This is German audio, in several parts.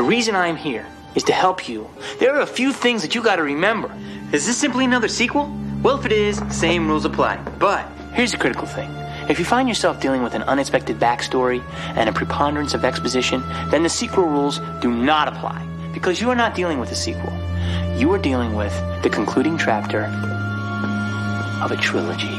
The reason I'm here is to help you. There are a few things that you gotta remember. Is this simply another sequel? Well, if it is, same rules apply. But here's the critical thing. If you find yourself dealing with an unexpected backstory and a preponderance of exposition, then the sequel rules do not apply. Because you are not dealing with a sequel. You are dealing with the concluding chapter of a trilogy.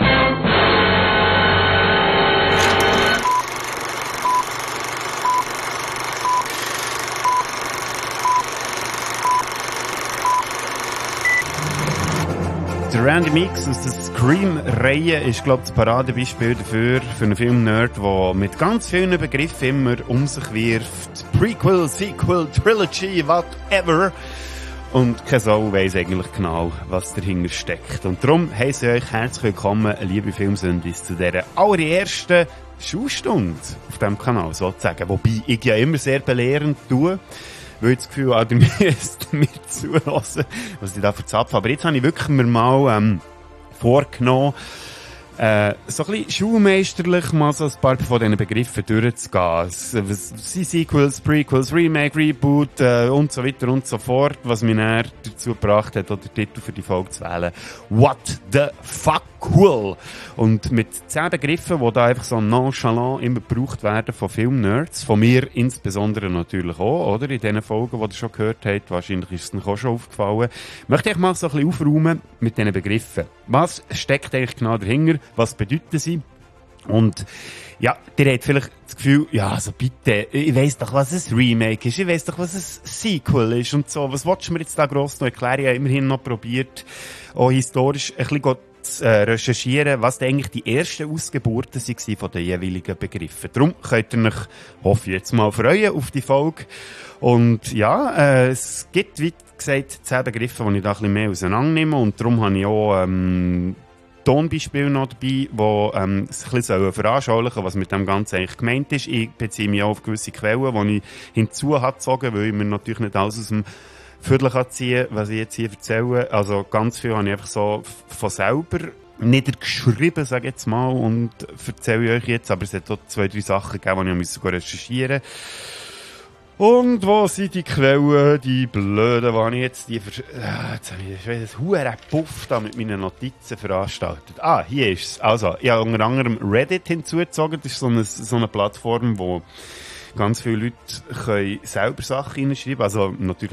Der Randy Meeks aus der Scream-Reihe ist, glaube ich, das Paradebeispiel dafür, für einen Film-Nerd, der mit ganz vielen Begriffen immer um sich wirft. Prequel, Sequel, Trilogy, whatever. Und kein Sau weiss eigentlich genau, was dahinter steckt. Und darum heiße ich euch herzlich willkommen, liebe Filmsündis, zu dieser allerersten Schulstunde auf diesem Kanal, sozusagen. Wobei ich ja immer sehr belehrend tue. Weil ich das Gefühl habe, ihr müsst mir zuhören, was ich da verzapfe. Aber jetzt habe ich wirklich mir mal vorgenommen, so ein bisschen schulmeisterlich mal so ein paar von diesen Begriffen durchzugehen. Es sind Sequels, Prequels, Remake, Reboot und so weiter und so fort, was mich dann dazu gebracht hat, den Titel für die Folge zu wählen. What the fuck cool! Und mit 10 Begriffen, die da einfach so nonchalant immer gebraucht werden von Filmnerds, von mir insbesondere natürlich auch, oder? In diesen Folgen, die ihr schon gehört habt, wahrscheinlich ist es euch auch schon aufgefallen, möchte ich mal so ein bisschen aufräumen mit diesen Begriffen. Was steckt eigentlich genau dahinter? Was bedeuten sie? Und ja, ihr habt vielleicht das Gefühl, ja, also bitte, ich weiss doch, was ein Remake ist, ich weiss doch, was ein Sequel ist und so. Was willst du mir jetzt da gross noch erklären? Ich habe immerhin noch probiert, auch historisch ein bisschen zu recherchieren, was denn eigentlich die ersten Ausgeburten waren von den jeweiligen Begriffen. Darum könnt ihr euch, hoffe ich, jetzt mal freuen auf die Folge. Und ja, es gibt, wie gesagt, 10 Begriffe, die ich da ein bisschen mehr auseinandernehme, und darum habe ich auch Tonbeispiele noch dabei, die es ein bisschen veranschaulichen sollen, was mit dem Ganzen eigentlich gemeint ist. Ich beziehe mich auch auf gewisse Quellen, die ich hinzu habe gezogen, weil ich mir natürlich nicht alles aus dem Viertel ziehen kann, was ich jetzt hier erzähle. Also ganz viel habe ich einfach so von selber niedergeschrieben, sage ich jetzt mal, und erzähle ich euch jetzt. Aber es hat auch 2, 3 Sachen gegeben, die ich sogar recherchieren musste. Und wo sind die Quellen, die blöden, wo habe ich jetzt jetzt habe ich schon das hure Puff da mit meinen Notizen veranstaltet. Hier ist es. Also, ich habe unter anderem Reddit hinzugezogen. Das ist so eine Plattform, wo ganz viele Leute können selber Sachen hineinschreiben. Also, natürlich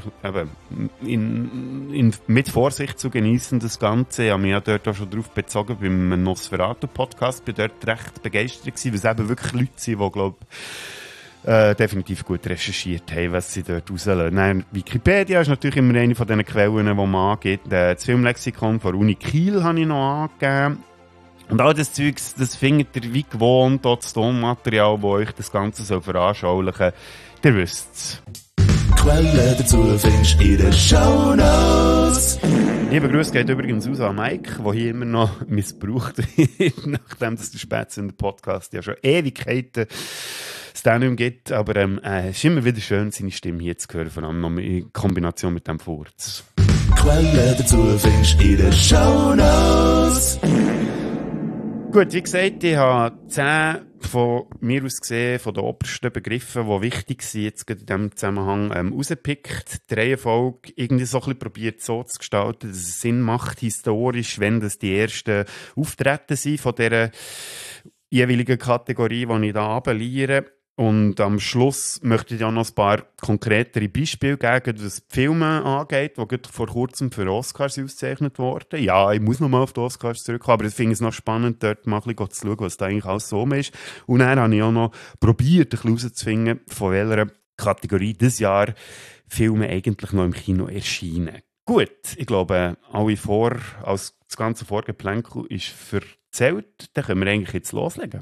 eben, mit Vorsicht zu genießen, das Ganze. Ich habe mich ja dort auch schon drauf bezogen, beim Nosferatu-Podcast. Bin dort recht begeistert gewesen, weil es eben wirklich Leute sind, die, glaube definitiv gut recherchiert haben, was sie dort rauslassen. Nein, Wikipedia ist natürlich immer eine von diesen Quellen, die man angibt. Das Filmlexikon von Uni Kiel habe ich noch angegeben. Und all das Zeugs, das findet ihr wie gewohnt, dort das Tonmaterial, das euch das Ganze so veranschaulichen. Ihr wisst's. Quellen dazu findest du in den Shownotes. Lieber Gruß geht übrigens aus an Mike, der hier immer noch missbraucht wird, nachdem das der Spätzünder Podcast ja schon Ewigkeiten es nicht mehr gibt. Aber es ist immer wieder schön, seine Stimme hier zu hören, vor allem noch in Kombination mit dem Furz. Quellen dazu findest du in den Shownotes. Gut, wie gesagt, ich habe 10 von mir aus gesehen, von den obersten Begriffen, die wichtig sind, jetzt in diesem Zusammenhang, rausgepickt. Die Reihenfolge irgendwie so ein bisschen probiert so zu gestalten, dass es Sinn macht, historisch, wenn das die ersten Auftreten sind von dieser jeweiligen Kategorie, die ich da abeliere. Und am Schluss möchte ich auch noch ein paar konkretere Beispiele geben, was die Filme angeht, die vor kurzem für Oscars ausgezeichnet wurden. Ja, ich muss noch mal auf die Oscars zurückkommen, aber ich finde es noch spannend, dort mal ein bisschen zu schauen, was da eigentlich alles so ist. Und dann habe ich auch noch probiert, ein bisschen herauszufinden, von welcher Kategorie dieses Jahr Filme eigentlich noch im Kino erscheinen. Gut, ich glaube, das ganze Vorgeplänkel ist verzählt. Dann können wir eigentlich jetzt loslegen.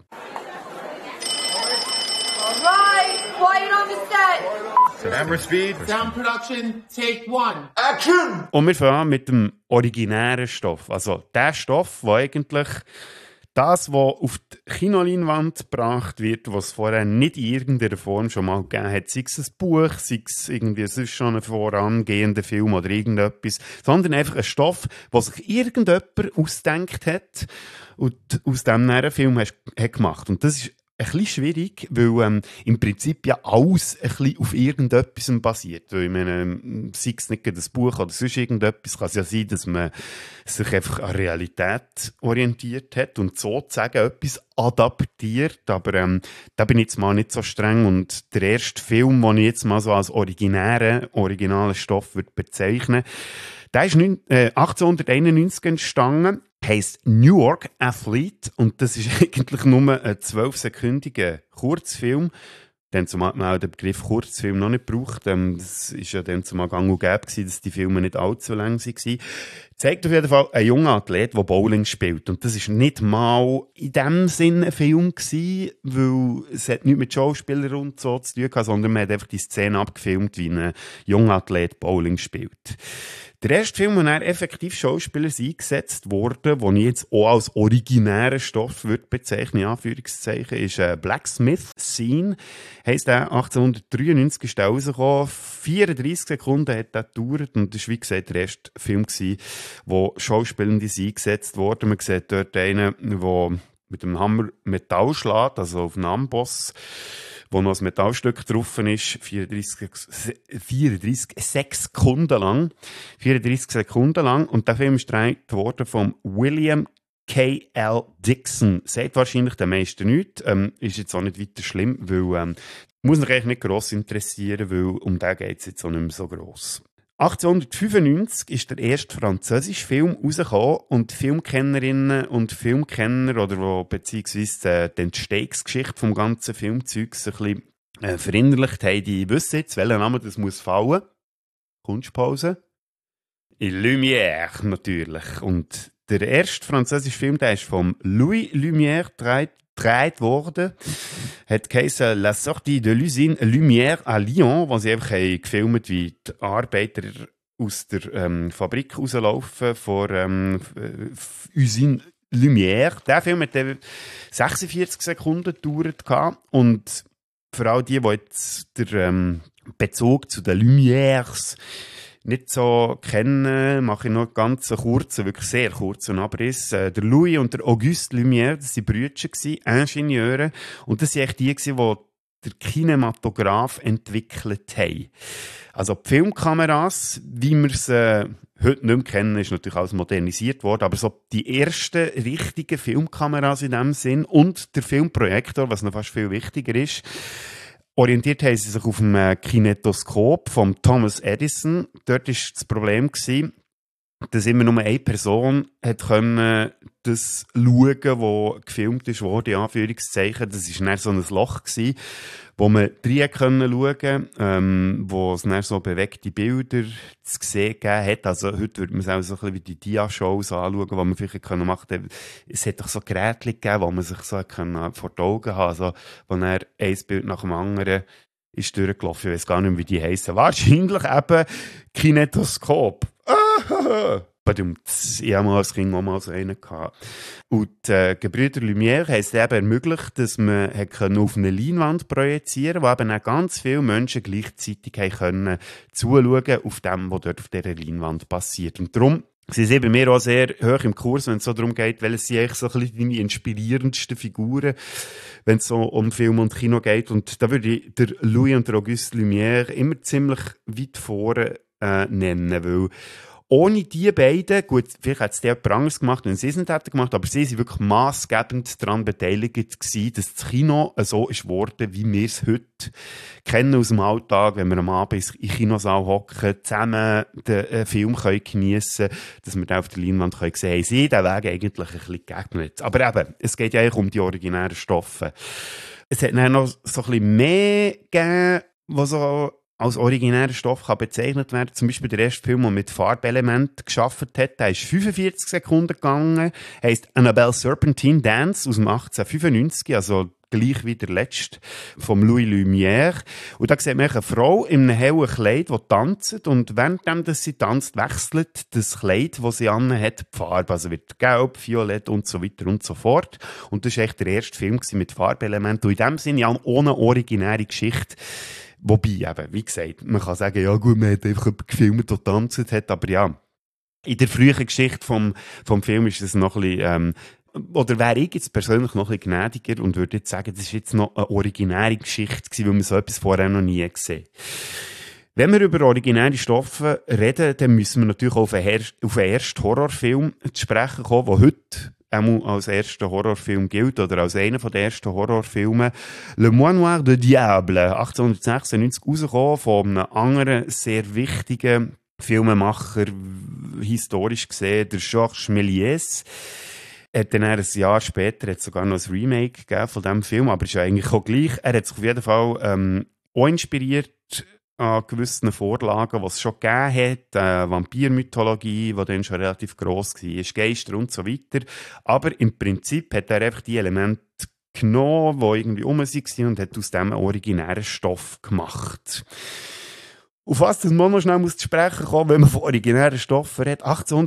Camera speed. Sound production, take 1. Action! Und wir fangen an mit dem originären Stoff. Also der Stoff, der eigentlich das, was auf die Kinoleinwand gebracht wird, was es vorher nicht in irgendeiner Form schon mal gegeben hat, sei es ein Buch, sei es irgendwie sonst schon ein vorangehender Film oder irgendetwas, sondern einfach ein Stoff, was sich irgendjemand ausgedacht hat und aus dem einen Film hat gemacht. Und das ist ein bisschen schwierig, weil im Prinzip ja alles ein bisschen auf irgendetwas basiert. Weil ich meine, sei es nicht das Buch oder sonst irgendetwas, kann es ja sein, dass man sich einfach an Realität orientiert hat und sozusagen etwas adaptiert. Aber da bin ich jetzt mal nicht so streng. Und der erste Film, den ich jetzt mal so als originalen Stoff würde bezeichnen, der ist 1891 entstanden. Heisst New York Athlete und das ist eigentlich nur ein 12-sekündiger Kurzfilm. Dann zumal man auch den Begriff Kurzfilm noch nicht braucht. Das ist ja dann zumal gang und gäbe gewesen, dass die Filme nicht allzu lang waren. Zeigt auf jeden Fall einen jungen Athlet, der Bowling spielt. Und das ist nicht mal in dem Sinne ein Film gewesen, weil es hat nichts mit Schauspielern und so zu tun gehabt, sondern man hat einfach die Szene abgefilmt, wie ein junger Athlet Bowling spielt. Der erste Film, wo dann effektiv Schauspieler eingesetzt wurden, den ich jetzt auch als originären Stoff würde bezeichnen, in Anführungszeichen, ist Blacksmith Scene. Heisst der 1893 ist der rausgekommen. 34 Sekunden hat der gedauert und das war, wie gesagt, der erste Film gewesen, wo Schauspielende eingesetzt wurden. Man sieht dort einen, der mit einem Hammer Metall schlägt, also auf einen Amboss, wo noch ein Metallstück drauf ist, 34 Sekunden lang. 34 Sekunden lang. Und der Film ist gedreht worden von William K.L. Dixon. Sagt wahrscheinlich den meisten nichts. Ist jetzt auch nicht weiter schlimm, weil muss mich eigentlich nicht gross interessieren, weil um den geht es jetzt auch nicht mehr so gross. 1895 ist der erste französische Film rausgekommen und Filmkennerinnen und Filmkenner oder wo beziehungsweise die Entstehungsgeschichte vom ganzen Filmzeug ein bisschen verinnerlicht haben, die wissen jetzt, welchen Namen das muss fallen. Kunstpause. In Lumière natürlich. Und der erste französische Film, der ist von Louis Lumière gedreht worden, hat geheißen La Sortie de l'usine Lumière à Lyon, wo sie einfach gefilmt, wie die Arbeiter aus der Fabrik rauslaufen vor Usine Lumière. Der Film hat 46 Sekunden gedauert und für all die jetzt den Bezug zu den Lumières nicht so kennen, mache ich noch ganz kurzen, wirklich sehr kurzen Abriss. Der Louis und der Auguste Lumière, das waren Brüder, Ingenieure. Und das waren echt die, die den Kinematograph entwickelt haben. Also die Filmkameras, wie wir sie heute nicht mehr kennen, ist natürlich alles modernisiert worden, aber so die ersten richtigen Filmkameras in dem Sinn und der Filmprojektor, was noch fast viel wichtiger ist, orientiert haben sie sich auf dem Kinetoskop von Thomas Edison. Dort war das Problem, dass immer nur eine Person hat können das schauen, das gefilmt ist, wurde, in Anführungszeichen. Das war dann so ein Loch, wo man rein schauen konnte, wo es dann so bewegte Bilder zu sehen gegeben hat. Also heute würde man es auch so ein bisschen wie die Dia-Shows anschauen, die man vielleicht machen konnte. Es hat doch so Geräte gegeben, wo man sich so vor die Augen haben, also wo dann ein Bild nach dem anderen ist durchgelaufen. Ich weiß gar nicht mehr, wie die heissen. Wahrscheinlich eben Kinetoskop. Ich habe mal als Kind auch mal so einen gehabt. Und die Gebrüder Lumière haben es eben ermöglicht, dass man auf eine Leinwand projizieren konnte, wo eben auch ganz viele Menschen gleichzeitig können zuschauen auf dem, was dort auf dieser Leinwand passiert. Und darum sie sind bei mir auch sehr hoch im Kurs, wenn es so darum geht, welche sind eigentlich so ein bisschen deine inspirierendsten Figuren, wenn es so um Film und Kino geht. Und da würde ich der Louis und der Auguste Lumière immer ziemlich weit vorne nennen, weil ohne die beiden, gut, vielleicht hat es die jemand anderes gemacht, wenn sie es nicht hätten gemacht, aber sie waren wirklich massgebend daran beteiligt gewesen, dass das Kino so ist geworden, wie wir es heute kennen aus dem Alltag, wenn wir am Abend im Kinosaal hocken, zusammen den Film geniessen können, dass wir da auf der Leinwand sehen können, haben sie den Weg eigentlich ein bisschen gegeben. Aber eben, es geht ja eigentlich um die originären Stoffe. Es hat dann noch so ein bisschen mehr gegeben, was so als originärer Stoff kann bezeichnet werden. Zum Beispiel der erste Film, der mit Farbelementen geschaffen hat, der ist 45 Sekunden gegangen, heisst Annabelle Serpentine Dance aus dem 1895, also gleich wie der letzte vom Louis Lumière. Und da sieht man eine Frau in einem hellen Kleid, die tanzt und währenddem, dass sie tanzt, wechselt das Kleid, das sie anhat, die Farbe. Also wird gelb, violett und so weiter und so fort. Und das war echt der erste Film mit Farbelementen. Und in dem Sinne ja ohne originäre Geschichte. Wobei, eben, wie gesagt, man kann sagen, ja gut, man hat einfach gefilmt, der tanzt hat, aber ja, in der frühen Geschichte vom Film ist es noch ein bisschen oder wäre ich jetzt persönlich noch ein bisschen gnädiger und würde jetzt sagen, das ist jetzt noch eine originäre Geschichte gewesen, weil man so etwas vorher noch nie gesehen. Wenn wir über originäre Stoffe reden, dann müssen wir natürlich auch auf den ersten Horrorfilm zu sprechen kommen, der heute als erster Horrorfilm gilt, oder als einer der ersten Horrorfilme. Le Manoir de Diable, 1896 rausgekommen, von einem anderen sehr wichtigen Filmemacher, historisch gesehen, der Georges Méliès. Hat dann ein Jahr später hat sogar noch ein Remake gegeben von diesem Film, aber ist ja eigentlich auch gleich. Er hat sich auf jeden Fall auch inspiriert an gewissen Vorlagen, die es schon gegeben hat, Vampirmythologie, die dann schon relativ gross war, Geister und so weiter. Aber im Prinzip hat er einfach die Elemente genommen, die irgendwie rum waren und hat aus dem einen originären Stoff gemacht. Auf was das man noch schnell zu sprechen kommen, wenn man von originären Stoffen redet.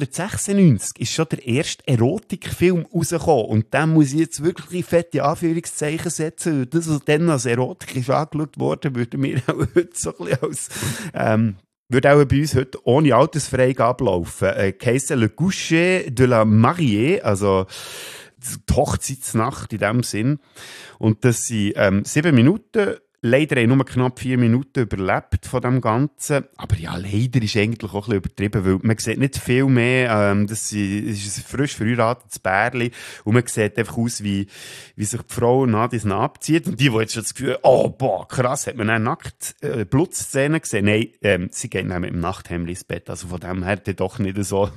1896 ist schon der erste Erotikfilm rausgekommen. Und dem muss ich jetzt wirklich fette Anführungszeichen setzen. Weil das, was dann als Erotik ist angeschaut worden, würde mir auch heute so ein bisschen als, würde auch bei uns heute ohne Altersfreigabe ablaufen. Geheissen Le Coucher de la Mariée, also die Hochzeitsnacht in dem Sinn. Und das sind 7 Minuten. Leider haben nur knapp 4 Minuten überlebt von dem Ganzen. Aber ja, leider ist eigentlich auch ein bisschen übertrieben, weil man sieht nicht viel mehr. Das ist ein frisch verheiratetes Pärchen. Und man sieht einfach aus, wie sich die Frau nach diesen abzieht. Und die jetzt schon das Gefühl, oh, boah, krass, hat man eine Blutszene gesehen? Nein, sie geht dann mit dem Nachthemd ins Bett. Also von dem her doch nicht so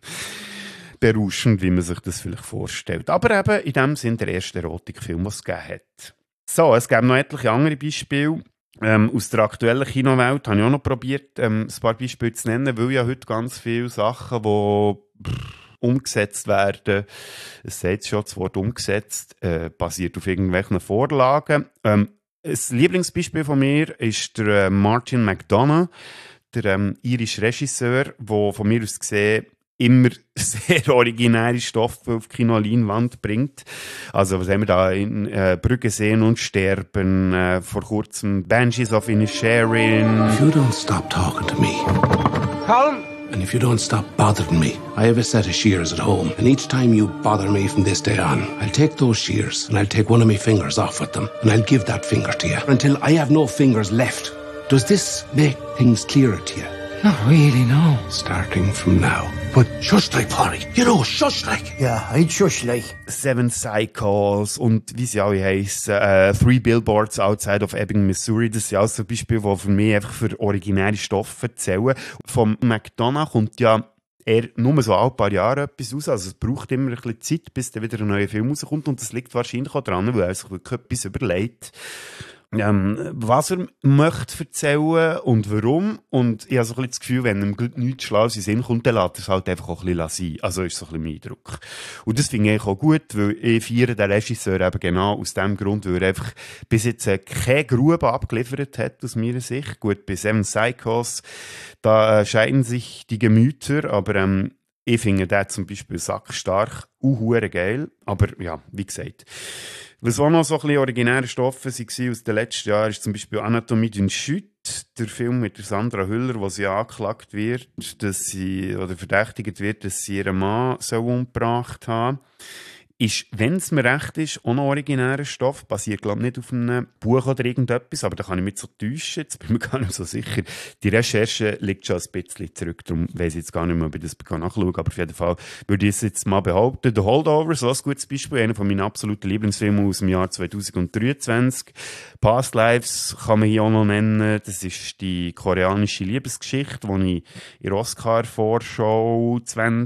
berauschend, wie man sich das vielleicht vorstellt. Aber eben in dem Sinn der erste Erotikfilm, den es gegeben hat. So, es gibt noch etliche andere Beispiele. Aus der aktuellen Kinowelt habe ich auch noch probiert, ein paar Beispiele zu nennen, weil ja heute ganz viele Sachen, die umgesetzt werden, es sagt schon, das Wort umgesetzt, basiert auf irgendwelchen Vorlagen. Ein Lieblingsbeispiel von mir ist der Martin McDonagh, der irische Regisseur, der von mir aus gesehen immer sehr originäre Stoffe auf Kinoleinwand bringt. Also was haben wir da in Brügge sehen und sterben, vor kurzem Banshees of Inisherin. If you don't stop talking to me, Colin? and if you don't stop bothering me, I have a set of shears at home, and each time you bother me from this day on, I'll take those shears and I'll take one of my fingers off with them, and I'll give that finger to you until I have no fingers left. Does this make things clearer to you? Not really, no. Starting from now. But shush like, Polly. You know, shush like. Yeah, I'd shush like. Seven Psychos und wie sie alle heissen, 3 Billboards Outside of Ebbing, Missouri. Das sind alles so Beispiele, die für mich einfach für originäre Stoffe zählen. Vom McDonagh kommt ja nur so ein paar Jahre etwas raus. Also es braucht immer ein bisschen Zeit, bis dann wieder ein neuer Film rauskommt. Und das liegt wahrscheinlich auch daran, weil er sich wirklich etwas überlegt. Was er möchte erzählen und warum. Und ich habe so ein bisschen das Gefühl, wenn ihm nichts Schlaues in den Sinn kommt, dann lässt er es halt einfach auch ein bisschen sein. Also ist so ein bisschen mein Eindruck. Und das finde ich auch gut, weil ich feiere den Regisseur eben genau aus dem Grund, weil er einfach bis jetzt keine Grube abgeliefert hat, aus meiner Sicht. Gut, bei Seven Psychos, da scheiden sich die Gemüter, aber ich finde den zum Beispiel sackstark, hure geil. Aber ja, wie gesagt. Was auch noch so ein bisschen originäre Stoffe waren aus den letzten Jahren, ist zum Beispiel Anatomie d'une Chute, der Film mit der Sandra Hüller, wo sie angeklagt wird, oder verdächtigt wird, dass sie ihren Mann so umgebracht haben. Ist, wenn es mir recht ist, auch noch originärer Stoff, basiert glaube ich nicht auf einem Buch oder irgendetwas, aber da kann ich mich so täuschen, jetzt bin ich mir gar nicht so sicher. Die Recherche liegt schon ein bisschen zurück, darum weiss ich jetzt gar nicht mehr, ob ich das nachschauen kann, aber auf jeden Fall würde ich es jetzt mal behaupten. The Holdovers, so ein gutes Beispiel, einer von meinen absoluten Lieblingsfilmen aus dem Jahr 2023. Past Lives kann man hier auch noch nennen, das ist die koreanische Liebesgeschichte, die ich in der Oscar-Vorschau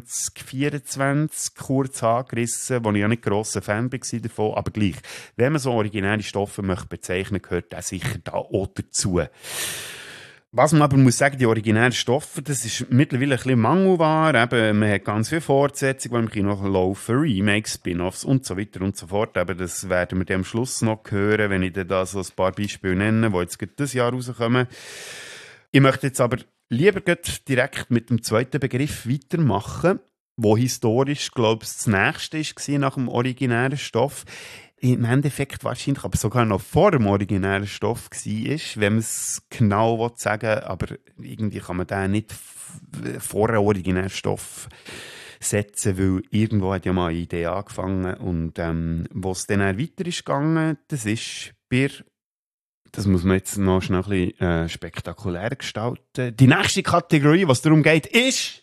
2024 kurz angerissen, wo ich ja nicht grosser Fan war davon, aber gleich, wenn man so originäre Stoffe möchte bezeichnen, gehört das sicher da auch dazu. Was man aber muss sagen, die originären Stoffe, das ist mittlerweile ein bisschen Mangelware. Eben, man hat ganz viele Fortsetzungen, die im Kino laufen, Remakes, Spin-Offs und so weiter und so fort. Eben, das werden wir dann am Schluss noch hören, wenn ich dann da so ein paar Beispiele nenne, die jetzt gerade dieses Jahr rauskommen. Ich möchte jetzt aber lieber direkt mit dem zweiten Begriff weitermachen, wo historisch, glaube ich, das nächste war nach dem originären Stoff. Im Endeffekt wahrscheinlich, aber sogar noch vor dem originären Stoff war, wenn man es genau sagen will, aber irgendwie kann man den nicht vor dem originären Stoff setzen, weil irgendwo hat ja mal eine Idee angefangen und wo es dann weiter ist gegangen, das ist das muss man jetzt noch schnell ein bisschen spektakulär gestalten. Die nächste Kategorie, was darum geht, ist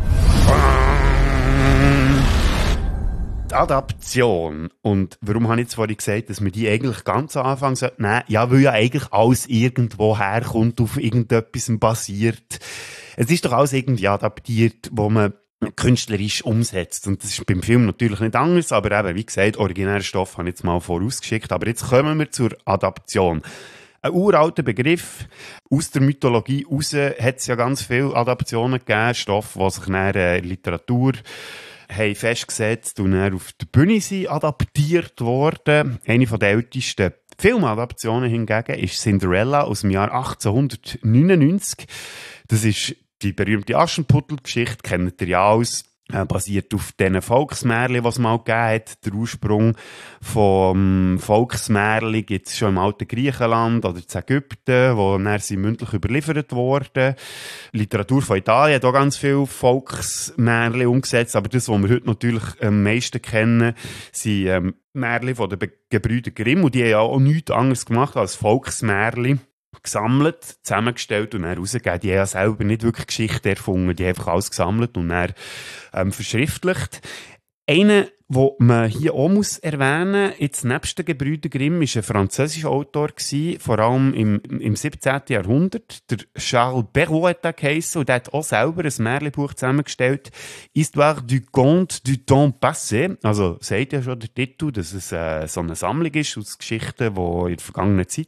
die Adaption. Und warum habe ich jetzt vorhin gesagt, dass wir die eigentlich ganz am Anfang nehmen sollten? Ja, weil ja eigentlich alles irgendwo herkommt, auf irgendetwas basiert. Es ist doch alles irgendwie adaptiert, wo man künstlerisch umsetzt. Und das ist beim Film natürlich nicht anders, aber eben, wie gesagt, originären Stoff habe ich jetzt mal vorausgeschickt. Aber jetzt kommen wir zur Adaption. Ein uralter Begriff. Aus der Mythologie raus hat es ja ganz viele Adaptionen gegeben, Stoffe, die sich in der Literatur haben festgesetzt und dann auf der Bühne sind adaptiert worden. Eine der ältesten Filmadaptionen hingegen ist Cinderella aus dem Jahr 1899. Das ist die berühmte Aschenputtel-Geschichte, kennt ihr ja alles. Basiert auf diesen Volksmärchen, die es mal gegeben hat. Der Ursprung vom Volksmärchen gibt es schon im alten Griechenland oder in Ägypten, wo dann sie mündlich überliefert wurden. Literatur von Italien hat auch ganz viele Volksmärchen umgesetzt, aber das, was wir heute natürlich am meisten kennen, sind Märchen von den Gebrüder Grimm, und die haben ja auch nichts anderes gemacht als Volksmärchen gesammelt, zusammengestellt und dann rausgegeben. Die haben ja selber nicht wirklich Geschichte erfunden, die haben einfach alles gesammelt und dann verschriftlicht. Einer, den man hier auch erwähnen muss, jetzt nebst den Gebrüder Grimm, war ein französischer Autor gewesen, vor allem im 17. Jahrhundert. Der Charles Perrault hat er geheissen, und der hat auch selber ein Märchenbuch zusammengestellt. Histoire du conte du temps passé. Also, sagt ja schon der Titel, dass es so eine Sammlung ist aus Geschichten, die in der vergangenen Zeit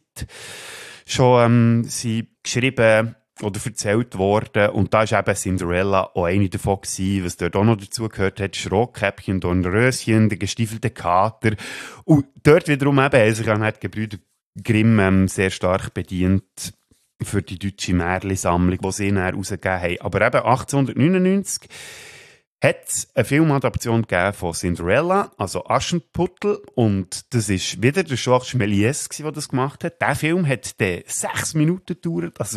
schon sie geschrieben oder erzählt worden. Und da war eben Cinderella auch eine davon gewesen. Was dort auch noch dazu gehört hat, ist Rotkäppchen, Dornröschen, der gestiefelte Kater. Und dort wiederum eben haben sich dann die Gebrüder Grimm sehr stark bedient für die deutsche Märchensammlung, die sie dann rausgegeben haben. Aber eben 1899 hat es eine Filmadaption gegeben von Cinderella, also Aschenputtel, und das ist wieder der Georges Méliès, der das gemacht hat. Der Film hat 6 Minuten gedauert, also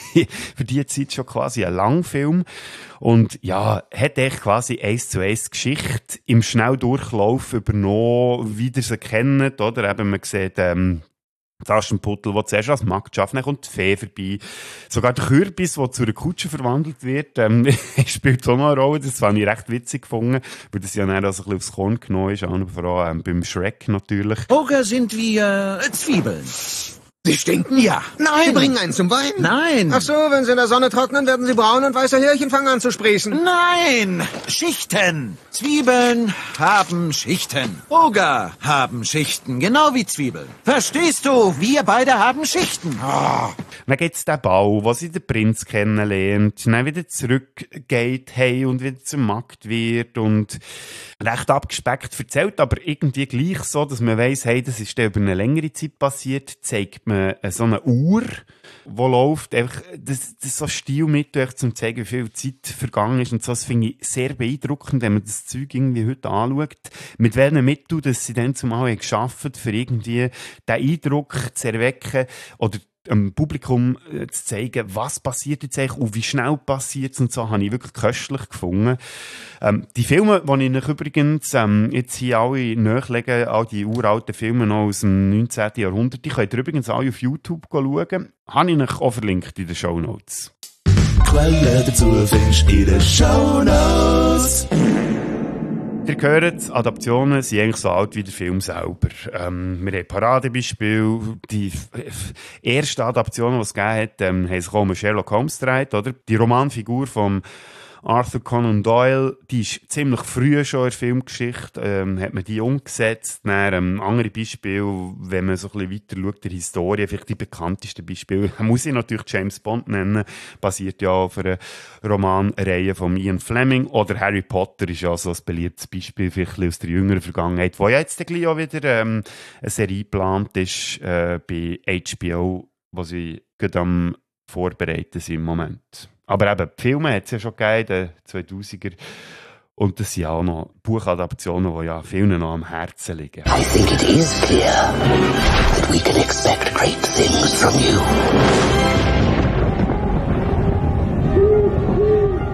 für die Zeit schon quasi ein Langfilm, und ja, hat echt quasi 1:1 Geschichte im Schnelldurchlauf übernommen, wie ihr sie kennt, oder? Eben, man sieht, der Aschenputtel, der zuerst als Magd schafft, dann kommt die Fee vorbei. Sogar der Kürbis, der zu einer Kutsche verwandelt wird, spielt auch noch eine Rolle. Das fand ich recht witzig gefunden, weil das ja dann also ein bisschen aufs Korn genommen ist, auch vor allem beim Shrek natürlich. Burger sind wie Zwiebeln. Sie stinken? Ja. Nein. Sie bringen einen zum Weinen? Nein. Ach so, wenn sie in der Sonne trocknen, werden sie braun und weiße Härchen fangen an zu sprießen. Nein. Schichten. Zwiebeln haben Schichten. Burger haben Schichten, genau wie Zwiebeln. Verstehst du? Wir beide haben Schichten. Oh. Dann gibt es den Bau, wo sie den Prinz kennenlernt, dann wieder zurückgeht und wieder zum Magd wird und recht abgespeckt erzählt, aber irgendwie gleich so, dass man weiss, hey, das ist über eine längere Zeit passiert, zeigt man so eine Uhr, die läuft, einfach, das ist so stilmittel, zum zu zeigen, wie viel Zeit vergangen ist und so. Das finde ich sehr beeindruckend, wenn man das Zeug irgendwie heute anschaut. Mit welchen Mitteln, dass sie dann zumal geschaffen haben, für irgendwie den Eindruck zu erwecken oder dem Publikum zu zeigen, was passiert jetzt eigentlich und wie schnell passiert es und so, habe ich wirklich köstlich gefunden. Die Filme, die ich euch übrigens jetzt hier alle nachlege, all die uralten Filme noch aus dem 19. Jahrhundert, die könnt ihr übrigens alle auf YouTube schauen. Habe ich euch auch verlinkt in den Shownotes. Quelle dazu findest du in den Shownotes. Ihr hört, Adaptionen sind eigentlich so alt wie der Film selber. Wir haben Paradebeispiele. Die ersten Adaptionen, die es gegeben hat, haben sich auch um Sherlock Holmes gedreht, oder? Die Romanfigur von Arthur Conan Doyle, die ist ziemlich früh schon in der Filmgeschichte, hat man die umgesetzt. Dann, andere Beispiele, wenn man so ein bisschen weiter schaut, der Historie, vielleicht die bekanntesten Beispiele, muss ich natürlich James Bond nennen, basiert ja auf einer Romanreihe von Ian Fleming, oder Harry Potter ist ja so ein beliebtes Beispiel, vielleicht aus der jüngeren Vergangenheit, wo ja jetzt gleich auch wieder eine Serie geplant ist bei HBO, wo sie gerade am Vorbereiten sind im Moment. Aber eben, die Filme hat es ja schon gegeben, in den 2000er. Und das sind auch noch Buchadaptionen, die ja vielen noch am Herzen liegen. I think it is clear that we can expect great things from you.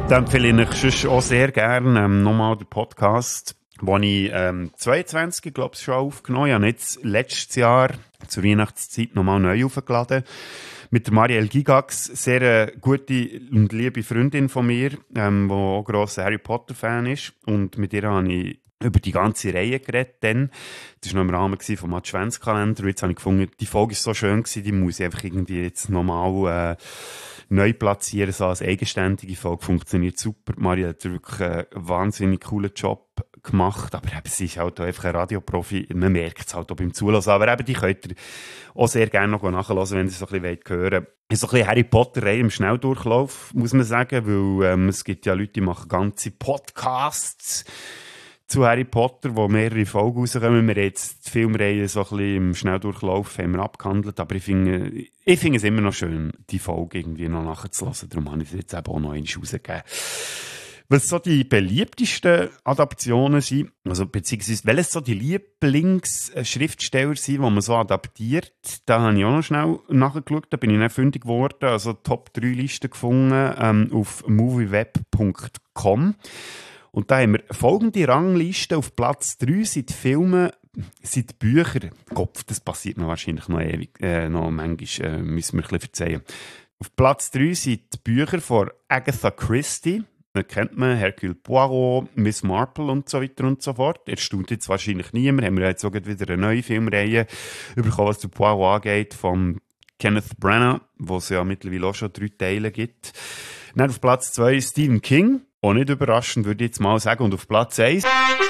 Dann empfehle ich sonst auch sehr gerne nochmal den Podcast, den ich 22, glaube ich, schon aufgenommen habe. Jetzt letztes Jahr zur Weihnachtszeit nochmal neu aufgeladen. Mit der Marielle Gigax, sehr gute und liebe Freundin von mir, die auch grosser Harry Potter-Fan ist. Und mit ihr habe ich über die ganze Reihe geredet. Dann. Das war noch im Rahmen vom Adventskalender. Und jetzt habe ich gefunden, die Folge war so schön gewesen, die muss ich einfach irgendwie jetzt nochmal neu platzieren, so als eigenständige Folge. Funktioniert super. Maria hat wirklich einen wahnsinnig coolen Job gemacht, aber eben, sie ist halt auch einfach ein Radioprofi. Man merkt es halt auch beim Zuhören. Aber eben, die könnt ihr auch sehr gerne noch nachhören, wenn ihr es so ein bisschen hören wollt. So ein bisschen Harry Potter-Reihe im Schnelldurchlauf, muss man sagen, weil es gibt ja Leute, die machen ganze Podcasts zu Harry Potter, wo mehrere Folgen rauskommen. Wir haben jetzt die Filmreihe so ein bisschen im Schnelldurchlauf haben wir abgehandelt, aber ich finde es immer noch schön, die Folge irgendwie noch nachzuhören. Darum habe ich es jetzt eben auch noch einmal rausgegeben. Was so die beliebtesten Adaptionen sind, also beziehungsweise welches so die Lieblingsschriftsteller sind, die man so adaptiert, da habe ich auch noch schnell nachgeschaut, da bin ich dann fündig geworden, also Top 3 Listen gefunden auf movieweb.com. Und da haben wir folgende Rangliste. Auf Platz 3 sind Filme, sind Bücher. Kopf, das passiert noch wahrscheinlich noch ewig, noch manchmal, müssen wir ein bisschen verzeihen. Auf Platz 3 sind die Bücher von Agatha Christie. Da kennt man Hercule Poirot, Miss Marple und so weiter und so fort. Erstaunt jetzt wahrscheinlich niemand. Haben wir jetzt auch wieder eine neue Filmreihe bekommen, was der Poirot angeht, von Kenneth Branagh, wo es ja mittlerweile auch schon 3 Teile gibt. Dann auf Platz 2 Stephen King. Auch nicht überraschend, würde ich jetzt mal sagen. Und auf Platz 1...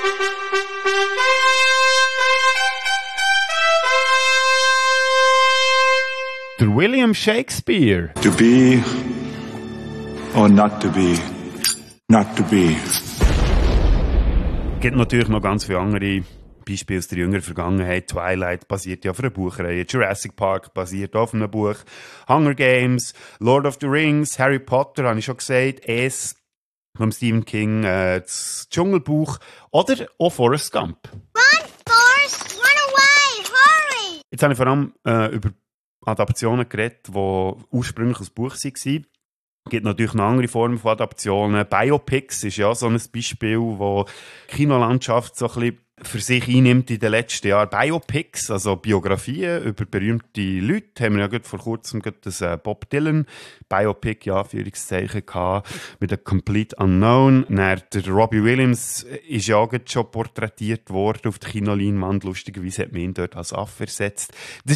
der William Shakespeare. To be or not to be. Not to be. Es gibt natürlich noch ganz viele andere Beispiele aus der jüngeren Vergangenheit. Twilight basiert ja auf einer Buchreihe. Jurassic Park basiert auf einem Buch. Hunger Games, Lord of the Rings, Harry Potter, habe ich schon gesagt. Es von Stephen King, das Dschungelbuch oder auch Forrest Gump. Run, Forrest! Run away! Hurry! Jetzt habe ich vor allem über Adaptionen geredet, die ursprünglich ein Buch waren. Es gibt natürlich noch andere Formen von Adaptionen. Biopics ist ja so ein Beispiel, wo die Kinolandschaft so ein bisschen für sich einnimmt in den letzten Jahren. Biopics, also Biografien über berühmte Leute, haben wir ja gerade vor kurzem das Bob Dylan Biopic, ja, Anführungszeichen, gehabt, mit der Complete Unknown. Dann der Robbie Williams ist ja auch schon porträtiert worden auf der Kinoleinwand. Lustigerweise hat man ihn dort als Affe ersetzt.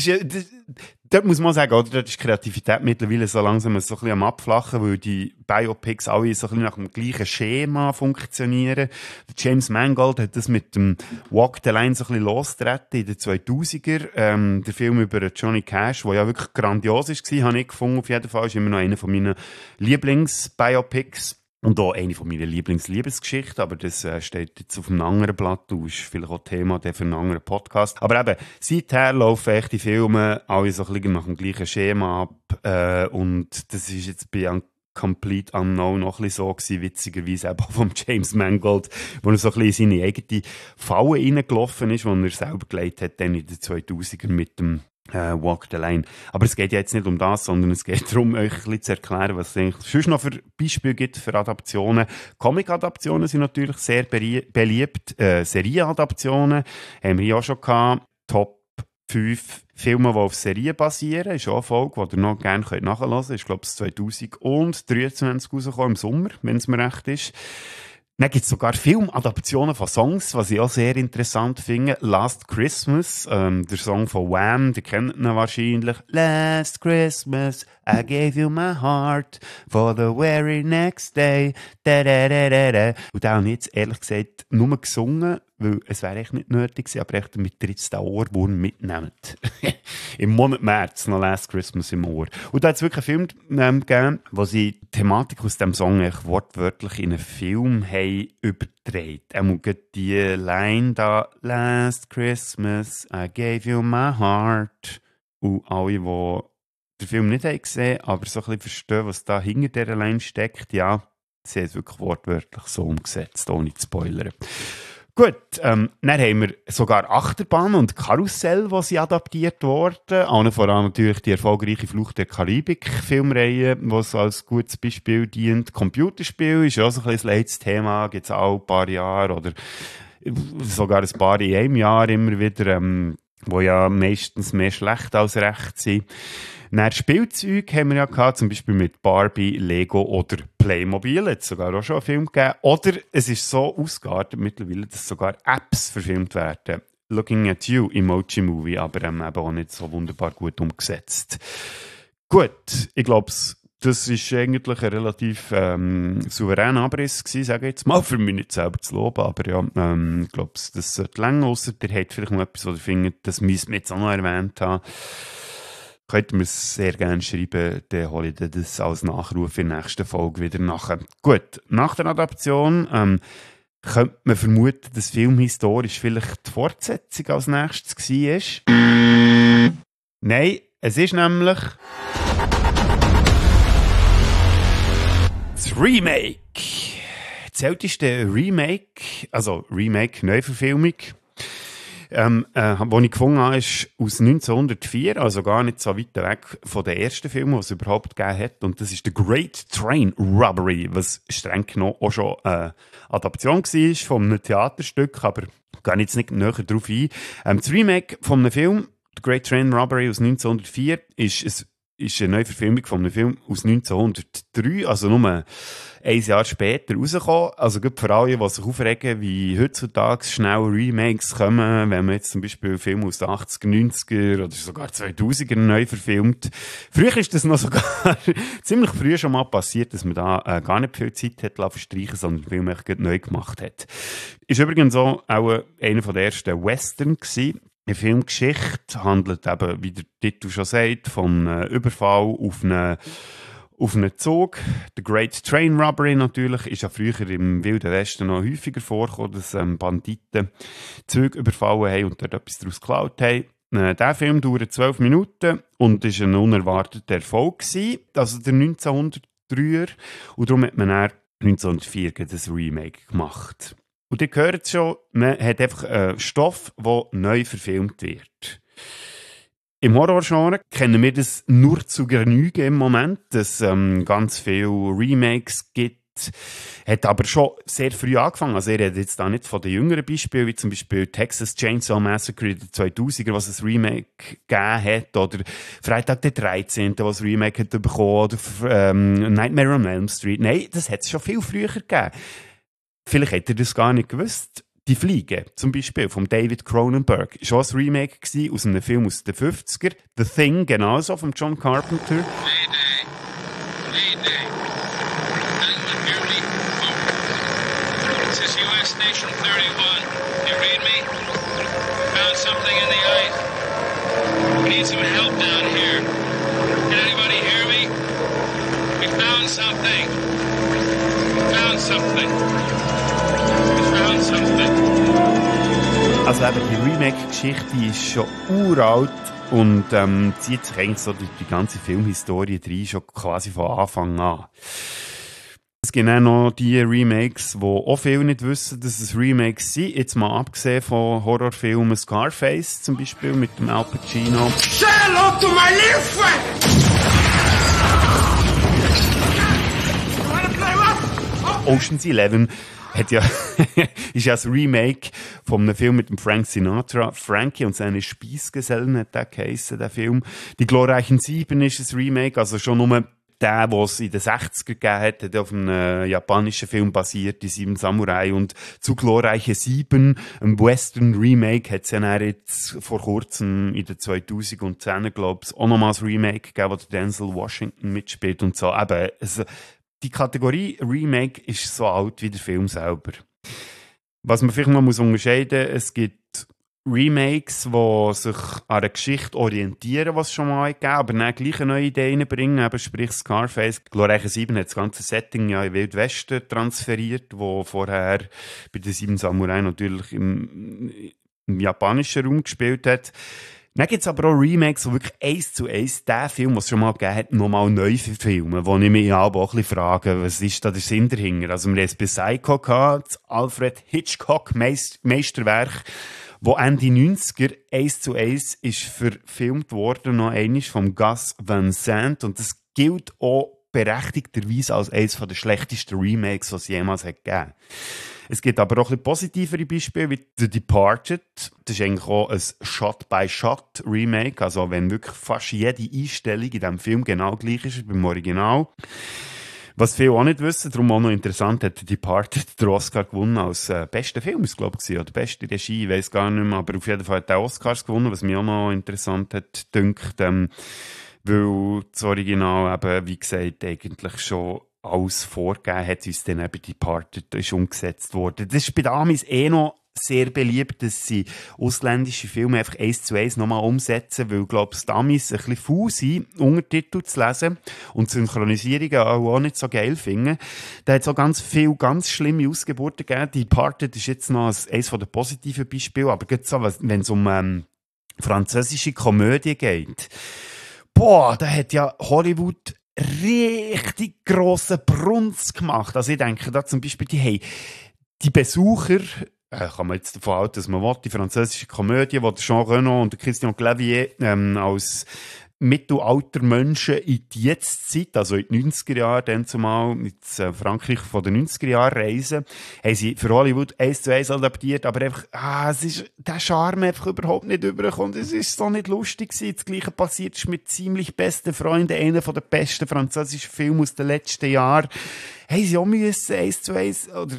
Dort muss man sagen, oder, dort ist die Kreativität mittlerweile so langsam so ein bisschen am Abflachen, weil die Biopics alle so ein bisschen nach dem gleichen Schema funktionieren. James Mangold hat das mit dem Walk the Line so ein bisschen losgetreten in den 2000er. Der Film über Johnny Cash, der ja wirklich grandios war, habe ich gefunden, auf jeden Fall. Ist immer noch einer von meinen Lieblings-Biopics. Und auch eine von meinen Lieblingsliebesgeschichten, aber das steht jetzt auf einem anderen Blatt und ist vielleicht auch Thema für einen anderen Podcast. Aber eben, seither laufen echt die Filme alle so ein bisschen nach dem gleichen Schema ab und das ist jetzt bei Complete Unknown noch ein bisschen so gewesen, witzigerweise eben auch von James Mangold, wo er so ein bisschen in seine eigene Falle reingelaufen ist, die er selber gelegt hat, dann in den 2000er mit dem Walk the Line. Aber es geht ja jetzt nicht um das, sondern es geht darum, euch ein bisschen zu erklären, was es eigentlich sonst noch für Beispiele gibt für Adaptionen. Comic-Adaptionen sind natürlich sehr beliebt. Serienadaptionen haben wir ja auch schon gehabt. Top 5 Filme, die auf Serien basieren. Ist auch eine Folge, die ihr noch gerne nachhören könnt. Ist, glaube ich, 2023 rausgekommen, im Sommer, wenn es mir recht ist. Dann gibt es sogar Filmadaptionen von Songs, was ich auch sehr interessant finde. Last Christmas, der Song von Wham, den kennt ihr wahrscheinlich. Last Christmas, I gave you my heart for the very next day. Da, da, da, da, da. Und da habe ich jetzt ehrlich gesagt nur gesungen, weil es wäre echt nicht nötig gewesen, aber echt damit ihr jetzt den Ohrwurm mitnehmt. Im Monat März noch Last Christmas im Ohr. Und da hat es wirklich einen Film gegeben, wo sie die Thematik aus dem Song echt wortwörtlich in einen Film haben übertragen. Er muss die Line da, Last Christmas, I gave you my heart. Und alle, die den Film nicht haben gesehen, aber so ein bisschen verstehen, was da hinter dieser Line steckt, ja, sie haben es wirklich wortwörtlich so umgesetzt, ohne zu spoilern. Gut, dann haben wir sogar Achterbahn und Karussell, die sind adaptiert worden. Allen voran natürlich die erfolgreiche Flucht der Karibik-Filmreihe, die so als gutes Beispiel dient. Computerspiel ist ja auch so ein bisschen das letzte Thema, gibt es auch ein paar Jahre oder sogar ein paar in einem Jahr immer wieder, wo ja meistens mehr schlecht als recht sind. Dann Spielzeug haben wir ja gehabt, zum Beispiel mit Barbie, Lego oder Playmobil. Hat es sogar auch schon einen Film gegeben. Oder es ist so ausgeartet mittlerweile, dass sogar Apps verfilmt werden. Looking at You, Emoji Movie, aber eben auch nicht so wunderbar gut umgesetzt. Gut, ich glaube, das ist eigentlich ein relativ souveräner Abriss gewesen, sage ich jetzt mal, für mich nicht selber zu loben, aber ja, ich glaube, das sollte länger, ausser der hat vielleicht noch etwas, was ihr findet, das müssen wir jetzt auch noch erwähnt haben. Könnt ihr mir sehr gerne schreiben, dann hole ich das als Nachruf in der nächsten Folge wieder nachher. Gut, nach der Adaption könnte man vermuten, dass filmhistorisch vielleicht die Fortsetzung als nächstes war. Nein, es ist nämlich das Remake. Das älteste Remake, also Remake, Neuverfilmung, die ich gefunden habe, ist aus 1904, also gar nicht so weit weg von den ersten Filmen, die es überhaupt gegeben hat. Und das ist The Great Train Robbery, was streng genommen auch schon eine Adaption war von einem Theaterstück, aber ich gehe jetzt nicht näher darauf ein. Das Remake von einem Film, The Great Train Robbery aus 1904, ist eine Neuverfilmung von einem Film aus 1903, also nur ein Jahr später rausgekommen. Also gerade für alle, die sich aufregen, wie heutzutage schnell Remakes kommen, wenn man jetzt zum Beispiel Filme aus den 80er, 90er oder sogar 2000er neu verfilmt. Früher ist das noch sogar ziemlich früh schon mal passiert, dass man da gar nicht viel Zeit hat verstreichen, sondern den Film echt neu gemacht hat. Ist übrigens auch einer der ersten Western gewesen. Die Filmgeschichte handelt eben, wie der Titel schon sagt, vom Überfall auf einen Zug. The Great Train Robbery natürlich ist ja früher im Wilden Westen noch häufiger vorgekommen, dass Banditen Züge überfallen haben und dort etwas daraus geklaut haben. Der Film dauert 12 Minuten und war ein unerwarteter Erfolg gewesen, also der 1903er. Und darum hat man dann 1904 das Remake gemacht. Und ihr hört es schon, man hat einfach einen Stoff, der neu verfilmt wird. Im Horrorgenre kennen wir das nur zu Genüge im Moment, dass es ganz viele Remakes gibt. Hat aber schon sehr früh angefangen. Also, ich rede jetzt da nicht von den jüngeren Beispielen, wie zum Beispiel Texas Chainsaw Massacre in den 2000er, was ein Remake gegeben hat, oder Freitag der 13., was ein Remake hat bekommen, oder Nightmare on Elm Street. Nein, das hat es schon viel früher gegeben. Vielleicht hättet ihr das gar nicht gewusst. Die Fliege, zum Beispiel, von David Cronenberg, war auch ein Remake aus einem Film aus den 50er. The Thing, genauso, von John Carpenter. Mayday. Mayday. Anyone hear me? Oh. This is US Station 31. You read me? Found something in the ice. We need some help down here. Can anybody hear me? We found something. We found something. Also eben, die Remake-Geschichte ist schon uralt und zieht sich eigentlich so durch die ganze Filmhistorie rein, schon quasi von Anfang an. Es gibt auch noch die Remakes, die auch viele nicht wissen, dass es Remakes sind. Jetzt mal abgesehen von Horrorfilmen Scarface zum Beispiel mit dem Al Pacino. Say hello to my little friend! Ocean's 11 ist ja ein Remake von einem Film mit dem Frank Sinatra. Frankie und seine Speisgesellen hat der geheissen, der Film. Die glorreichen 7 ist ein Remake, also schon nur der, den es in den 60er gegeben hat auf einem japanischen Film basiert, die 7 Samurai. Und zu glorreiche 7, ein Western Remake, hat es ja jetzt vor kurzem in den 2010er, glaube ich, auch nochmals ein Remake gegeben, wo der Denzel Washington mitspielt und so. Eben, die Kategorie Remake ist so alt wie der Film selber. Was man vielleicht mal unterscheiden muss, es gibt Remakes, die sich an einer Geschichte orientieren, was es schon mal gegeben, aber dann gleich neue Ideen bringen. Eben, sprich Scarface. Glorreiche 7 hat das ganze Setting ja in Wild Westen transferiert, wo vorher bei den 7 Samurai natürlich im japanischen Raum gespielt hat. Dann gibt es aber auch Remakes, die wirklich 1:1 den Film, was es schon mal gegeben hat, nochmal neu verfilmen, wo ich mich auch ein bisschen frage, was ist da der Sinn dahinter? Also wir haben es bei Psycho gehabt, das Alfred Hitchcock Meisterwerk, wo Ende 90er 1:1 ist verfilmt worden, noch einmal vom Gus Van Sant, und das gilt auch berechtigterweise als eines der schlechtesten Remakes, was es jemals hat gegeben. Es gibt aber auch ein bisschen positivere Beispiele, wie The Departed. Das ist eigentlich auch ein Shot-by-Shot-Remake, also wenn wirklich fast jede Einstellung in diesem Film genau gleich ist wie beim Original. Was viele auch nicht wissen, darum auch noch interessant, hat The Departed den Oscar gewonnen als bester Film, glaube ich, oder beste Regie, ich weiss gar nicht mehr, aber auf jeden Fall hat er Oscars gewonnen, was mich auch noch interessant hat, dünkt, weil das Original eben, wie gesagt, eigentlich schon alles vorgegeben hat, wie es dann eben Departed ist umgesetzt worden. Das ist bei den Amis noch sehr beliebt, dass sie ausländische Filme einfach 1:1 nochmal umsetzen, weil, glaube ich, die Amis ein bisschen faul sind, Untertitel zu lesen und Synchronisierungen auch nicht so geil finden. Da hat es auch ganz viele ganz schlimme Ausgeburten gegeben. Departed ist jetzt noch eines der positiven Beispiele, aber gerade so, wenn es um französische Komödie geht, boah, da hat ja Hollywood richtig grossen Brunz gemacht. Also ich denke da zum Beispiel, die Besucher, kann man jetzt davon aus, dass man will, die französische Komödie, wo Jean Reno und Christian Clavier als Mittelaltermenschen in die Jetztzeit, also in die 90er Jahre, dann zumal ins Frankreich von den 90er Jahren reisen, haben sie für Hollywood 1:1 adaptiert, aber einfach, es ist der Charme einfach überhaupt nicht übergekommen. Es ist so nicht lustig gewesen. Das Gleiche passiert ist mit «Ziemlich beste Freunde», einer der besten französischen Filme aus den letzten Jahren. Haben sie auch müssen 1:1 oder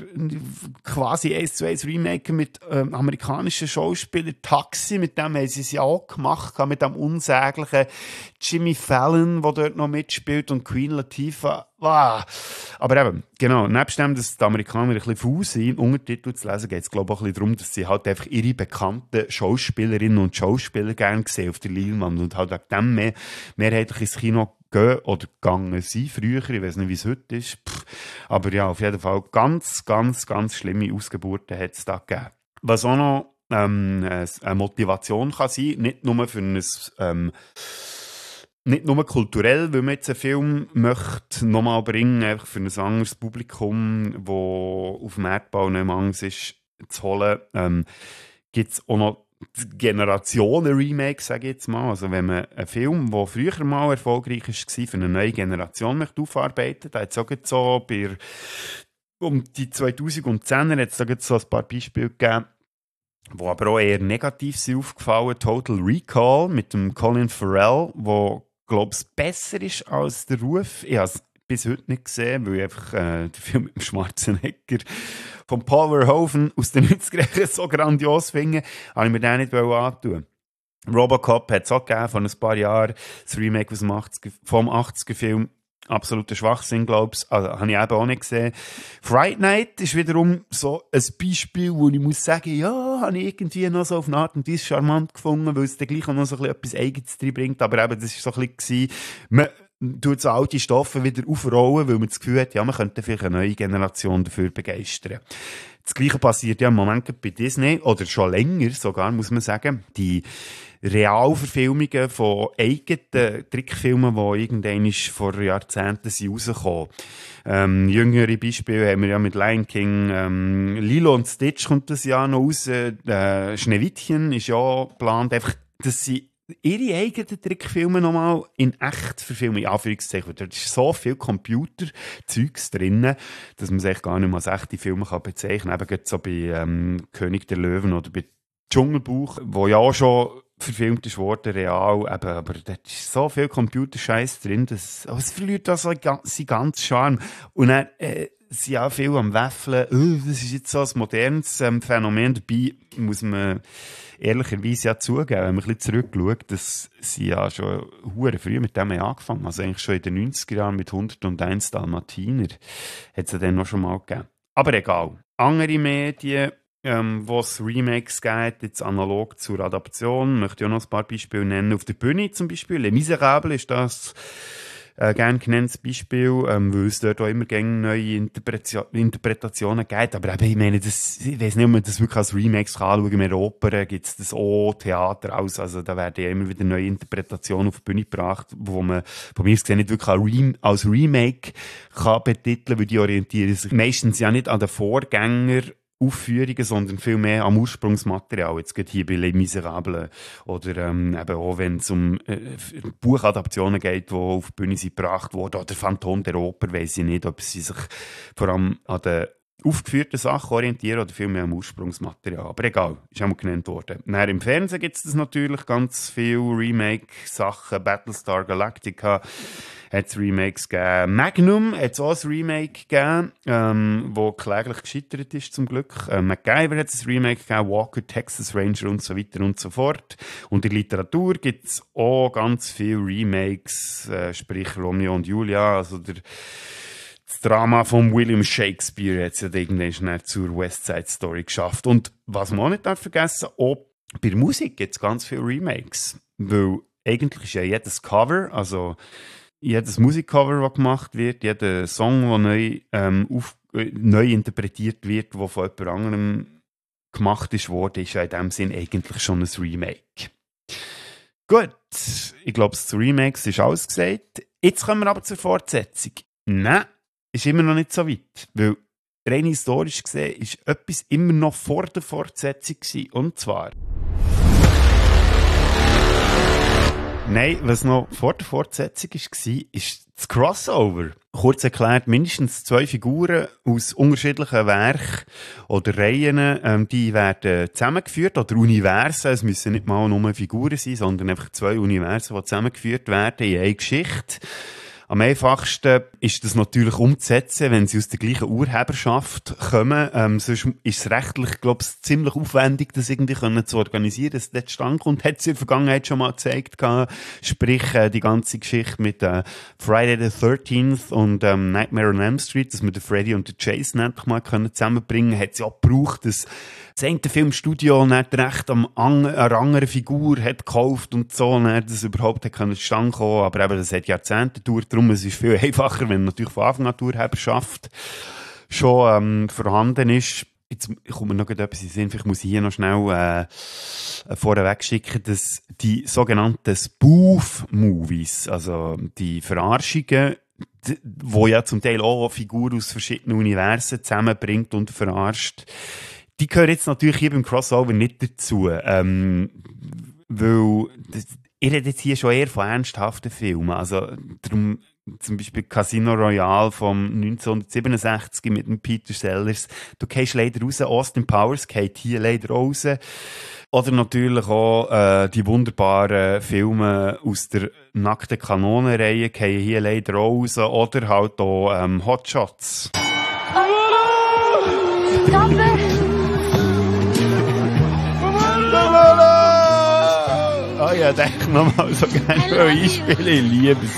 quasi 1:1 Remake mit amerikanischen Schauspielern. Taxi, mit dem haben sie es ja auch gemacht, mit dem unsäglichen Jimmy Fallon, der dort noch mitspielt, und Queen Latifah. Wow. Aber eben, genau, nebst dem, dass die Amerikaner ein bisschen faul sind, Untertitel zu lesen, geht es, glaube ich, auch ein bisschen darum, dass sie halt einfach ihre bekannten Schauspielerinnen und Schauspieler gerne sehen auf der Leinwand und halt wegen dem mehrheitlich ins Kino gehen oder gegangen sind früher, ich weiß nicht, wie es heute ist. Aber ja, auf jeden Fall ganz, ganz, ganz schlimme Ausgeburten hat es da gegeben. Was auch noch eine Motivation kann sein, nicht nur für ein nicht nur kulturell, weil man jetzt einen Film möchte nochmal bringen, einfach für ein anderes Publikum, das auf dem Erdbau nicht mehr Angst ist, zu holen, gibt es auch noch Generationen-Remake, sage ich jetzt mal. Also wenn man einen Film, der früher mal erfolgreich war, für eine neue Generation möchte aufarbeiten, da hat es auch so um die 2010er hat es da so ein paar Beispiele gegeben, die aber auch eher negativ sind aufgefallen. Total Recall mit dem Colin Farrell, der, glaube ich, besser ist als der Ruf. Ich habe es bis heute nicht gesehen, weil ich einfach den Film mit dem Schwarzenegger von Paul Verhoeven aus den 90er so grandios finde, habe ich mir den nicht antun. Robocop hat es auch gegeben, vor ein paar Jahren, das Remake vom 80er-Film. Absoluter Schwachsinn, glaube ich. Also, habe ich eben auch nicht gesehen. Fright Night ist wiederum so ein Beispiel, wo ich muss sagen, ja, habe ich irgendwie noch so auf eine Art und Weise charmant gefunden, weil es dann gleich auch noch so etwas Eigenes drin bringt. Aber eben, das war so ein bisschen, man tut so alte Stoffe wieder aufrollen, weil man das Gefühl hat, ja, man könnte vielleicht eine neue Generation dafür begeistern. Das Gleiche passiert ja im Moment bei Disney, oder schon länger sogar, muss man sagen. Die Realverfilmungen von eigenen Trickfilmen, die irgendwann vor Jahrzehnten rausgekommen sind. Jüngere Beispiele haben wir ja mit Lion King, Lilo und Stitch kommt das Jahr noch raus, Schneewittchen ist ja geplant, einfach, dass sie ihre eigenen Trickfilme nochmal in echt verfilmen, in Anführungszeichen. Da ist so viel Computerzeugs drin, dass man sich gar nicht mehr als echte Filme bezeichnen kann. Eben so bei König der Löwen oder bei Dschungelbuch, wo ja auch schon verfilmt ist worden, real, eben, aber da ist so viel Computerscheiß drin, es verliert auch so seinen ganzen Charme. Und dann sind auch viele am Wäffeln, das ist jetzt so ein modernes Phänomen. Dabei muss man ehrlicherweise ja zugeben, wenn man ein bisschen zurückschaut, dass sie ja schon hure früh mit dem angefangen, also eigentlich schon in den 90er Jahren mit 101 Dalmatiner, hat es ja dann noch schon mal gegeben. Aber egal. Andere Medien, wo es Remakes gibt, jetzt analog zur Adaption, möchte ich auch noch ein paar Beispiele nennen. Auf der Bühne zum Beispiel, Les Miserables ist das gerne genanntes Beispiel, weil es dort auch immer gerne neue Interpretationen gibt. Aber eben, ich meine, ich weiss nicht, ob man das wirklich als Remakes kann anschauen. Mit Opern gibt es das auch, Theater aus. Also da werden ja immer wieder neue Interpretationen auf die Bühne gebracht, wo man von mir gesehen nicht wirklich als Remake kann betiteln, weil die orientieren sich meistens ja nicht an den Vorgänger-Aufführungen, sondern viel mehr am Ursprungsmaterial. Jetzt geht hier bei Les Miserables oder eben auch, wenn es um Buchadaptionen geht, die auf die Bühne sind gebracht wurden, oder Phantom der Oper, weiss ich nicht, ob sie sich vor allem an den aufgeführten Sachen orientieren oder viel mehr am Ursprungsmaterial. Aber egal, ist auch mal genannt worden. Dann im Fernsehen gibt es natürlich ganz viele Remake-Sachen. Battlestar Galactica hat es Remakes gegeben. Magnum hat es auch ein Remake gegeben, wo kläglich gescheitert ist, zum Glück. MacGyver hat es ein Remake gegeben, Walker, Texas Ranger und so weiter und so fort. Und in der Literatur gibt es auch ganz viele Remakes, sprich Romeo und Julia, also das Drama von William Shakespeare hat es ja irgendwann zur West Side Story geschafft. Und was man auch nicht vergessen darf, auch bei der Musik gibt es ganz viele Remakes. Weil eigentlich ist ja jedes Cover, also jedes Musikcover, das gemacht wird, jeder Song, der neu interpretiert wird, der von jemand anderem gemacht wurde, ist ja in dem Sinn eigentlich schon ein Remake. Gut, ich glaube, zu Remakes ist alles gesagt. Jetzt kommen wir aber zur Fortsetzung. Nein, ist immer noch nicht so weit, weil rein historisch gesehen ist etwas immer noch vor der Fortsetzung gewesen, und zwar... Nein, was noch vor der Fortsetzung war, ist das Crossover. Kurz erklärt, mindestens 2 Figuren aus unterschiedlichen Werken oder Reihen, die werden zusammengeführt, oder Universen, es müssen nicht mal nur Figuren sein, sondern einfach 2 Universen, die zusammengeführt werden in eine Geschichte. Am einfachsten ist das natürlich umzusetzen, wenn sie aus der gleichen Urheberschaft kommen. Sonst ist es rechtlich, glaube ich, ziemlich aufwendig, das irgendwie zu organisieren, dass das zustande kommt. Hat es in der Vergangenheit schon mal gezeigt, sprich die ganze Geschichte mit Friday the 13th und Nightmare on Elm Street, dass wir den Freddy und den Jason endlich mal zusammenbringen können. Hat es ja auch gebraucht, dass das eine Filmstudio nicht recht an einer anderen Figur hat gekauft und so, nicht, dass überhaupt zustande kommen. Aber eben, das hat Jahrzehnte gedauert. Darum ist es viel einfacher, wenn natürlich von Anfang an die Urheberschaft schon vorhanden ist. Jetzt kommt mir noch etwas in den Sinn. Vielleicht muss ich hier noch schnell vorweg schicken, dass die sogenannten Spoof-Movies, also die Verarschungen, wo ja zum Teil auch Figuren aus verschiedenen Universen zusammenbringt und verarscht, die gehören jetzt natürlich hier beim Crossover nicht dazu, weil ich rede jetzt hier schon eher von ernsthaften Filmen, also darum zum Beispiel Casino Royale vom 1967 mit dem Peter Sellers, du gehst leider raus, Austin Powers geht hier leider raus, oder natürlich auch die wunderbaren Filme aus der nackten Kanonenreihe gehen hier leider raus, oder halt auch Hot Shots. Stop it! Oh ja, denke nochmal so gerne einspielen, ich liebe es.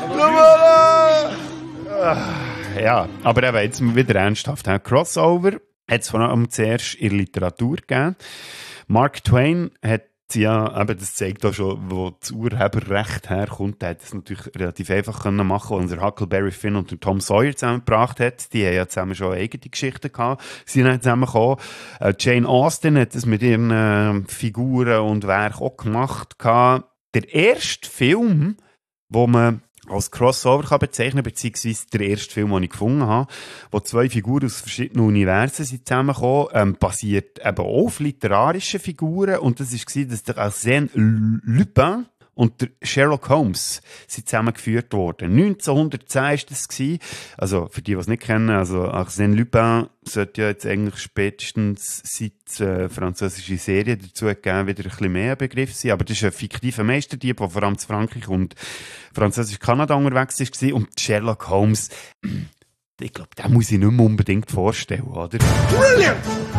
Ja, aber eben jetzt wieder ernsthaft. Crossover hat es vor allem zuerst in der Literatur gegeben. Mark Twain hat ja, eben, das zeigt auch schon, wo das Urheberrecht herkommt. Der hat das natürlich relativ einfach machen, als er Huckleberry Finn und den Tom Sawyer zusammengebracht hat. Die haben ja zusammen schon eigene Geschichten gehabt. Sie sind zusammengekommen. Jane Austen hat das mit ihren Figuren und Werken auch gemacht gehabt. Der erste Film, wo man als Crossover kann bezeichnen, beziehungsweise der erste Film, den ich gefunden habe, wo 2 Figuren aus verschiedenen Universen sind zusammengekommen, basiert eben auch auf literarischen Figuren, und das war, dass der Arsène Lupin und der Sherlock Holmes sind zusammengeführt worden. 1910 war das. Also, für die es nicht kennen, also Arsène Lupin sollte ja jetzt eigentlich spätestens seit französische Serie dazu gegeben, wieder ein bisschen mehr ein Begriff sein. Aber das ist ein fiktiver Meisterdieb, der vor allem zu Frankreich und Französisch-Kanada unterwegs war. Und Sherlock Holmes, ich glaube, den muss ich nicht mehr unbedingt vorstellen, oder? Brilliant!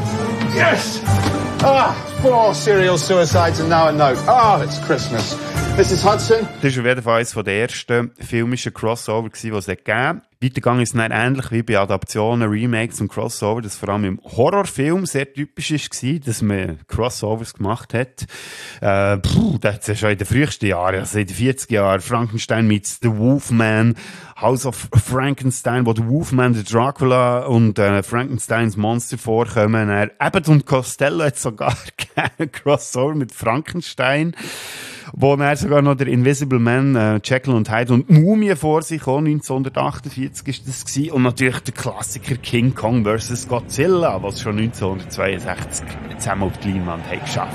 Yes! 4 serial suicides and now a note. It's Christmas. Mrs. Hudson. Das war auf jeden Fall eines der ersten filmischen Crossover, die es gegeben. Weitergegangen ist es dann ähnlich wie bei Adaptionen, Remakes und Crossover, das vor allem im Horrorfilm sehr typisch war, dass man Crossovers gemacht hat. Das hat es ja schon in den frühesten Jahren, also in den 40er Jahren, Frankenstein meets The Wolfman, House of Frankenstein, wo der Wolfman, der Dracula und Frankensteins Monster vorkommen. Abbott und Costello hat sogar einen Crossover mit Frankenstein, wo dann sogar noch der Invisible Man, Jekyll und Hyde und Mumie vor sich kam, 1948 ist das gewesen. Und natürlich der Klassiker King Kong vs. Godzilla, was schon 1962 zusammen auf die Leinwand haben geschafft.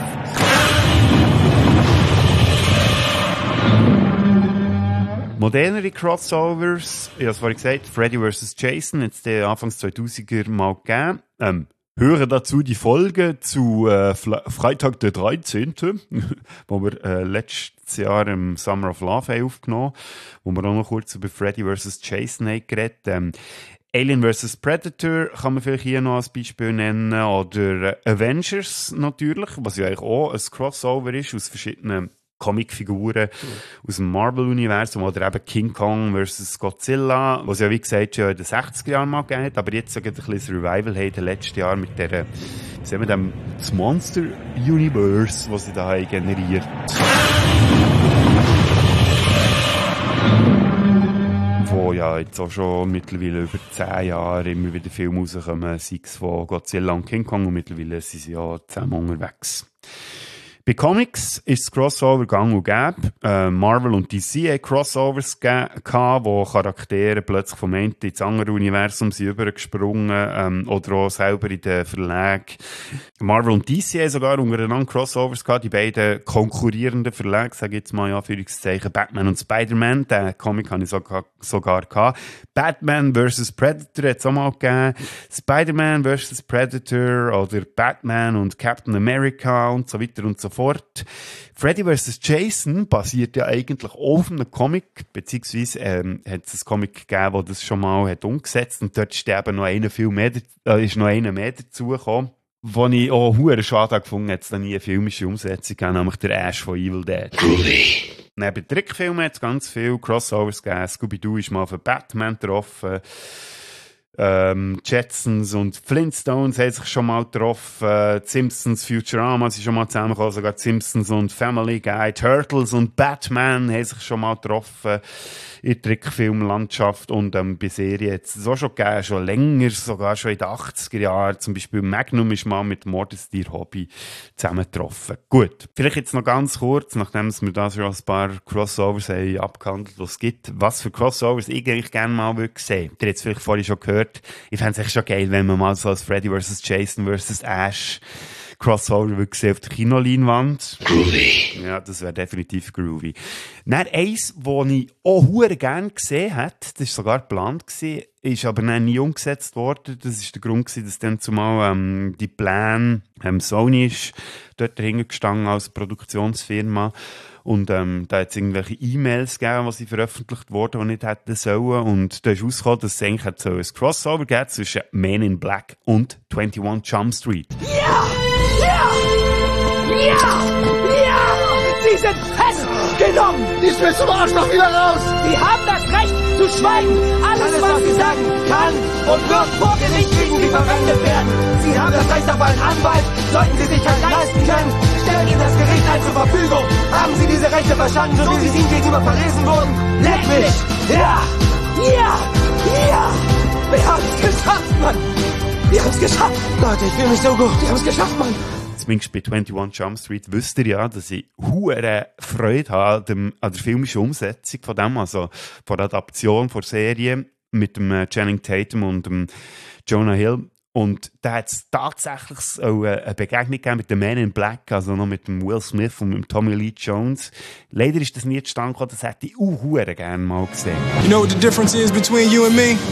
Modernere Crossovers, ich habe es vorhin gesagt, Freddy vs. Jason, jetzt der Anfangs 2000er mal gegeben. Hören dazu die Folge zu Freitag der 13., wo wir letztes Jahr im Summer of Love haben aufgenommen, wo wir auch noch kurz über Freddy vs. Jason haben geredet. Alien vs. Predator kann man vielleicht hier noch als Beispiel nennen, oder Avengers natürlich, was ja eigentlich auch ein Crossover ist aus verschiedenen Comicfiguren aus dem Marvel-Universum, oder eben King Kong vs. Godzilla, was ja wie gesagt schon in den 60er Jahren mal gegeben hat, aber jetzt sogar ein bisschen Revival haben in den letzten Jahren mit der, wie sagen wir dem, das Monster-Universe, was sie da haben generiert. Wo ja jetzt auch schon mittlerweile über 10 Jahre immer wieder Filme rauskommen, sei es von Godzilla und King Kong, und mittlerweile sind sie ja zusammen unterwegs. Bei Comics ist das Crossover gang und gäbe. Marvel und DC haben Crossovers gehabt, wo Charaktere plötzlich vom einen ins andere Universum sind übergesprungen, oder auch selber in den Verlagen. Marvel und DC haben sogar untereinander Crossovers gehabt, die beiden konkurrierenden Verlage, sage ich jetzt mal in Anführungszeichen, Batman und Spider-Man, den Comic habe ich sogar gehabt. Batman vs. Predator hat es auch mal gegeben, Spider-Man vs. Predator oder Batman und Captain America und so weiter und so fort. Freddy vs. Jason basiert ja eigentlich auf einem Comic, beziehungsweise hat es ein Comic gegeben, das das schon mal hat umgesetzt, und dort ist eben noch einer mehr dazugekommen, wo ich auch verdammt schade gefunden habe, dass es da nie eine filmische Umsetzung gab, nämlich der Ash von Evil Dead. Neben Trickfilmen hat es ganz viele Crossovers gegeben. Scooby-Doo ist mal auf Batman getroffen. Jetsons und Flintstones haben sich schon mal getroffen. Simpsons, Futurama sind schon mal zusammengekommen. Sogar Simpsons und Family Guy, Turtles und Batman haben sich schon mal getroffen in der Trickfilmlandschaft. Und bei Serien hat es auch schon gegeben, schon länger, sogar schon in den 80er Jahren. Zum Beispiel Magnum ist mal mit Mordestier Hobby zusammengetroffen. Gut, vielleicht jetzt noch ganz kurz, nachdem wir da schon ein paar Crossovers haben abgehandelt, was es gibt, was für Crossovers ich eigentlich gerne mal würde sehen. Ihr habt es vielleicht vorhin schon gehört. Ich fände es echt schon geil, wenn man mal so als Freddy vs. Jason vs. Ash Crossover würde sehen auf der Kinoleinwand. Groovy. Ja, das wäre definitiv groovy. Dann eins, das ich auch verdammt gerne gesehen hätte, das war sogar geplant gewesen, ist aber dann nie umgesetzt worden. Das war der Grund gewesen, dass dann zumal die Pläne, Sony ist dort dahinter gestanden als Produktionsfirma. Und da hat es irgendwelche E-Mails gegeben, die veröffentlicht wurden, die nicht hätten sollen. Und da ist rausgekommen, dass es eigentlich so ein Crossover gibt zwischen Men in Black und 21 Jump Street. Ja! Ja! Ja! Ja! Sie sind festgenommen! Ich will zum Arschloch wieder raus! Sie haben das Recht zu schweigen! Alles, was Sie sagen, kann und wird vor Gericht gegen Sie verwendet werden! Sie haben das Recht auf einen Anwalt! Sollten Sie sich einen leisten können, stellt Ihnen das Gericht ein zur Verfügung! Haben Sie diese Rechte verstanden, so wie sie Ihnen gegenüber verlesen wurden? Leck mich! Ja! Ja! Ja! Wir haben es geschafft, Mann! Wir haben es geschafft! Leute, ich fühle mich so gut! Wir haben es geschafft, Mann! Zumindest bei 21 Jump Street wisst ihr ja, dass ich hure Freude habe an der filmischen Umsetzung von dem, also von der Adaption von Serie mit dem Channing Tatum und dem Jonah Hill. Und da hat es tatsächlich auch eine Begegnung gegeben mit dem Man in Black, also noch mit dem Will Smith und mit dem Tommy Lee Jones. Leider ist das nie zustande gekommen, das hätte ich auch hure gerne mal gesehen. You know what the difference is between you and me?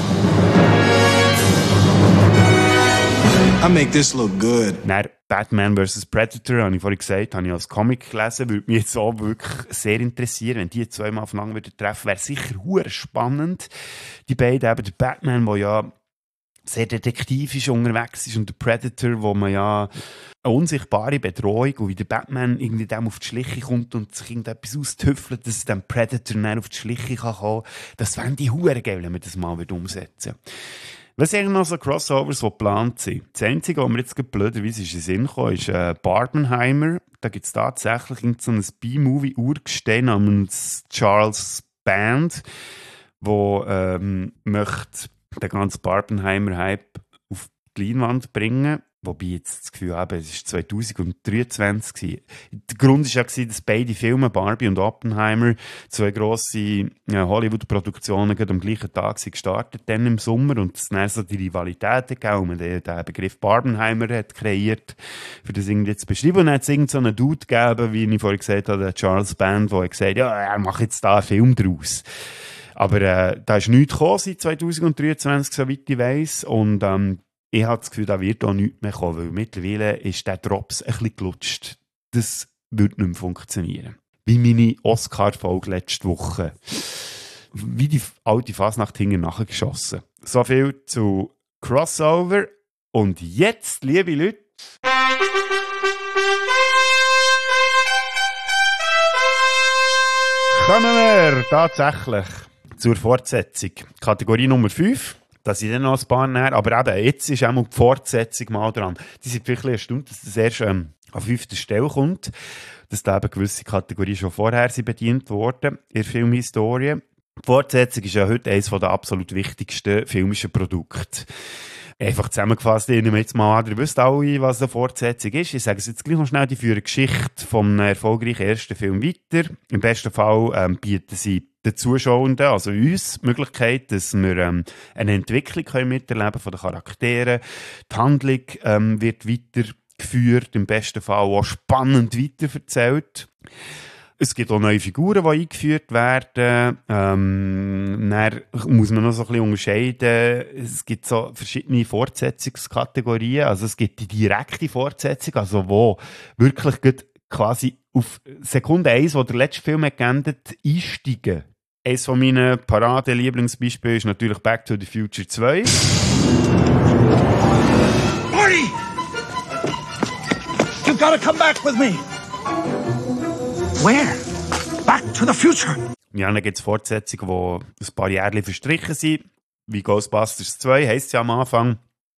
I make this look good. Dann Batman vs. Predator, habe ich vorhin gesagt, habe ich als Comic gelesen, würde mich jetzt auch wirklich sehr interessieren, wenn die zweimal aufeinander treffen, wäre sicher hure spannend. Die beiden, eben der Batman, der ja sehr detektivisch unterwegs ist und der Predator, wo man ja eine unsichtbare Bedrohung und wie der Batman irgendwie dem auf die Schliche kommt und sich irgendetwas austüffelt, dass dem Predator dann auf die Schliche kann kommen. Das fände ich verdammt geil, wenn man das mal umsetzen würde. Was sind noch so Crossovers, die geplant sind? Das Einzige, was mir jetzt blöderweise in den Sinn kam, ist Barbenheimer. Da gibt es tatsächlich so ein B-Movie-Urgestein namens Charles Band, wo möchte den ganzen Barbenheimer-Hype auf die Leinwand bringen. Wobei ich jetzt das Gefühl habe, es war 2023 gewesen. Der Grund war ja, dass beide Filme, Barbie und Oppenheimer, zwei grosse Hollywood-Produktionen am gleichen Tag sind gestartet, dann im Sommer, und es dann so die Rivalität gegeben, und man den Begriff Barbenheimer hat kreiert, für das irgendwie zu beschreiben. Und dann hat es irgend so einen Dude gegeben, wie ich vorhin gesagt habe, der Charles Band, der gesagt hat, ja, er macht jetzt da einen Film draus. Aber da ist nichts gekommen seit 2023, soweit ich weiss. Und ich habe das Gefühl, da wird auch nichts mehr kommen, weil mittlerweile ist der Drops ein bisschen gelutscht. Das würde nicht mehr funktionieren. Wie meine Oscar-Folge letzte Woche. Wie die alte Fasnacht hinten nachgeschossen. So viel zu Crossover. Und jetzt, liebe Leute, kommen wir tatsächlich zur Fortsetzung. Kategorie Nummer 5. Da sind dann noch ein paar näher, aber eben, jetzt ist auch mal die Fortsetzung mal dran. Die sind vielleicht erstaunt, dass das erst an 5. Stelle kommt, dass da eben gewisse Kategorien schon vorher sind bedient worden in der Filmhistorie. Die Fortsetzung ist ja heute eines der absolut wichtigsten filmischen Produkte. Einfach zusammengefasst, ich nehme jetzt mal an, ihr wisst alle, was eine Fortsetzung ist. Ich sage es jetzt gleich noch schnell, die führen die Geschichte vom erfolgreichen ersten Film weiter. Im besten Fall bieten sie den Zuschauenden, also uns, die Möglichkeit, dass wir eine Entwicklung miterleben von den Charakteren. Die Handlung wird weitergeführt, im besten Fall auch spannend weiterverzählt. Es gibt auch neue Figuren, die eingeführt werden. Dann muss man noch so ein bisschen unterscheiden. Es gibt so verschiedene Fortsetzungskategorien. Also es gibt die direkte Fortsetzung, also wo wirklich quasi auf Sekunde 1, wo der letzte Film hat geendet, einsteigen. Eines von meinen Parade-Lieblingsbeispielen ist natürlich Back to the Future 2. Marty! You've got to come back with me! Where? Back to the future! Ja, dann gibt es Fortsetzungen, die ein paar Jahre verstrichen sind. Wie Ghostbusters 2 heisst es ja am Anfang.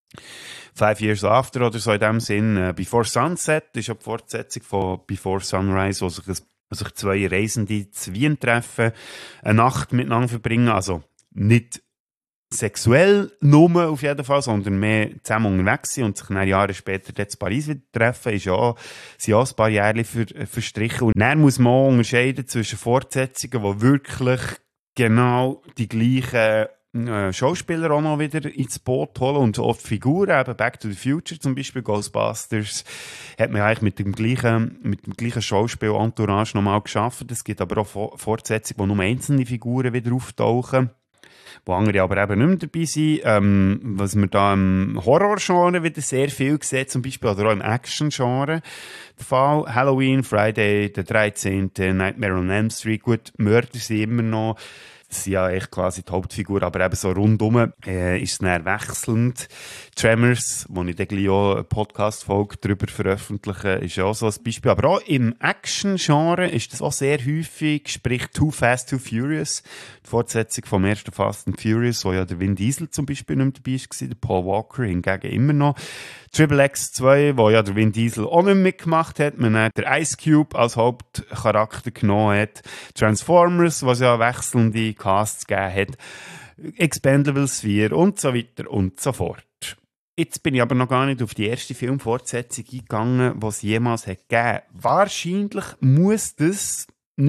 5 Years After oder so in dem Sinn. Before Sunset ist ja die Fortsetzung von Before Sunrise, wo sich zwei Reisende zu Wien treffen, eine Nacht miteinander verbringen. Also nicht sexuell nur auf jeden Fall, sondern mehr zusammen unterwegs sind und sich dann Jahre später dort in Paris wieder treffen, sind auch ein paar Jahre verstrichen. Und dann muss man auch unterscheiden zwischen Fortsetzungen, die wirklich genau die gleichen Schauspieler auch noch wieder ins Boot holen und oft Figuren, eben Back to the Future zum Beispiel, Ghostbusters, hat man eigentlich mit dem gleichen Schauspiel-Entourage nochmal geschaffen. Es gibt aber auch Fortsetzungen, wo nur einzelne Figuren wieder auftauchen, wo andere aber eben nicht mehr dabei sind. Was man da im Horror-Genre wieder sehr viel sieht, zum Beispiel, oder auch im Action-Genre der Fall. Halloween, Friday, der 13., Nightmare on Elm Street, gut, Mörder sind immer noch, das sind ja echt quasi die Hauptfigur, aber eben so rundum ist es dann wechselnd. Tremors, wo ich dann gleich auch eine Podcast-Folge darüber veröffentliche, ist ja auch so ein Beispiel. Aber auch im Action-Genre ist das auch sehr häufig, sprich Too Fast, Too Furious, die Fortsetzung vom ersten Fast and Furious, wo ja der Vin Diesel zum Beispiel nicht mehr dabei war, der Paul Walker hingegen immer noch. Triple X 2, wo ja der Vin Diesel auch nicht mitgemacht hat, man hat der Ice Cube als Hauptcharakter genommen hat. Transformers, was ja wechselnde Casts gegeben hat. Expendables 4 und so weiter und so fort. Jetzt bin ich aber noch gar nicht auf die erste Filmfortsetzung eingegangen, die es jemals hat gegeben. Wahrscheinlich muss das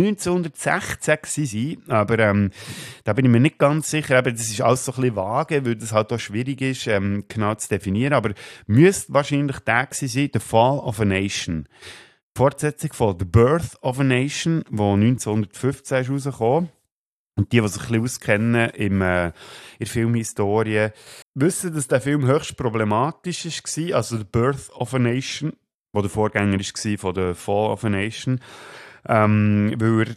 1916 sein, aber da bin ich mir nicht ganz sicher. Aber das ist alles so ein bisschen vage, weil das halt auch schwierig ist, genau zu definieren. Aber müsste wahrscheinlich der gewesen sein, The Fall of a Nation. Die Fortsetzung von The Birth of a Nation, die 1915 ist rausgekommen. Und die sich ein bisschen auskennen in der Filmhistorie, wissen, dass der Film höchst problematisch war. Also The Birth of a Nation, wo der Vorgänger war von The Fall of a Nation. Weil er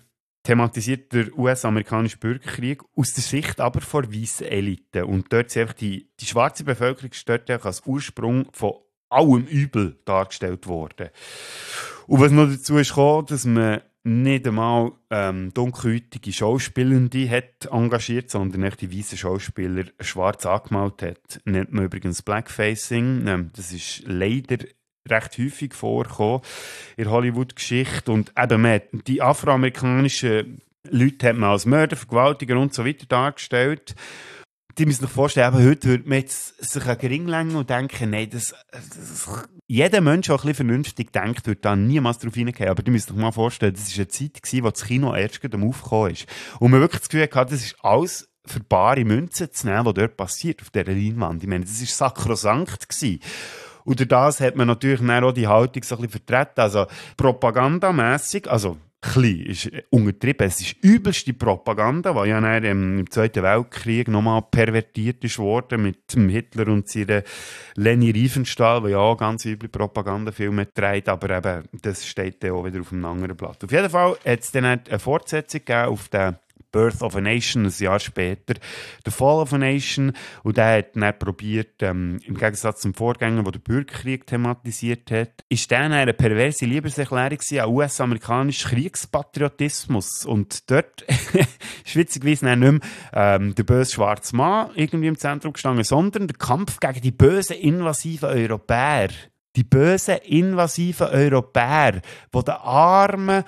thematisiert der US-amerikanische Bürgerkrieg aus der Sicht aber von weißen Eliten. Und dort ist einfach die schwarze Bevölkerung dort als Ursprung von allem Übel dargestellt worden. Und was noch dazu ist gekommen, dass man nicht einmal dunkelhäutige Schauspielende hat engagiert, sondern echt die weißen Schauspieler schwarz angemalt hat. Nennt man übrigens Blackfacing. Das ist leider recht häufig vorgekommen in der Hollywood-Geschichte. Und eben, die afroamerikanischen Leute hat man als Mörder, Vergewaltiger und so weiter dargestellt. Die müssen sich vorstellen, eben heute würde man jetzt sich an Geringlenken und denken, nein, jeder Mensch, der ein bisschen vernünftig denkt, würde da niemals drauf hineingehen. Aber die müssen sich mal vorstellen, das war eine Zeit, in der das Kino erst am Aufkommen ist. Und man wirklich das Gefühl hatte, das ist alles für bare Münzen zu nehmen, was dort passiert auf dieser Leinwand. Ich meine, das war sakrosankt gewesen. Und durch das hat man natürlich dann auch die Haltung so ein bisschen vertreten. Also propagandamässig, also klein ist untertrieben. Es ist übelste Propaganda, die ja dann im Zweiten Weltkrieg nochmal pervertiert ist worden mit dem Hitler und seiner Leni Riefenstahl, die ja auch ganz üble Propagandafilme trägt, aber eben, das steht dann auch wieder auf einem anderen Blatt. Auf jeden Fall hat es dann eine Fortsetzung gegeben auf den Birth of a Nation, ein Jahr später, The Fall of a Nation, und der hat dann probiert, im Gegensatz zum Vorgänger, der den Bürgerkrieg thematisiert hat, ist dann eine perverse Liebeserklärung an US-amerikanischen Kriegspatriotismus. Und dort ist witzigerweise nicht mehr der böse schwarze Mann irgendwie im Zentrum gestanden, sondern der Kampf gegen die bösen invasiven Europäer. Die bösen invasiven Europäer, die den armen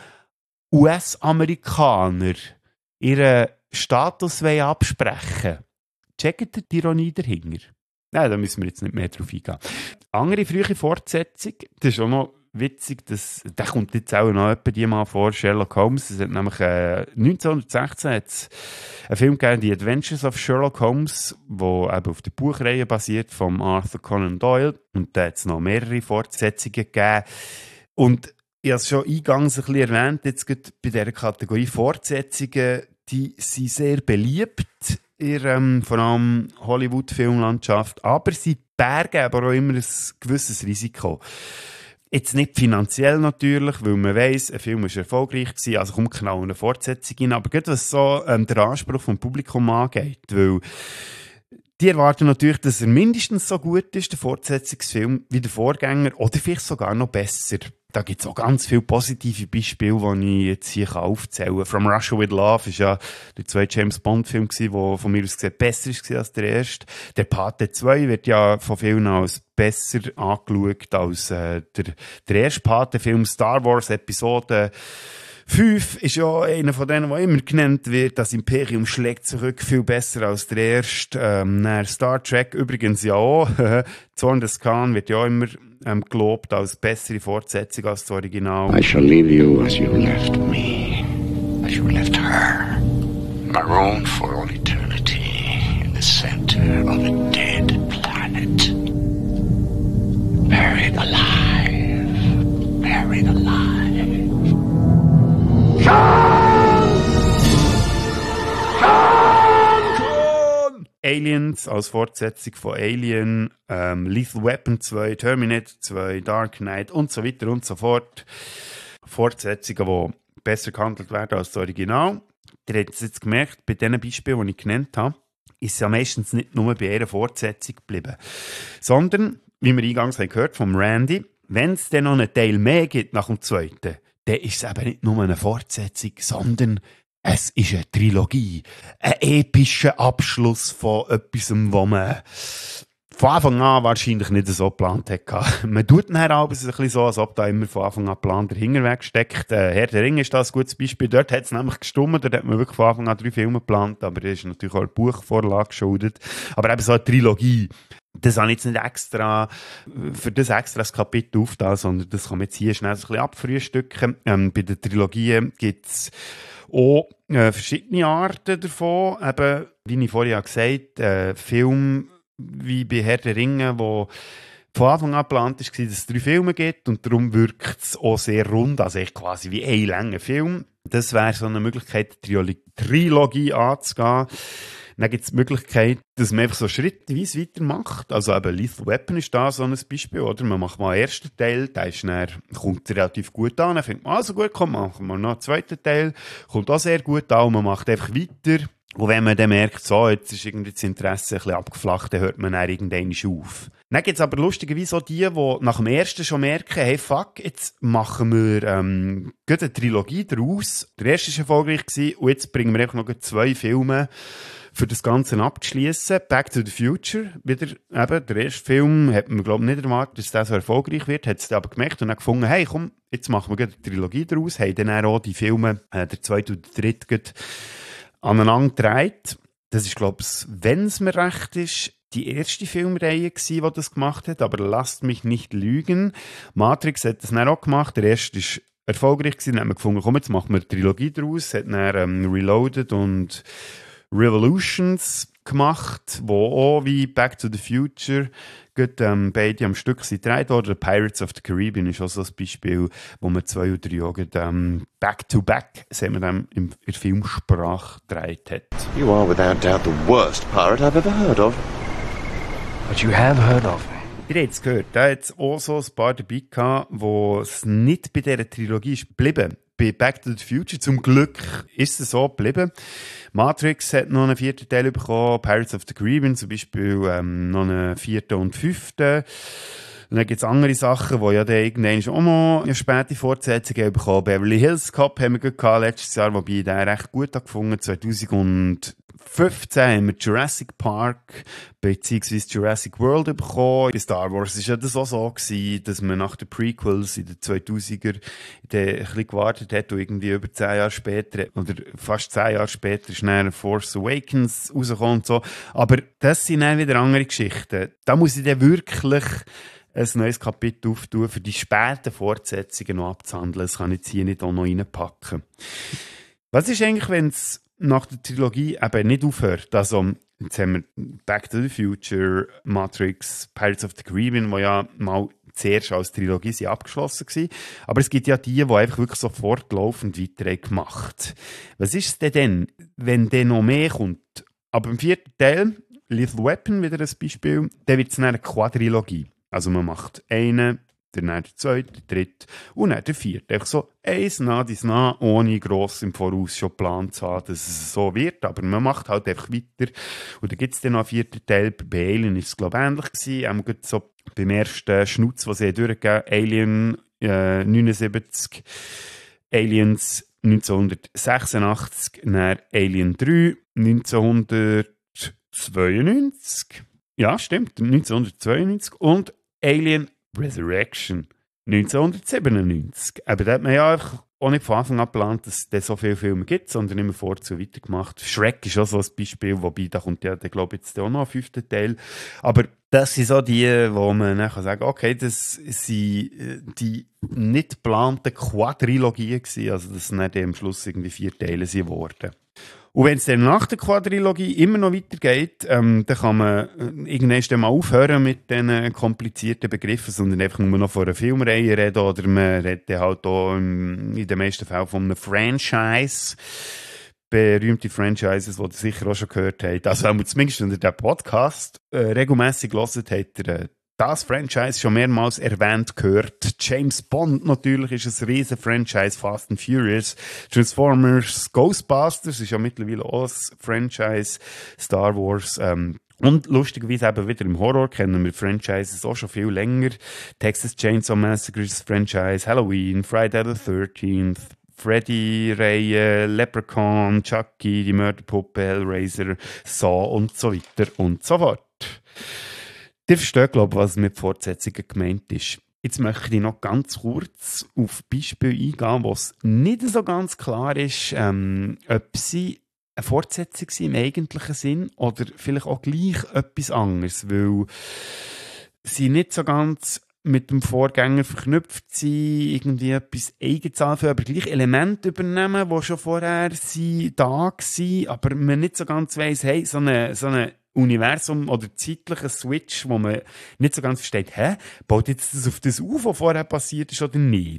US-Amerikaner ihren Status absprechen. Checkt ihr die Ironie dahinter? Nein, da müssen wir jetzt nicht mehr drauf eingehen. Andere frühe Fortsetzung, das ist auch noch witzig, der kommt jetzt auch noch etwa mal vor, Sherlock Holmes. Es hat nämlich 1916 hat's einen Film gegeben, The Adventures of Sherlock Holmes, der eben auf der Buchreihe basiert von Arthur Conan Doyle. Und da hat es noch mehrere Fortsetzungen gegeben. Und ich habe es schon eingangs ein bisschen erwähnt, jetzt bei dieser Kategorie Fortsetzungen, die sind sehr beliebt in vor allem Hollywood-Filmlandschaft, aber sie bergen aber auch immer ein gewisses Risiko. Jetzt nicht finanziell natürlich, weil man weiss, ein Film war erfolgreich gewesen, also kommt genau eine Fortsetzung rein, aber gerade was so der Anspruch vom Publikum angeht, weil die erwarten natürlich, dass er mindestens so gut ist, der Fortsetzungsfilm, wie der Vorgänger, oder vielleicht sogar noch besser. Da gibt es auch ganz viele positive Beispiele, die ich jetzt hier aufzählen kann. From Russia with Love war ja der zweite James-Bond-Film, der von mir aus gesehen besser war als der erste. Der Pate 2 wird ja von vielen als besser angeschaut als der erste Pate-Film. Star Wars Episode 5 ist ja einer von denen, der immer genannt wird. Das Imperium schlägt zurück, viel besser als der erste. Star Trek übrigens ja auch. Zorn des Khan wird ja immer gelobt als bessere Fortsetzung als das Original. I shall leave you as you left me, as you left her, marooned for all eternity in the center of a dead planet. Buried alive, buried alive. Aliens als Fortsetzung von Alien, Lethal Weapon 2, Terminator 2, Dark Knight und so weiter und so fort. Fortsetzungen, die besser gehandelt werden als das Original. Ihr habt es jetzt gemerkt, bei den Beispielen, die ich genannt habe, ist es ja meistens nicht nur bei einer Fortsetzung geblieben, sondern, wie wir eingangs gehört vom Randy, wenn es dann noch einen Teil mehr gibt nach dem zweiten, dann ist es eben nicht nur eine Fortsetzung, sondern es ist eine Trilogie. Ein epischer Abschluss von etwas, was man von Anfang an wahrscheinlich nicht so geplant hat. Man tut nachher aber ein bisschen so, als ob da immer von Anfang an Plan dahinter wegsteckt. Herr der Ringe ist das ein gutes Beispiel. Dort hat es nämlich gestummt, dort hat man wirklich von Anfang an 3 Filme geplant, aber das ist natürlich auch eine Buchvorlage geschuldet. Aber eben so eine Trilogie. Das habe ich jetzt nicht extra für das extra das Kapitel aufgetan, sondern das kann man jetzt hier schnell so ein bisschen abfrühstücken. Bei der Trilogie gibt es auch verschiedene Arten davon. Eben, wie ich vorhin gesagt habe, Film wie bei Herr der Ringe, wo von Anfang an geplant war, dass es 3 Filme gibt und darum wirkt es auch sehr rund, also echt quasi wie ein langer Film. Das wäre so eine Möglichkeit, die Trilogie anzugehen. Dann gibt es die Möglichkeit, dass man einfach so schrittweise weitermacht. Also eben Lethal Weapon ist da so ein Beispiel, oder? Man macht mal einen ersten Teil, der ist dann, kommt relativ gut an, dann findet man, also gut, komm, machen wir noch einen zweiten Teil, kommt auch sehr gut an und man macht einfach weiter. Und wenn man dann merkt, so, jetzt ist irgendwie das Interesse ein bisschen abgeflacht, dann hört man dann irgendwann auf. Dann gibt es aber lustigerweise auch die nach dem ersten schon merken, hey, fuck, jetzt machen wir gerade eine Trilogie daraus. Der erste war erfolgreich gewesen, und jetzt bringen wir einfach noch 2 Filme, für das Ganze abzuschließen. Back to the Future, wieder eben, der erste Film hat man, glaube ich, nicht erwartet, dass der so erfolgreich wird, hat es aber gemerkt und dann gefunden, hey, komm, jetzt machen wir eine Trilogie daraus, haben dann auch die Filme, der zweite und der dritte, aneinander gedreht. Das ist, glaube ich, wenn es mir recht ist, die erste Filmreihe gewesen, die das gemacht hat, aber lasst mich nicht lügen. Matrix hat das dann auch gemacht, der erste ist erfolgreich gewesen, dann haben wir gefunden, komm, jetzt machen wir eine Trilogie daraus, hat dann Reloaded und Revolutions gemacht, wo auch wie Back to the Future beide am Stück sind gedreht worden. Pirates of the Caribbean ist auch so ein Beispiel, wo man 2 oder 3 Jahre back-to-back, sagen wir dann, in der Filmsprache gedreht hat. You are without doubt the worst pirate I've ever heard of. But you have heard of me. Ihr habt es gehört, da hat es auch so ein paar dabei gehabt, wo es nicht bei dieser Trilogie ist geblieben. Bei Back to the Future, zum Glück, ist es so geblieben. Matrix hat noch einen 4. Teil bekommen, Pirates of the Caribbean zum Beispiel noch einen 4. und 5. Und dann gibt es andere Sachen, die ja dann irgendwann auch noch eine späte Fortsetzung haben bekommen. Beverly Hills Cop haben wir gehabt letztes Jahr, wobei ich den recht gut gefunden habe. 2015 haben wir Jurassic Park bzw. Jurassic World bekommen. Bei Star Wars war ja das auch so gewesen, dass man nach den Prequels in den 2000er ein bisschen gewartet hat und irgendwie über 10 Jahre später, oder fast 10 Jahre später, ist dann Force Awakens rausgekommen und so. Aber das sind dann wieder andere Geschichten. Da muss ich dann wirklich ein neues Kapitel auftun, für die späten Fortsetzungen noch abzuhandeln. Das kann ich jetzt hier nicht auch noch reinpacken. Was ist eigentlich, wenn es nach der Trilogie eben nicht aufhört? Also, jetzt haben wir Back to the Future, Matrix, Pirates of the Caribbean, die ja mal zuerst als Trilogie sind abgeschlossen waren. Aber es gibt ja die einfach wirklich so fortlaufend weiter gemacht. Was ist es denn, wenn dann noch mehr kommt? Aber im 4. Teil, Lethal Weapon, wieder ein Beispiel, dann wird es eine Quadrilogie. Also man macht einen, dann der zweite, der dritte und dann der vierte. Einfach so eins nach dies nach, ohne gross im Voraus schon geplant zu haben, dass es so wird. Aber man macht halt einfach weiter. Und dann gibt es dann noch einen 4. Teil. Bei Alien war es, glaube ich, ähnlich gewesen. So beim ersten Schnutz, den sie durchgegeben haben, Alien 79, Aliens 1986, dann Alien 3 1992. Ja, stimmt, 1992. Und Alien Resurrection 1997. Aber da hat man ja einfach auch nicht von Anfang an geplant, dass es so viele Filme gibt, sondern immer vorzu weitergemacht. Shrek ist auch so ein Beispiel, wobei da kommt ja, glaube ich, jetzt auch noch ein 5. Teil. Aber das sind so die, wo man dann sagen kann, okay, das sind die nicht geplanten Quadrilogien gewesen, also das sind dann am Schluss irgendwie 4 Teile geworden. Und wenn es dann nach der Quadrilogie immer noch weitergeht, dann kann man irgendwann mal aufhören mit diesen komplizierten Begriffen, sondern einfach nur noch von einer Filmreihe reden, oder man redet halt auch in den meisten Fällen von einem Franchise. Berühmte Franchises, die ihr sicher auch schon gehört habt. Also zumindest unter diesem Podcast regelmässig gehört habt ihr das Franchise schon mehrmals erwähnt gehört. James Bond natürlich ist ein riesen Franchise, Fast and Furious, Transformers, Ghostbusters ist ja mittlerweile auch ein Franchise, Star Wars, und lustigerweise eben wieder im Horror kennen wir Franchises auch schon viel länger. Texas Chainsaw Massacre ist ein Franchise, Halloween, Friday the 13th, Freddy-Reihe, Leprechaun, Chucky, die Mörderpuppe, Hellraiser, Saw und so weiter und so fort. Ihr versteht, glaube ich, was mit Fortsetzungen gemeint ist. Jetzt möchte ich noch ganz kurz auf Beispiele eingehen, wo es nicht so ganz klar ist, ob sie eine Fortsetzung sind im eigentlichen Sinn oder vielleicht auch gleich etwas anderes, weil sie nicht so ganz mit dem Vorgänger verknüpft sind, irgendwie etwas Eigenes anfangen, aber gleich Elemente übernehmen, die schon vorher da waren, aber man nicht so ganz weiss, hey, so eine Universum oder zeitlicher Switch, wo man nicht so ganz versteht, baut jetzt das auf das auf, was vorher passiert ist oder nicht?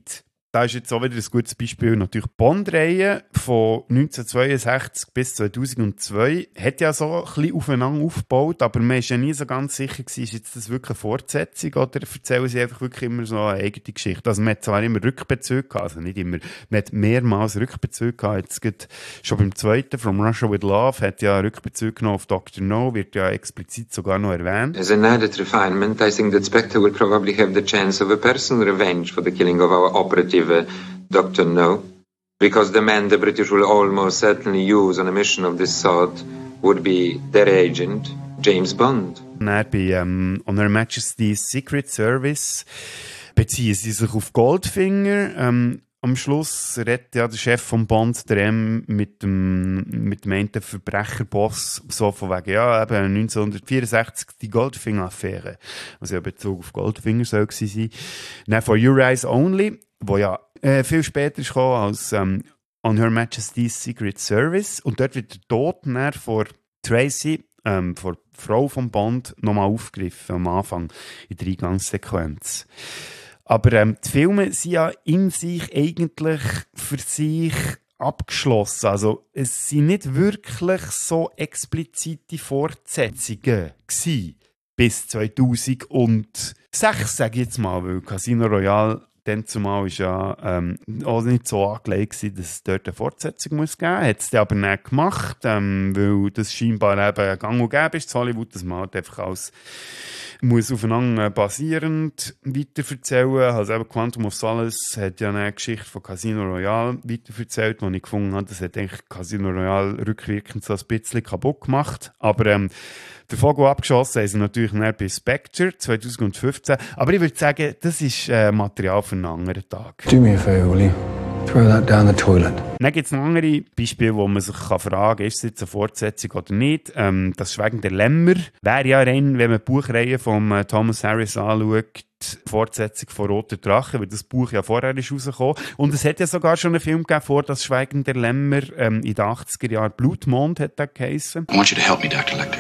da ist jetzt auch wieder ein gutes Beispiel. Natürlich die Bond-Reihe von 1962 bis 2002 hat ja so ein bisschen aufeinander aufgebaut, aber man ist ja nie so ganz sicher gewesen, ist jetzt das wirklich eine Fortsetzung oder erzählen sie einfach wirklich immer so eine eigene Geschichte. Also man hat zwar immer Rückbezüge gehabt, also nicht immer, man hat mehrmals Rückbezüge gehabt. Jetzt geht schon beim zweiten, From Russia with Love, hat ja Rückbezüge genommen auf Dr. No, wird ja explizit sogar noch erwähnt. As an added refinement, I think that Spectre will probably have the chance of a personal revenge for the killing of our operative Dr. No, because the man the British will almost certainly use on a mission of this sort would be their agent, James Bond. Dann bei On Her Majesty's Secret Service beziehen sie sich auf Goldfinger. Am Schluss redet ja der Chef von Bond, der M, mit dem einen Verbrecherboss so von wegen, ja, eben 1964 die Goldfinger-Affäre, was ja Bezug auf Goldfinger soll gewesen sein. Dann von Your Eyes Only, wo ja viel später ist gekommen als On Her Majesty's Secret Service, und dort wird der Tod von Tracy, von der Frau von Bond, nochmal aufgegriffen am Anfang in der Eingangssequenz. Aber die Filme sind ja in sich eigentlich für sich abgeschlossen. Also es sind nicht wirklich so explizite Fortsetzungen gewesen, bis 2006, sage ich jetzt mal, weil Casino Royale dann zumal ist ja auch nicht so angelegt gewesen, dass es dort eine Fortsetzung muss geben muss. Hat es aber nicht gemacht, weil das scheinbar eben gang und gäbe ist in Hollywood, dass man halt einfach alles muss aufeinander basierend weiterverzählen. Also eben Quantum of Solace hat ja eine Geschichte von Casino Royale weiterverzählt, die ich gefunden habe, das hat eigentlich Casino Royale rückwirkend so ein bisschen kaputt gemacht. Aber der Vogel abgeschossen haben sie natürlich nicht bei Spectre 2015. Aber ich würde sagen, das ist Material für einen anderen Tag. Do me a favor, will you? Throw that down the toilet. Dann gibt es noch andere Beispiele, wo man sich fragen kann, ist es jetzt eine Fortsetzung oder nicht. Das Schweigen der Lämmer wäre ja rein, wenn man die Buchreihe von Thomas Harris anschaut, die Fortsetzung von Roter Drache, weil das Buch ja vorher ist rausgekommen. Und es hat ja sogar schon einen Film gegeben vor das Schweigen der Lämmer in den 80er Jahren. Blutmond hat der geheißen. I want you to help me, Dr. Lecter.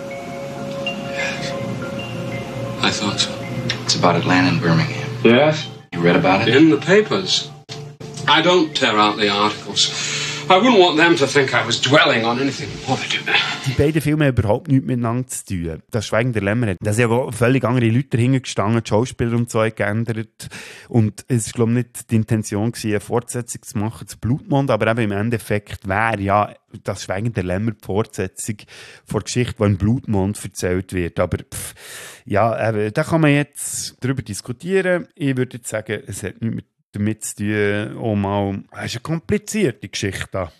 I thought so. It's about Atlanta and Birmingham. Yes? You read about it? In the papers. I don't tear out the articles. I wouldn't want them to think I was dwelling on anything more they do. Die beiden Filme haben überhaupt nichts miteinander zu tun. Das Schweigen der Lämmer hat, da sind ja völlig andere Leute dahinter gestanden, die Schauspieler und so geändert. Und es war, glaube ich, nicht die Intention gewesen, eine Fortsetzung zu machen zu Blutmond, aber eben im Endeffekt wäre ja das Schweigen der Lämmer die Fortsetzung von der Geschichte, die in Blutmond erzählt wird. Aber ja, da kann man jetzt darüber diskutieren. Ich würde jetzt sagen, es hat nichts damit zu tun, es ist eine komplizierte Geschichte da.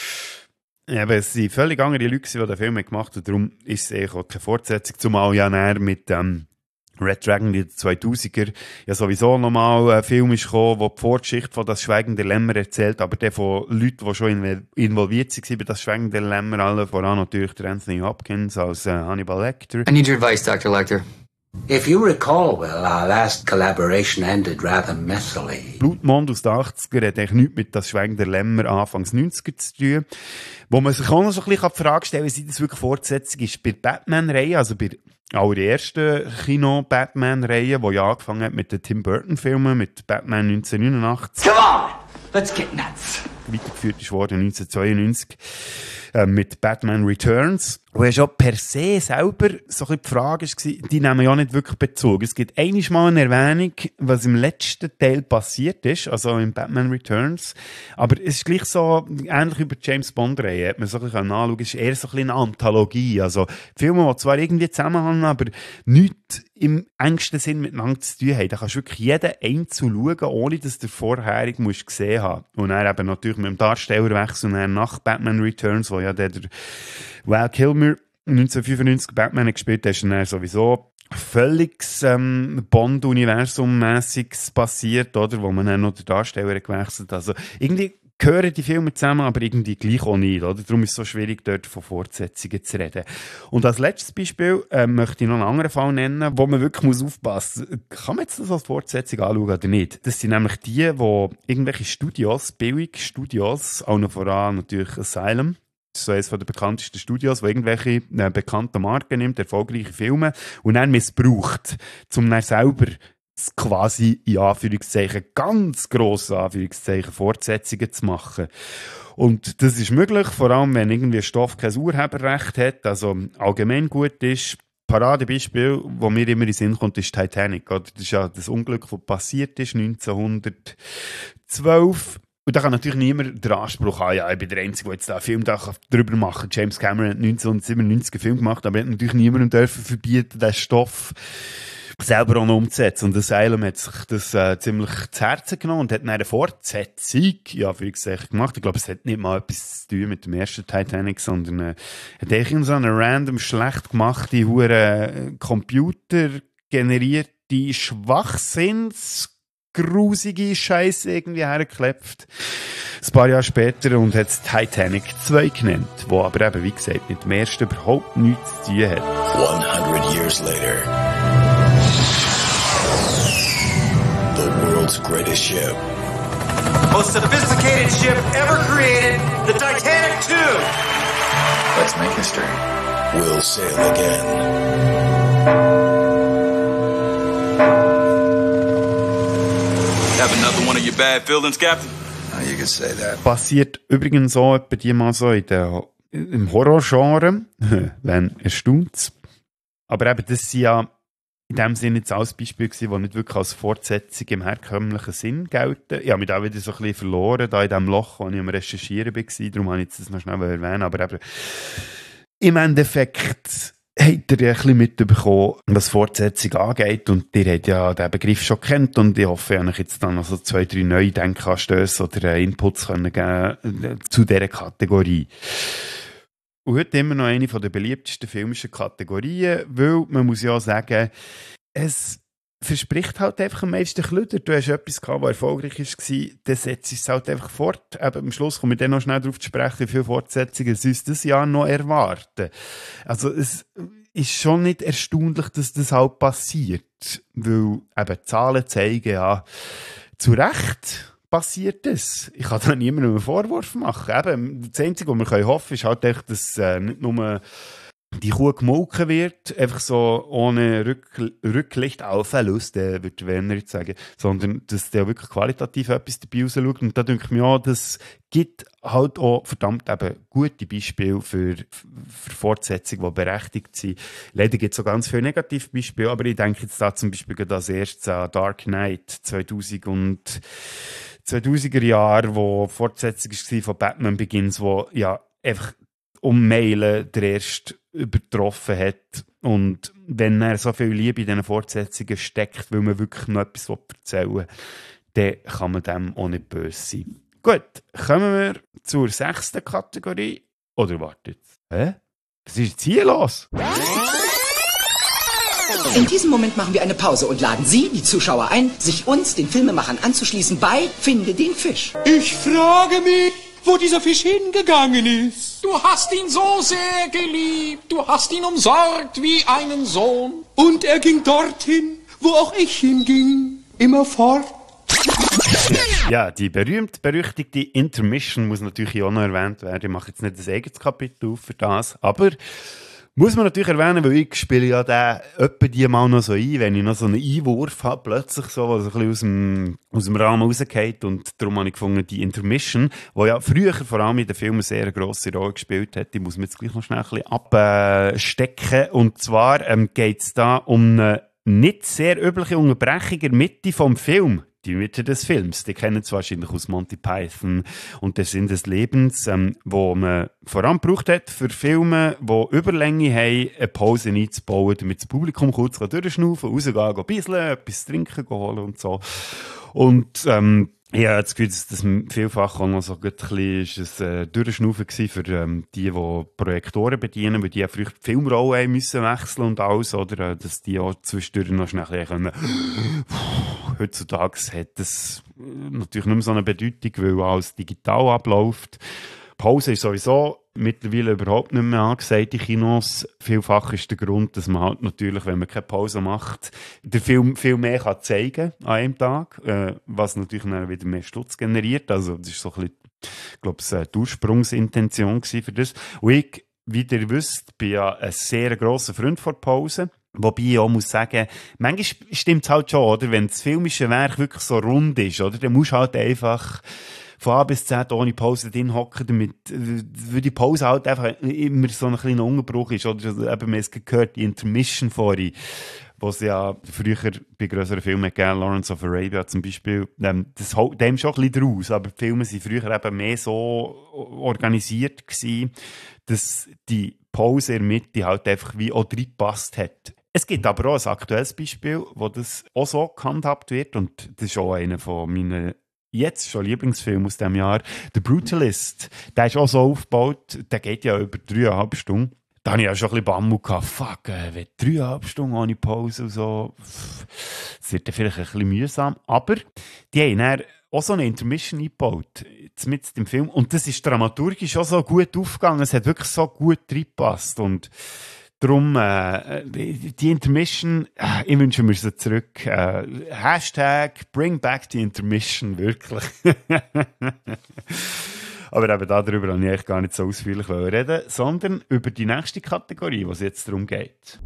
Ja, es sind völlig andere Leute, die den Film gemacht haben, und darum ist es eigentlich auch keine Fortsetzung, zumal ja näher mit Red Dragon in den 2000er ja sowieso nochmal ein Film ist gekommen, der die Vorgeschichte von das Schweigen der Lämmer erzählt, aber der von Leuten, die schon involviert waren bei das Schweigen der Lämmer, alle voran natürlich der Anthony Hopkins als Hannibal Lecter. I need your advice, Dr. Lecter. If you recall, well, our last collaboration ended rather messily. Blutmond aus den 80er hat eigentlich nichts mit das Schweigen der Lämmer Anfangs 90er zu tun. Wo man sich auch noch so ein bisschen die Frage stellen kann, wie das wirklich Fortsetzung ist. Bei der Batman-Reihe, also bei der allerersten Kino-Batman-Reihe, die ja angefangen hat mit den Tim Burton-Filmen, mit Batman 1989. Come on, let's get nuts. Weitergeführt ist worden 1992 mit Batman Returns, wo ja schon per se selber so ein bisschen die Frage war, die nehmen ja nicht wirklich Bezug. Es gibt einmal eine Erwähnung, was im letzten Teil passiert ist, also in Batman Returns, aber es ist gleich so, ähnlich über die James Bond-Reihe, hat man so ein bisschen anschauen, es ist eher so ein bisschen eine Anthologie, also Filme, die zwar irgendwie zusammenhängen, aber nichts im engsten Sinn miteinander zu tun haben. Da kannst du wirklich jeden einzeln schauen, ohne dass du vorherig gesehen haben musst. Und dann eben natürlich mit dem Darstellerwechsel und dann nach Batman Returns, wo ja der Val Kilmer 1995 Batman gespielt hat, ist dann sowieso völlig Bond-Universum-mässiges passiert, oder? Wo man dann noch den Darsteller gewechselt hat. Also irgendwie gehören die Filme zusammen, aber irgendwie gleich auch nicht, oder? Darum ist es so schwierig, dort von Fortsetzungen zu reden. Und als letztes Beispiel möchte ich noch einen anderen Fall nennen, wo man wirklich aufpassen muss. Kann man jetzt das als Fortsetzung anschauen oder nicht? Das sind nämlich die irgendwelche Studios, Billigstudios, auch noch voran natürlich Asylum, das ist so eines der bekanntesten Studios, wo irgendwelche bekannten Marken nimmt, erfolgreiche Filme, und dann missbraucht, um dann selber quasi, in Anführungszeichen, ganz grosse Anführungszeichen, Fortsetzungen zu machen. Und das ist möglich, vor allem wenn irgendwie ein Stoff kein Urheberrecht hat, also allgemein gut ist. Paradebeispiel, das mir immer in den Sinn kommt, ist Titanic. Oder? Das ist ja das Unglück, das passiert ist, 1912. Und da kann natürlich niemand den Anspruch haben, ja, ich bin der Einzige, der jetzt da einen Film darüber machen kann. James Cameron hat 1997 einen Film gemacht, aber er hat natürlich niemandem dürfen verbieten, diesen Stoff selber auch noch umzusetzen. Und Asylum hat sich das ziemlich zu Herzen genommen und hat dann eine Fortsetzung, ja, für gesagt, gemacht. Ich glaube, es hat nicht mal etwas zu tun mit dem ersten Titanic, sondern hat eigentlich so eine random, schlecht gemachte, computergenerierte schwachsinnsgrusige Scheiße irgendwie hergeklepft. Ein paar Jahre später und hat es Titanic 2 genannt, wo aber eben, wie gesagt, mit dem ersten überhaupt nichts zu tun hat. 100 years later. The world's greatest ship. Most sophisticated ship ever created, the Titanic 2. Let's make history. We'll sail again. Have another one of your bad feelings, Captain? You could say that. Passiert übrigens auch etwa die mal so im Horrorgenre, wenn erstaunt's. Aber eben, das sind ja in dem Sinne jetzt alles Beispiele gewesen, die nicht wirklich als Fortsetzung im herkömmlichen Sinn gelten. Ich habe mich da wieder so ein bisschen verloren, da in dem Loch, wo ich am Recherchieren war, darum habe ich das noch schnell erwähnt, aber eben, im Endeffekt habt ihr ja ein bisschen mitbekommen, was Fortsetzung angeht, und ihr habt ja den Begriff schon kennt, und ich hoffe, ich habe euch jetzt dann noch so 2-3 neue Denkanstöße oder Inputs können geben zu dieser Kategorie. Und heute immer noch eine der beliebtesten filmischen Kategorien, weil man muss ja auch sagen, es verspricht halt einfach am meisten Klüder. Du hast etwas gehabt, das erfolgreich war, dann setzt es halt einfach fort. Eben, am Schluss komme ich dann noch schnell darauf zu sprechen, wie viele Fortsetzungen es uns dieses Jahr noch erwarten. Also es ist schon nicht erstaunlich, dass das halt passiert, weil eben Zahlen zeigen ja, zu Recht passiert das. Ich kann da niemandem einen Vorwurf machen. Eben, das Einzige, was wir hoffen können, ist halt echt, dass nicht nur die Kuh gemolken wird, einfach so ohne Rücklicht auf Verlust, würde Werner jetzt sagen, sondern dass der wirklich qualitativ etwas dabei rausschaut. Und da denke ich mir auch, das gibt halt auch verdammt eben gute Beispiele für Fortsetzungen, die berechtigt sind. Leider gibt es auch ganz viele Negativbeispiele, aber ich denke jetzt da zum Beispiel als erstes an Dark Knight 2000er Jahre, wo Fortsetzung war von Batman Begins, wo ja einfach um Meilen der erste übertroffen hat. Und wenn er so viel Liebe in diesen Fortsetzungen steckt, weil man wirklich noch etwas erzählen will, dann kann man dem auch nicht böse sein. Gut, kommen wir zur 6. Kategorie. Oder wartet. Hä? Was ist jetzt hier los? In diesem Moment machen wir eine Pause und laden Sie, die Zuschauer, ein, sich uns, den Filmemachern, anzuschließen bei Finde den Fisch. Ich frage mich, wo dieser Fisch hingegangen ist. Du hast ihn so sehr geliebt, du hast ihn umsorgt wie einen Sohn. Und er ging dorthin, wo auch ich hinging, immerfort. Ja, die berühmt-berüchtigte Intermission muss natürlich auch noch erwähnt werden. Ich mache jetzt nicht ein eigenes Kapitel auf für das, aber muss man natürlich erwähnen, weil ich spiele ja den etwa die mal noch so ein, wenn ich noch so einen Einwurf habe, plötzlich so, was ein bisschen aus dem Rahmen rausgeht, und darum habe ich gefunden, die Intermission, die ja früher vor allem in den Filmen sehr eine grosse Rolle gespielt hat, die muss man jetzt gleich noch schnell ein bisschen abstecken, und zwar geht es da um eine nicht sehr übliche Unterbrechung in der Mitte vom Film. Die Mitte des Films, die kennen es wahrscheinlich aus Monty Python und der Sinn des Lebens, wo man vor allem gebraucht hat für Filme, die Überlänge haben, eine Pause einzubauen, damit das Publikum kurz durchschnaufen, rausgehen, ein bisschen etwas trinken holen und so. Und ich habe das Gefühl, dass das vielfach auch noch so ein bisschen Durchschnaufen war für die Projektoren bedienen, weil die ja früher die Filmrollen müssen wechseln und alles, oder dass die auch zwischendurch noch schnell können. Heutzutage hat das natürlich nicht mehr so eine Bedeutung, weil alles digital abläuft. Pause ist sowieso mittlerweile überhaupt nicht mehr angesagt in Kinos. Vielfach ist der Grund, dass man halt natürlich, wenn man keine Pause macht, den Film viel mehr kann zeigen an einem Tag, was natürlich dann wieder mehr Stutz generiert. Also das ist so ein bisschen, ich glaube, die Ursprungsintention für das. Und ich, wie ihr wisst, bin ja ein sehr grosser Freund von Pause. Wobei ich auch muss sagen, manchmal stimmt es halt schon, oder? Wenn das filmische Werk wirklich so rund ist, oder? Dann musst du halt einfach von A bis Z ohne Pause drin hocken, damit, weil die Pause halt einfach immer so ein kleiner Unterbruch ist, oder? Also eben, wir haben es gehört, die Intermission vorhin, wo es ja früher bei grösseren Filmen gegeben, Lawrence of Arabia zum Beispiel, das holt dem schon ein bisschen draus, aber die Filme sind früher eben mehr so organisiert gewesen, dass die Pause in der Mitte halt einfach wie auch reingepasst hat. Es gibt aber auch ein aktuelles Beispiel, wo das auch so gehandhabt wird, und das ist auch einer von meinen jetzt schon Lieblingsfilmen aus diesem Jahr, The Brutalist. Der ist auch so aufgebaut, der geht ja über 3,5 Stunden. Da hatte ich ja schon ein bisschen Bammel gehabt. Fuck, wenn 3,5 Stunden ohne Pause und so, das wird dann vielleicht ein bisschen mühsam. Aber die haben dann auch so eine Intermission eingebaut, mit dem Film. Und das ist dramaturgisch auch so gut aufgegangen. Es hat wirklich so gut reingepasst. Und darum, die Intermission, ich wünsche mir sie zurück. Hashtag Bring Back the Intermission, wirklich. Aber eben darüber wollte ich eigentlich gar nicht so ausführlich reden, sondern über die nächste Kategorie, wo es jetzt darum geht.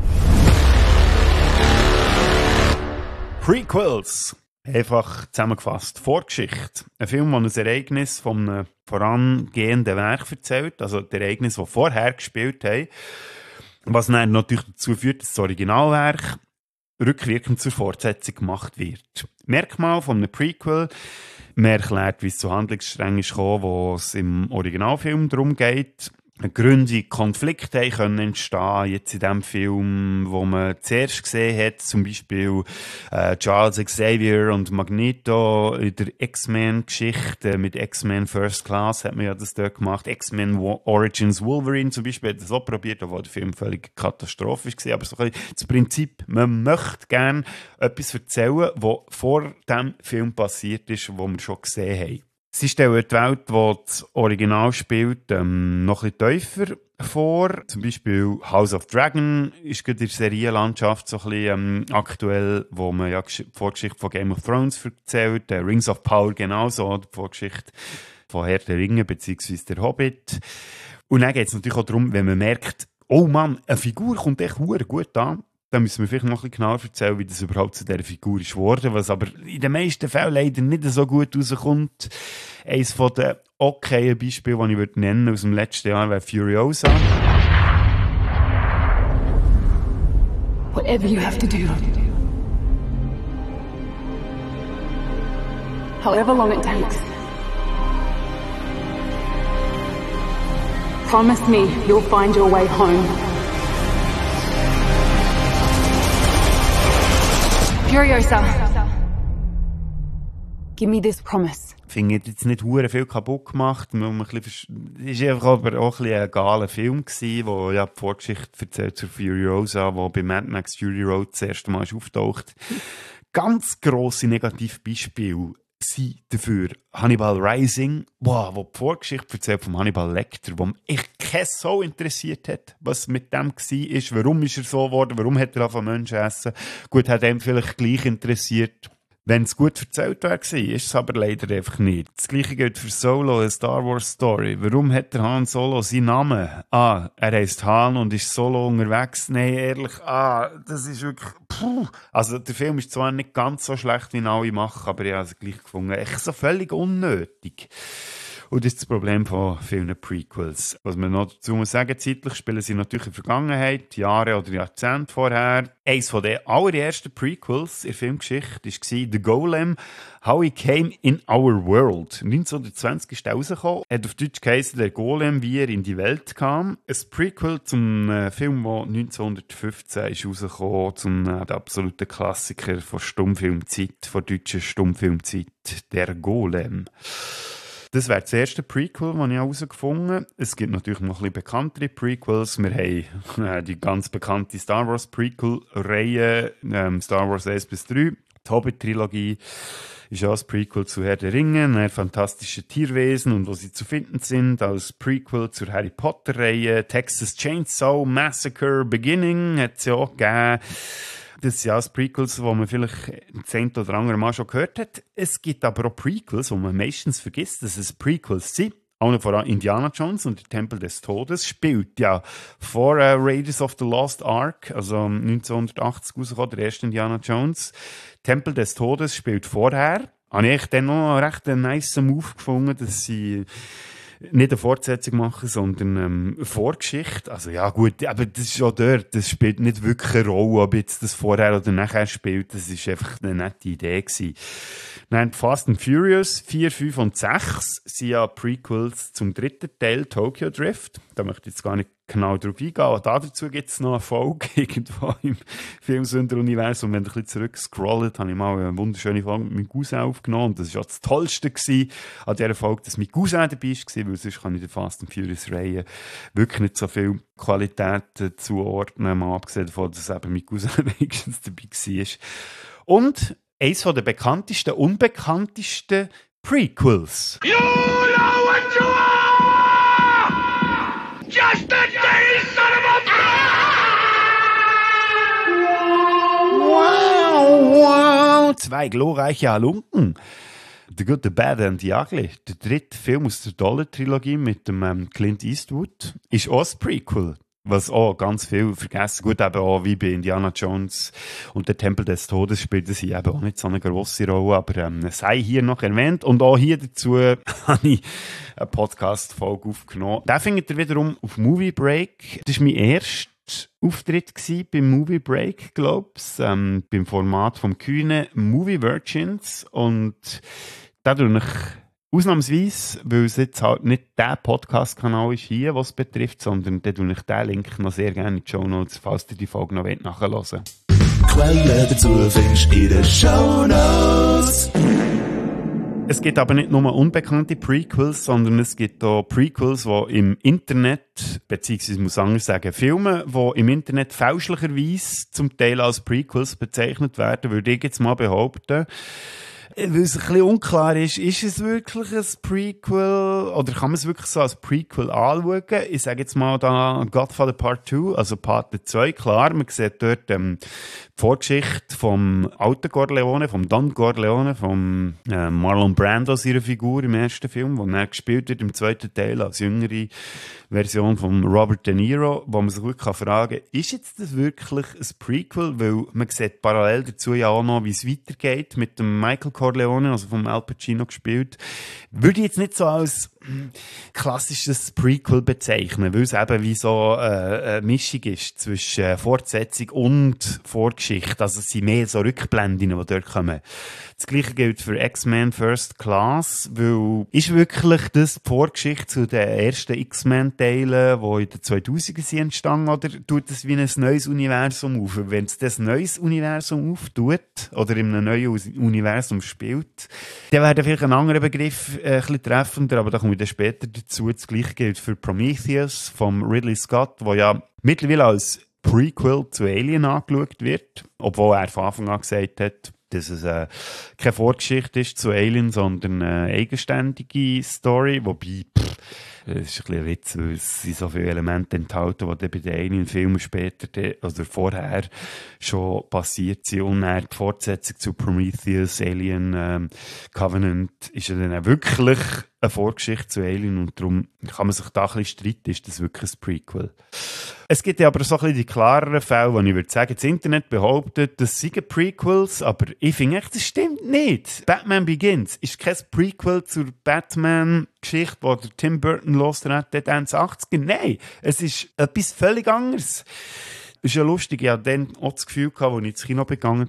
Prequels. Einfach zusammengefasst. Vorgeschichte. Ein Film, der ein Ereignis von einem vorangehenden Werk erzählt, also die Ereignisse, die vorher gespielt haben, was dann natürlich dazu führt, dass das Originalwerk rückwirkend zur Fortsetzung gemacht wird. Merkmal von einem Prequel: man erklärt, wie es zu Handlungssträngen ist gekommen, wo es im Originalfilm darum geht. Gründe, Konflikte können entstehen. Jetzt in dem Film, wo man zuerst gesehen hat, zum Beispiel Charles Xavier und Magneto in der X-Men-Geschichte mit X-Men First Class hat man ja das dort gemacht. X-Men Origins Wolverine zum Beispiel hat das auch probiert, obwohl der Film völlig katastrophisch war. Aber so ein bisschen das Prinzip, man möchte gerne etwas erzählen, was vor dem Film passiert ist, wo wir schon gesehen haben. Sie stellen die Welt, die das Original spielt, noch ein bisschen tiefer vor. Zum Beispiel House of Dragon ist gerade in der Serienlandschaft so ein bisschen aktuell, wo man ja die Vorgeschichte von Game of Thrones erzählt. Rings of Power genauso, die Vorgeschichte von Herr der Ringe bzw. der Hobbit. Und dann geht es natürlich auch darum, wenn man merkt, oh Mann, eine Figur kommt echt gut an, dann müssen wir vielleicht noch ein bisschen genauer erzählen, wie das überhaupt zu dieser Figur ist geworden, was aber in den meisten Fällen leider nicht so gut rauskommt. Eines von den okayen Beispielen, die ich nennen würde, aus dem letzten Jahr, wäre Furiosa. Whatever you have to do, however long it takes, promise me you'll find your way home. Furiosa, give me this promise. Ich finde, jetzt nicht hure viel kaputt gemacht. Es war einfach aber auch ein geiler Film gewesen, wo ja die Vorgeschichte erzählt zur Furiosa, wo bei Mad Max Fury Road das erste Mal auftaucht. Ganz grosse Negativbeispiele sind dafür Hannibal Rising, wo die Vorgeschichte erzählt von Hannibal Lecter, wo mich echt kein so interessiert hat, was mit dem war, warum ist er so geworden, warum hat er von Menschen essen. Gut, hat ihm vielleicht gleich interessiert, wenn es gut erzählt wäre, ist es aber leider einfach nicht. Das Gleiche gilt für Solo, eine Star Wars Story. Warum hat der Han Solo seinen Namen? Er heisst Han und ist solo unterwegs. Nein, ehrlich, das ist wirklich, Also der Film ist zwar nicht ganz so schlecht, wie ihn alle machen, aber ich habe es gleich gefunden. Echt so völlig unnötig. Und das ist das Problem von vielen Prequels. Was man noch dazu muss sagen, zeitlich spielen sie natürlich in der Vergangenheit, Jahre oder Jahrzehnte vorher. Eines von den allerersten Prequels in der Filmgeschichte war The Golem, How He Came in Our World. 1920 ist er rausgekommen, hat auf Deutsch geheißen, der Golem, wie er in die Welt kam. Ein Prequel zum Film, der 1915 ist rausgekommen, zum absoluten Klassiker von Stummfilmzeit, von deutscher Stummfilmzeit, der Golem. Das wäre das erste Prequel, das ich herausgefunden habe. Es gibt natürlich noch ein bisschen bekanntere Prequels. Wir haben die ganz bekannte Star Wars Prequel-Reihe, Star Wars 1-3. Die Hobbit-Trilogie ist auch ein Prequel zu Herr der Ringe, eine fantastische Tierwesen und wo sie zu finden sind. Als Prequel zur Harry Potter-Reihe, Texas Chainsaw Massacre Beginning hat es ja auch gegeben. Das sind ja alles Prequels, die man vielleicht das eine oder andere Mal schon gehört hat. Es gibt aber auch Prequels, wo man meistens vergisst, dass es Prequels sind. Allen voran Indiana Jones und der Tempel des Todes spielt ja vor Raiders of the Lost Ark, also 1980 rausgekommen, der erste Indiana Jones. Tempel des Todes spielt vorher. Habe ich dann noch recht einen nice Move gefunden, dass sie nicht eine Fortsetzung machen, sondern eine Vorgeschichte. Also ja gut, aber das ist auch dort, das spielt nicht wirklich eine Rolle, ob jetzt das vorher oder nachher spielt. Das ist einfach eine nette Idee gewesen. Dann Fast and Furious 4, 5 und 6 sind ja Prequels zum dritten Teil, Tokyo Drift. Da möchte ich jetzt gar nicht genau drauf eingehen, aber dazu gibt es noch eine Folge irgendwo im Filmsünder-Universum. Wenn ihr ein bisschen zurückscrollt, habe ich mal eine wunderschöne Folge mit meinem Cousin aufgenommen. Und das war auch das Tollste gewesen an dieser Folge, dass mein Cousin dabei war, weil sonst kann ich der Fast and Furious-Reihe wirklich nicht so viel Qualität zuordnen, mal abgesehen davon, dass eben mein Cousin wenigstens dabei war. Und eines der bekanntesten, unbekanntesten Prequels. You know what you are! Just a dirty son of a Wow! 2 glorreiche Halunken. The Good, The Bad and The Ugly. Der dritte Film aus der Dollar-Trilogie mit dem Clint Eastwood ist auch ein Prequel. Was auch ganz viel vergessen. Gut, eben auch wie bei Indiana Jones und der Tempel des Todes spielt das hier eben auch nicht so eine grosse Rolle, aber sei hier noch erwähnt. Und auch hier dazu habe ich eine Podcast-Folge aufgenommen. Den findet ihr wiederum auf Movie Break. Das war mein erster Auftritt beim Movie Break, glaube ich, beim Format vom Kühne Movie Virgins. Und da tue ich ausnahmsweise, weil es jetzt halt nicht der Podcast-Kanal ist hier, was es betrifft, sondern da tue ich den Link noch sehr gerne in die Shownotes, falls ihr die Folge noch nachhören wollt. Quelle dazu findest du in den Shownotes. Es gibt aber nicht nur unbekannte Prequels, sondern es gibt auch Prequels, die im Internet, beziehungsweise ich muss anders sagen, Filme, die im Internet fälschlicherweise zum Teil als Prequels bezeichnet werden, würde ich jetzt mal behaupten. Weil es ein bisschen unklar ist es wirklich ein Prequel oder kann man es wirklich so als Prequel anschauen? Ich sage jetzt mal da Godfather Part 2, also Part 2, klar, man sieht dort die Vorgeschichte vom alten Corleone, vom Don Corleone, vom Marlon Brando, seiner Figur im ersten Film, wo er gespielt wird im zweiten Teil als jüngere Version von Robert De Niro, wo man sich wirklich fragen kann, ist jetzt das wirklich ein Prequel? Weil man sieht parallel dazu ja auch noch, wie es weitergeht mit dem Michael Corleone, also vom Al Pacino gespielt. Würde ich jetzt nicht so als klassisches Prequel bezeichnen, weil es eben wie so eine Mischung ist zwischen Fortsetzung und Vorgeschichte. Also es sind mehr so Rückblenden, die dort kommen. Das Gleiche gilt für X-Men First Class, weil ist wirklich das die Vorgeschichte zu den ersten X-Men-Teilen, die in den 2000er sind entstanden, oder tut es wie ein neues Universum auf? Wenn es das neues Universum auftut oder in einem neuen Universum spielt, dann wäre vielleicht ein anderer Begriff ein bisschen treffender, aber da kommen wir dann später dazu. Das Gleiche gilt für Prometheus vom Ridley Scott, wo ja mittlerweile als Prequel zu Alien angeschaut wird, obwohl er von Anfang an gesagt hat, dass es keine Vorgeschichte ist zu Alien, sondern eine eigenständige Story, wobei das ist ein bisschen Witz, weil es sind so viele Elemente enthalten, die dann bei den Alien-Filmen später oder vorher schon passiert sind. Und dann die Fortsetzung zu Prometheus, Alien, Covenant ist ja dann auch wirklich eine Vorgeschichte zu Alien und darum kann man sich da ein bisschen streiten, ist das wirklich ein Prequel. Es gibt ja aber so ein bisschen die klareren Fälle, wo ich würde sagen, das Internet behauptet, das seien Prequels, aber ich finde echt, das stimmt nicht. Batman Begins ist kein Prequel zur Batman-Geschichte, die der Tim Burton losgetreten hat, Ende 80er. Nein, es ist etwas völlig anderes. Das ist ja lustig, ich hatte dann auch das Gefühl gehabt, als ich ins Kino begangen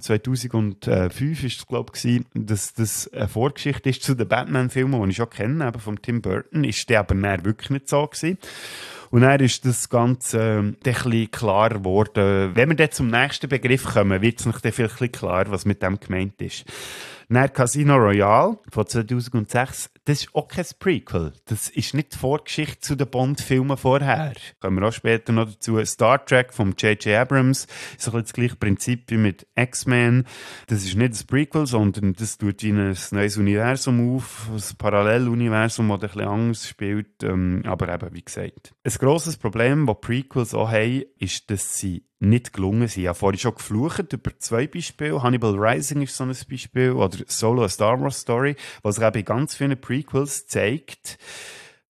2005 ist es, glaube ich, dass das eine Vorgeschichte ist zu den Batman-Filmen, die ich schon kenne, eben von Tim Burton, ist der aber näher wirklich nicht so gewesen. Und dann ist das Ganze ein bisschen klar geworden. Wenn wir dann zum nächsten Begriff kommen, wird es noch vielleicht ein bisschen klar, was mit dem gemeint ist. Dann Casino Royale von 2006, das ist auch kein Prequel. Das ist nicht die Vorgeschichte zu den Bond-Filmen vorher. Kommen wir auch später noch dazu. Star Trek von J.J. Abrams ist ein bisschen das gleiche Prinzip wie mit X-Men. Das ist nicht ein Prequel, sondern das tut in ein neues Universum auf, ein Paralleluniversum, das ein bisschen anders spielt. Aber eben, wie gesagt. Ein grosses Problem, das Prequels auch haben, ist, dass sie nicht gelungen sind. Ich habe vorhin schon geflucht über 2 Beispiele. Hannibal Rising ist so ein Beispiel. Oder Solo, A Star Wars Story, was eben in ganz vielen Prequels zeigt,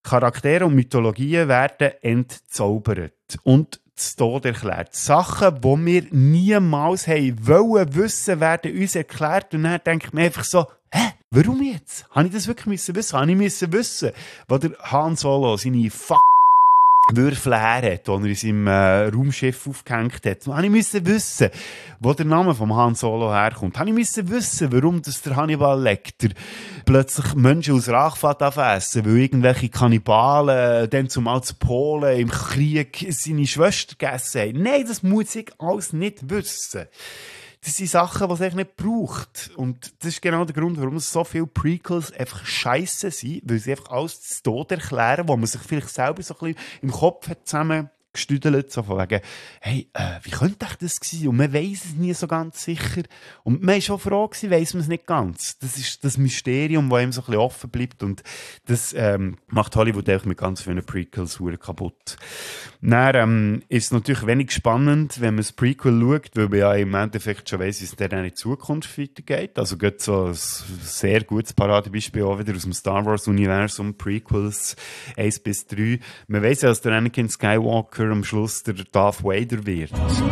Charaktere und Mythologien werden entzaubert und zu Tode erklärt. Sachen, die wir niemals wollen wissen, werden uns erklärt. Und dann denkt man einfach so, warum jetzt? Habe ich das wirklich wissen? Habe ich wissen, wo der Han Solo seine Würfel her hat, die er in seinem Raumschiff aufgehängt hat. Habe ich wissen, wo der Name vom Han Solo herkommt. Habe ich wissen, warum das der Hannibal Lecter plötzlich Menschen aus Rachfahrt essen, weil irgendwelche Kannibalen dann zumal zu Polen im Krieg seine Schwester gegessen haben. Nein, das muss ich alles nicht wissen. Das sind Sachen, die es eigentlich nicht braucht. Und das ist genau der Grund, warum so viele Prequels einfach scheisse sind, weil sie einfach alles zu Tode erklären, wo man sich vielleicht selber so ein bisschen im Kopf hat zusammengestüdelt, so von wegen, hey, wie könnte das sein? Und man weiss es nie so ganz sicher. Und man ist schon froh gewesen, weiss man es nicht ganz. Das ist das Mysterium, das einem so ein bisschen offen bleibt. Und das macht Hollywood auch mit ganz vielen Prequels kaputt. Dann ist es natürlich wenig spannend, wenn man das Prequel schaut, weil man ja im Endeffekt schon weiss, wie es dann in Zukunft weitergeht. Also geht so ein sehr gutes Paradebeispiel auch wieder aus dem Star Wars-Universum, Prequels 1 bis 3. Man weiss ja, dass der Anakin Skywalker am Schluss der Darth Vader wird.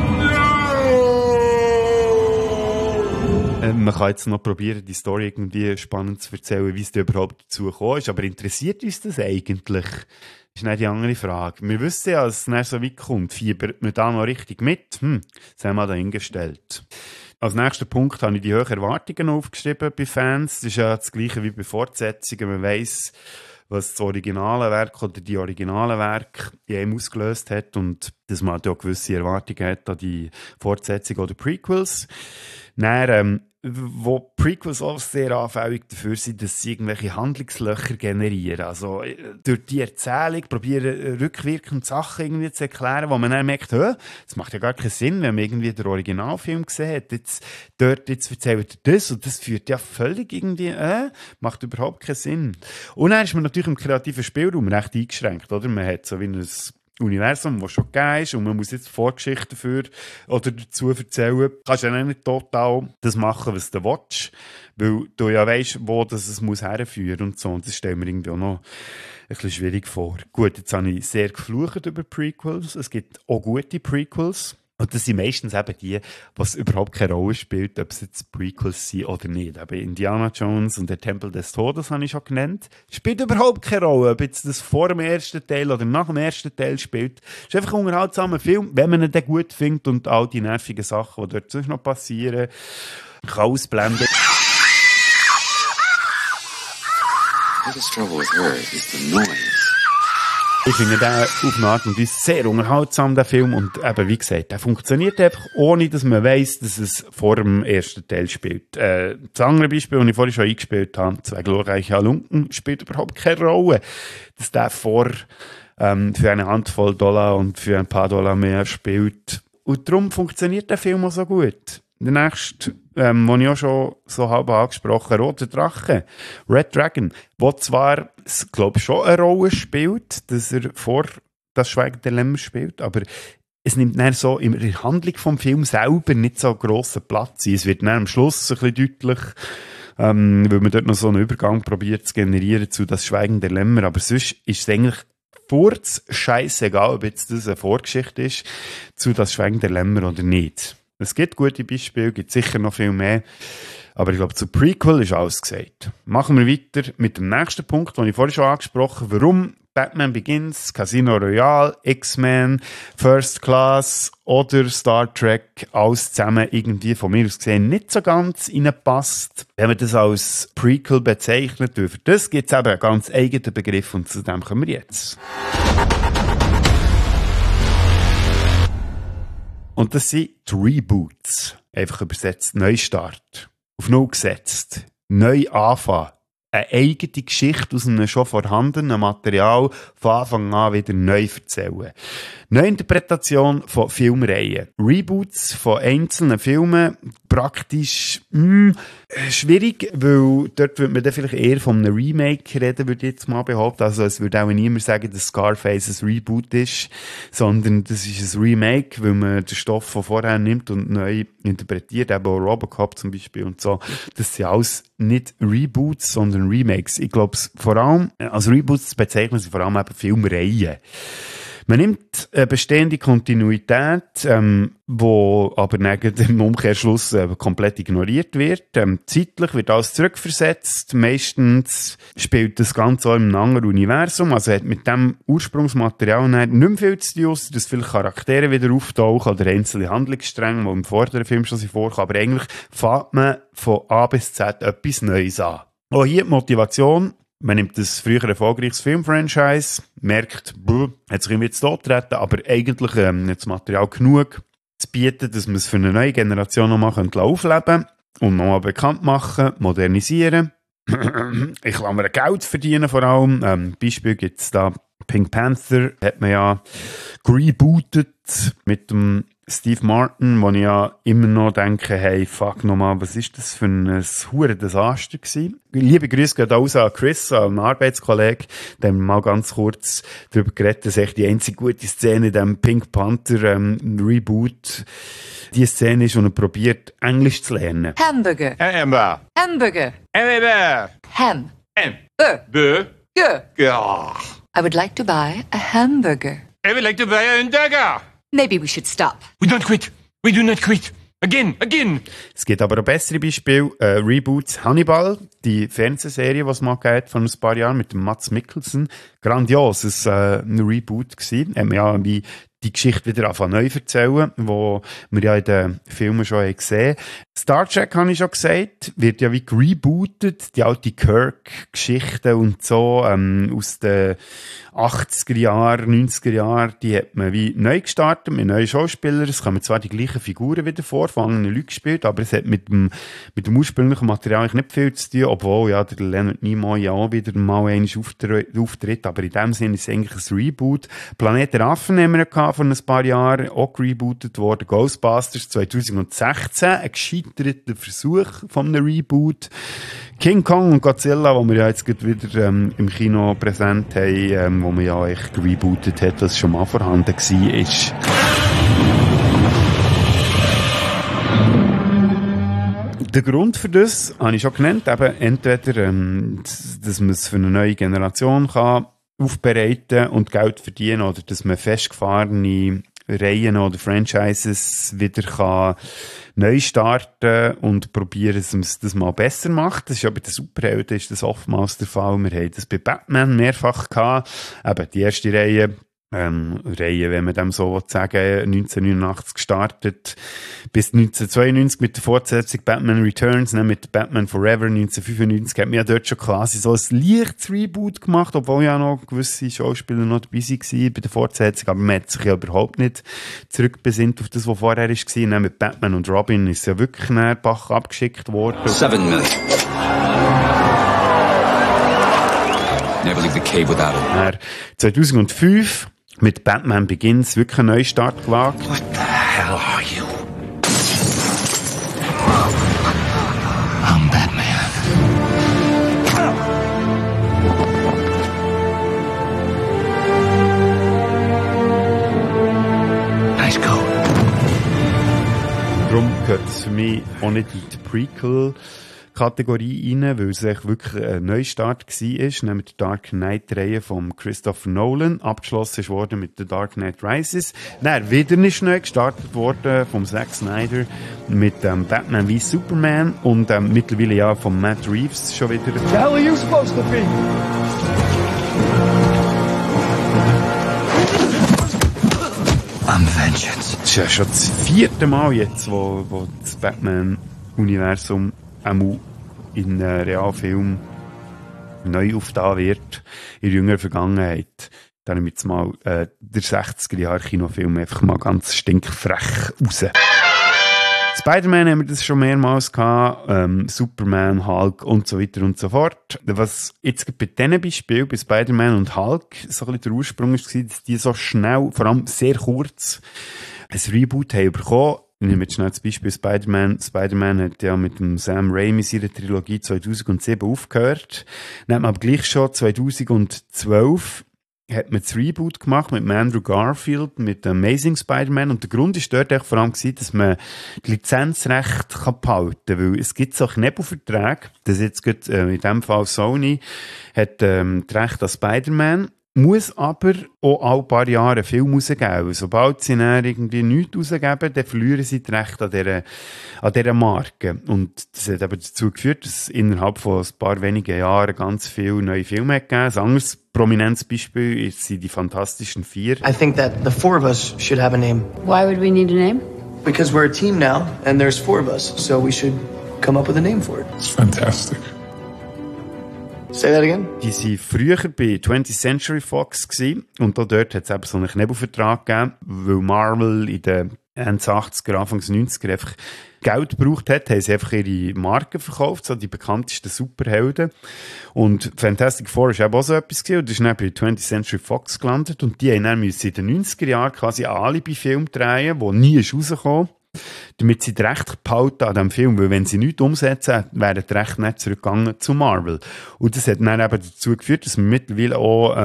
Man kann jetzt noch probieren, die Story irgendwie spannend zu erzählen, wie es da überhaupt dazu gekommen ist. Aber interessiert uns das eigentlich? Das ist nicht die andere Frage. Wir wissen ja, dass es nicht so weit kommt. Fiebert man da noch richtig mit? Das haben wir dahingestellt. Als nächster Punkt habe ich die hohen Erwartungen aufgeschrieben bei Fans. Das ist ja das Gleiche wie bei Fortsetzungen. Man weiss, was das originale Werk oder die originalen Werke in einem ausgelöst hat und dass man halt auch gewisse Erwartungen hat an die Fortsetzung oder Prequels. Dann, wo Prequels auch sehr anfällig dafür sind, dass sie irgendwelche Handlungslöcher generieren. Also durch die Erzählung probieren rückwirkend Sachen irgendwie zu erklären, wo man dann merkt, das macht ja gar keinen Sinn, wenn man irgendwie den Originalfilm gesehen hat. Jetzt erzählt er das und das führt ja völlig irgendwie, macht überhaupt keinen Sinn. Und dann ist man natürlich im kreativen Spielraum recht eingeschränkt, oder? Man hat so wie ein Universum, das schon gegeben ist und man muss jetzt Vorgeschichte dafür oder dazu erzählen. Du kannst ja nicht total das machen, was du willst, weil du ja weisst, wo das es muss herführen und so. Und das stellen wir irgendwie auch noch ein bisschen schwierig vor. Gut, jetzt habe ich sehr geflucht über Prequels. Es gibt auch gute Prequels. Und das sind meistens eben die, was überhaupt keine Rolle spielt, ob es jetzt Prequels sind oder nicht. Eben Indiana Jones und der Tempel des Todes habe ich schon genannt. Spielt überhaupt keine Rolle, ob jetzt das vor dem ersten Teil oder nach dem ersten Teil spielt. Es ist einfach ein unterhaltsamer Film, wenn man ihn dann gut findet und all die nervigen Sachen, die dort sonst noch passieren, kann ausblenden. biggest trouble with her is the noise. Ich finde den auf eine Art und Weise sehr unterhaltsam, der Film. Und eben, wie gesagt, der funktioniert einfach, ohne dass man weiss, dass es vor dem ersten Teil spielt. Das andere Beispiel, das ich vorhin schon eingespielt habe, «Zwei glorreiche Halunken», spielt überhaupt keine Rolle. Dass der für eine Handvoll $, und für ein paar $, mehr spielt. Und darum funktioniert der Film auch so gut. Der nächste, den ich auch schon so halb angesprochen habe, «Roter Drache», «Red Dragon», wo zwar, glaube ich, schon eine Rolle spielt, dass er vor «Das Schweigen der Lämmer» spielt, aber es nimmt dann so in der Handlung vom Film selber nicht so einen grossen Platz ein. Es wird dann am Schluss ein bisschen deutlich, weil man dort noch so einen Übergang probiert zu generieren zu «Das Schweigen der Lämmer», aber sonst ist es eigentlich scheißegal, ob jetzt das eine Vorgeschichte ist zu «Das Schweigen der Lämmer» oder nicht. Es gibt gute Beispiele, gibt sicher noch viel mehr. Aber ich glaube, zu Prequel ist alles gesagt. Machen wir weiter mit dem nächsten Punkt, den ich vorhin schon angesprochen habe. Warum Batman Begins, Casino Royale, X-Men, First Class oder Star Trek alles zusammen irgendwie von mir aus gesehen nicht so ganz reinpasst. Wenn man das als Prequel bezeichnet, für das gibt es eben einen ganz eigenen Begriff und zu dem kommen wir jetzt. Und das sind die Reboots. Einfach übersetzt Neustart. Auf Null gesetzt. Neu anfangen. Eine eigene Geschichte aus einem schon vorhandenen Material von Anfang an wieder neu erzählen. Neuinterpretation von Filmreihen. Reboots von einzelnen Filmen praktisch schwierig, weil dort würde man dann vielleicht eher von einem Remake reden, würde ich jetzt mal behaupten. Also es würde auch niemand sagen, dass Scarface ein Reboot ist, sondern das ist ein Remake, weil man den Stoff von vorher nimmt und neu interpretiert, eben auch Robocop zum Beispiel und so. Das sind alles nicht Reboots, sondern Remakes. Ich glaube, vor allem, als Reboots bezeichnen sie vor allem eben Filmreihen. Man nimmt eine bestehende Kontinuität, wo aber im Umkehrschluss komplett ignoriert wird. Zeitlich wird alles zurückversetzt. Meistens spielt das Ganze auch in einem anderen Universum. Also hat mit dem Ursprungsmaterial nicht mehr viel zu tun, dass viele Charaktere wieder auftauchen oder einzelne Handlungsstränge, die im vorderen Film schon vorkommen. Aber eigentlich fängt man von A bis Z etwas Neues an. Auch hier die Motivation. Man nimmt das früher erfolgreiches Filmfranchise, merkt, hat sich irgendwie zu Tod getreten, aber eigentlich hat das Material genug zu bieten, dass man es für eine neue Generation noch mal aufleben könnte und noch mal bekannt machen, modernisieren. Ich kann mir Geld verdienen vor allem. Beispiel gibt es da Pink Panther, hat man ja rebootet mit dem Steve Martin, wo ich ja immer noch denke, hey, fuck nochmal, was ist das für ein Desaster gewesen? Liebe Grüße geht auch an Chris, einen Arbeitskollegen, der haben wir mal ganz kurz darüber geredet, dass echt die einzige gute Szene in diesem Pink Panther Reboot die Szene ist, wo er probiert, Englisch zu lernen. Hamburger. Hamburger. Hamburger. Hamburger. Ham. Bö. Ja. I would like to buy a hamburger. I would like to buy a hamburger. Maybe we should stop. We don't quit. We do not quit. Again. Es gibt aber auch bessere Beispiele. Reboots Hannibal, die Fernsehserie, die es mal gab vor ein paar Jahren mit dem Mads Mikkelsen. Grandios, es war ein Reboot gewesen. Ja, wie die Geschichte wieder anfangen neu erzählen, wo wir ja in den Filmen schon gesehen haben. Star Trek, habe ich schon gesagt, wird ja wie rebootet. Die alte Kirk-Geschichten und so aus den 80er Jahren, 90er Jahren, die hat man wie neu gestartet mit neuen Schauspielern. Es kommen zwar die gleichen Figuren wieder vor, von anderen Leuten gespielt, aber es hat mit dem ursprünglichen Material eigentlich nicht viel zu tun, obwohl ja der Leonard Nimoy ja auch wieder mal einmal auftritt, aber in dem Sinne ist es eigentlich ein Reboot. Planet der Affen haben wir ja vor ein paar Jahren auch rebootet worden. Ghostbusters 2016, ein gescheiterter Versuch von einem Reboot. King Kong und Godzilla, wo wir ja jetzt wieder im Kino präsent haben, wo man ja echt rebootet hat, was schon mal vorhanden war. Der Grund für das habe ich schon genannt, eben entweder, dass man es für eine neue Generation kann aufbereiten und Geld verdienen oder dass man festgefahrene Reihen oder Franchises wieder kann neu starten und probieren, dass man das mal besser macht. Das ist ja bei den Superhelden ist das oftmals der Fall. Wir haben das bei Batman mehrfach gehabt. Eben die erste Reihe, wenn man dem so sagen will, 1989 gestartet, bis 1992 mit der Fortsetzung Batman Returns, mit Batman Forever 1995 hat man ja dort schon quasi so ein leichtes Reboot gemacht, obwohl ja noch gewisse Schauspieler noch dabei waren bei der Fortsetzung, aber man hat sich ja überhaupt nicht zurückbesinnt auf das, was vorher war. Dann mit Batman und Robin ist ja wirklich nach Bach abgeschickt worden. 7 million. Never leave the cave without it. 2005 mit Batman Begins wirklich einen Neustart gewagt. What the hell are you? I'm Batman. Nice coat. Darum gehört es für mich auch nicht in die Prequel-Kategorie rein, weil es echt wirklich ein Neustart war, nämlich die Dark Knight-Reihe von Christopher Nolan. Abgeschlossen ist worden mit The Dark Knight Rises. Dann wieder ist neu gestartet worden vom Zack Snyder mit Batman v Superman und mittlerweile ja von Matt Reeves schon wieder. The hell are you supposed to be? I'm vengeance. Das ist ja schon das 4. Mal jetzt, wo das Batman-Universum einmal in einem Realfilm neu aufgetan wird, in jüngerer Vergangenheit. Dann nehme ich jetzt mal der 60er-Jahre-Kinofilm einfach mal ganz stinkfrech raus. Spider-Man haben wir das schon mehrmals gehabt, Superman, Hulk und so weiter und so fort. Was jetzt bei diesen Beispielen, bei Spider-Man und Hulk, so ein bisschen der Ursprung war, dass die so schnell, vor allem sehr kurz, ein Reboot haben bekommen. Ich nehme jetzt schnell das Beispiel Spider-Man. Spider-Man hat ja mit dem Sam Raimi seine Trilogie 2007 aufgehört. Dann hat man aber gleich schon 2012 hat man das Reboot gemacht mit Andrew Garfield, mit Amazing Spider-Man. Und der Grund ist dort vor allem gewesen, dass man die Lizenzrechte behalten kann. Weil es gibt so Knebelverträge, das jetzt geht, in dem Fall Sony, hat die Rechte an Spider-Man, muss aber auch alle paar Jahre einen Film rausgeben. Sobald sie dann irgendwie nichts rausgeben, dann verlieren sie die Rechte an dieser Marke. Und das hat aber dazu geführt, dass innerhalb von ein paar wenigen Jahren ganz viele neue Filme gegeben. Ein anderes prominentes Beispiel sind die Fantastischen Vier. I think that the four of us should have a name. Why would we need a name? Because we're a team now, and there's four of us, so we should come up with a name for it. It's fantastic. Say that again? Die waren früher bei 20th Century Fox gewesen. Und auch dort hat es eben so einen Knebelvertrag gegeben, weil Marvel in den Ende 80er, Anfangs 90er einfach Geld gebraucht hat, haben sie einfach ihre Marken verkauft, so die bekanntesten Superhelden. Und Fantastic Four ist eben auch so etwas gewesen, und das ist dann bei 20th Century Fox gelandet. Und die haben dann in den 90er Jahren quasi einen Alibi-Film drehen, der nie ist rausgekommen, damit sie die Rechte behalten an diesem Film, weil wenn sie nichts umsetzen, wären die Rechte nicht zurückgegangen zu Marvel. Und das hat dann eben dazu geführt, dass wir mittlerweile auch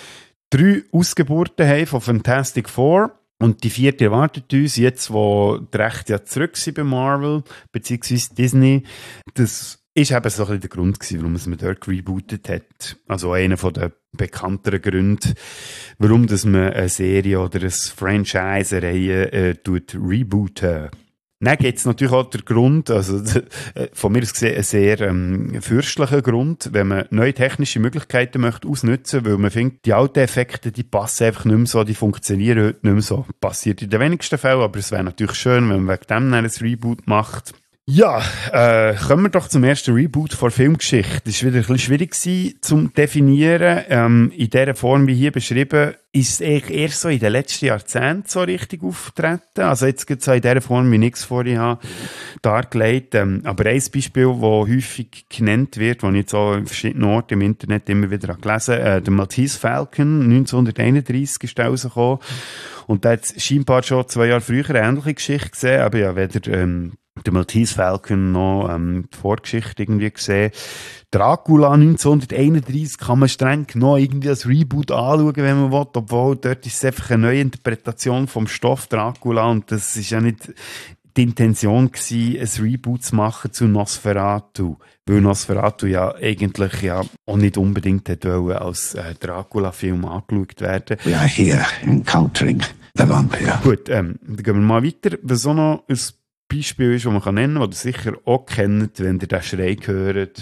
3 Ausgeburten haben von Fantastic Four. Und die 4. erwartet uns jetzt, wo die Rechte ja zurück sind bei Marvel, beziehungsweise Disney. Das ist eben so ein bisschen der Grund gewesen, warum man dort gerebootet hat. Also einer von den bekannteren Gründen, warum dass man eine Serie oder eine Franchise, eine Reihe rebooten. Dann gibt es natürlich auch den Grund, also von mir aus gesehen ein sehr fürstlicher Grund, wenn man neue technische Möglichkeiten möchte ausnutzen, weil man findet, die alten Effekte, die passen einfach nicht mehr so, die funktionieren heute nicht mehr so. Passiert in den wenigsten Fällen, aber es wäre natürlich schön, wenn man wegen dem ein Reboot macht. Ja, kommen wir doch zum ersten Reboot von Filmgeschichte. Das war wieder ein bisschen schwierig zu definieren. In dieser Form, wie hier beschrieben, ist es eigentlich erst so in den letzten Jahrzehnten so richtig aufgetreten. Also jetzt gibt es in dieser Form, wie ich es vorhin habe, dargelegt. Aber ein Beispiel, das häufig genannt wird, das ich jetzt auch in verschiedenen Orten im Internet immer wieder gelesen habe, der Maltese Falcon, 1931 ist der rausgekommen. Und da hat es scheinbar schon 2 Jahre früher eine ähnliche Geschichte gesehen, aber ja, weder der Maltese Falcon noch die Vorgeschichte irgendwie gesehen. Dracula 1931 kann man streng genommen irgendwie als Reboot anschauen, wenn man will, obwohl dort ist es einfach eine neue Interpretation vom Stoff Dracula und das ist ja nicht die Intention gewesen, ein Reboot zu machen zu Nosferatu, weil Nosferatu ja eigentlich ja auch nicht unbedingt hätte als Dracula-Film angeschaut werden. We are here encountering the vampire. Gut, dann gehen wir mal weiter. Was auch noch ein Beispiel ist, das man nennen kann, das ihr sicher auch kennt, wenn ihr den Schrei hört.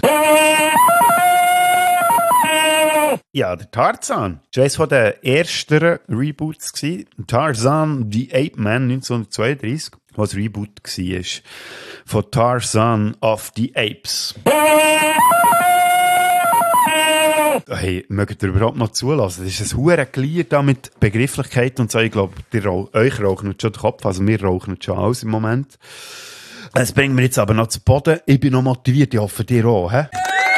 Ja, der Tarzan. Das war eines von den ersten Reboots. Tarzan, The Ape Man, 1932, was Reboot war von Tarzan of the Apes. Hey, mögt ihr überhaupt noch zulassen? Das ist ein hure Glier da mit Begrifflichkeit und so. Ich glaube, euch rauchen schon den Kopf, also wir rauchen schon alles im Moment. Das bringt mir jetzt aber noch zu Boden. Ich bin noch motiviert, ich hoffe, dir auch, hä?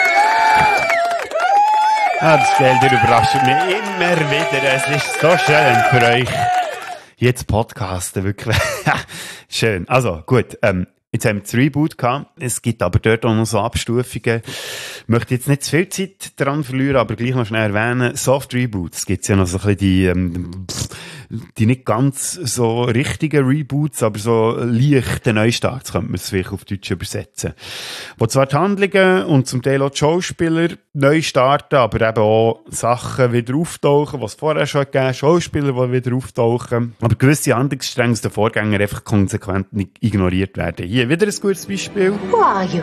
Das Geld überrascht mich immer wieder. Es ist so schön für euch. Jetzt podcasten, wirklich. Schön. Also, gut. Jetzt haben wir das Reboot gehabt. Es gibt aber dort auch noch so Abstufungen. Ich möchte jetzt nicht zu viel Zeit daran verlieren, aber gleich noch schnell erwähnen. Soft Reboots. Es gibt ja noch so ein bisschen die nicht ganz so richtigen Reboots, aber so leichte Neustarts, könnte man es vielleicht auf Deutsch übersetzen. Wo zwar die Handlungen und zum Teil auch die Schauspieler neu starten, aber eben auch Sachen wieder auftauchen, was es vorher schon gegeben hat, Schauspieler, die wieder auftauchen. Aber gewisse Handlungsstränge aus den Vorgängern einfach konsequent ignoriert werden. Hier wieder ein gutes Beispiel. Who are you?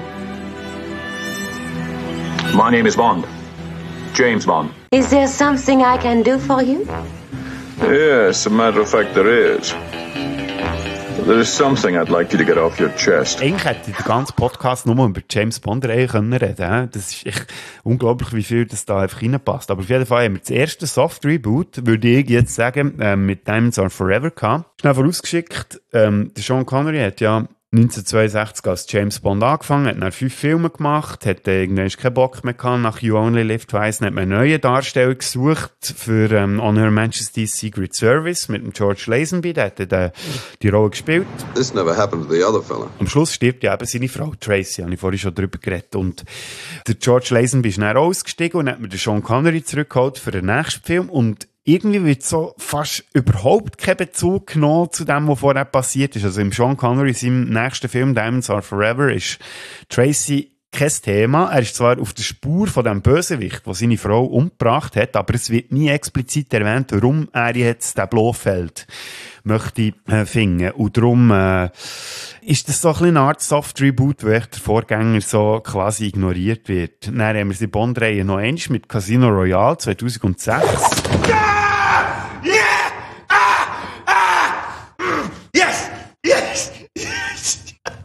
My name is Bond. James Bond. Is there something I can do for you? Yes, as a matter of fact, there is. There is something I'd like you to get off your chest. Eigentlich hätte ich den ganzen Podcast nur über James Bond reden können. Das ist echt unglaublich, wie viel das da einfach reinpasst. Aber auf jeden Fall haben wir das erste Soft-Reboot, würde ich jetzt sagen, mit Diamonds Are Forever gehabt. Schnell vorausgeschickt, der Sean Connery hat ja 1962 als James Bond angefangen, hat dann 5 Filme gemacht, hat irgendwann keinen Bock mehr gehabt, nach You Only Live Twice, hat man einen neuen Darsteller gesucht für On Her Majesty's Secret Service mit dem George Lazenby, der hat die Rolle gespielt. This never happened to the other fella. Am Schluss stirbt ja eben seine Frau Tracy, habe ich vorhin schon drüber geredet. Und der George Lazenby ist dann ausgestiegen und hat mir den Sean Connery zurückgeholt für den nächsten Film und irgendwie wird so fast überhaupt kein Bezug genommen zu dem, was vorher passiert ist. Also im Sean Connery, seinem nächsten Film Diamonds Are Forever, ist Tracy kein Thema. Er ist zwar auf der Spur von dem Bösewicht, der seine Frau umgebracht hat, aber es wird nie explizit erwähnt, warum er jetzt den Blofeld möchte finden. Und darum ist das so ein bisschen eine Art Soft-Reboot, wo echt der Vorgänger so quasi ignoriert wird. Dann haben wir die Bond-Reihe noch einmal mit Casino Royale 2006. Yes! Yes! Yes!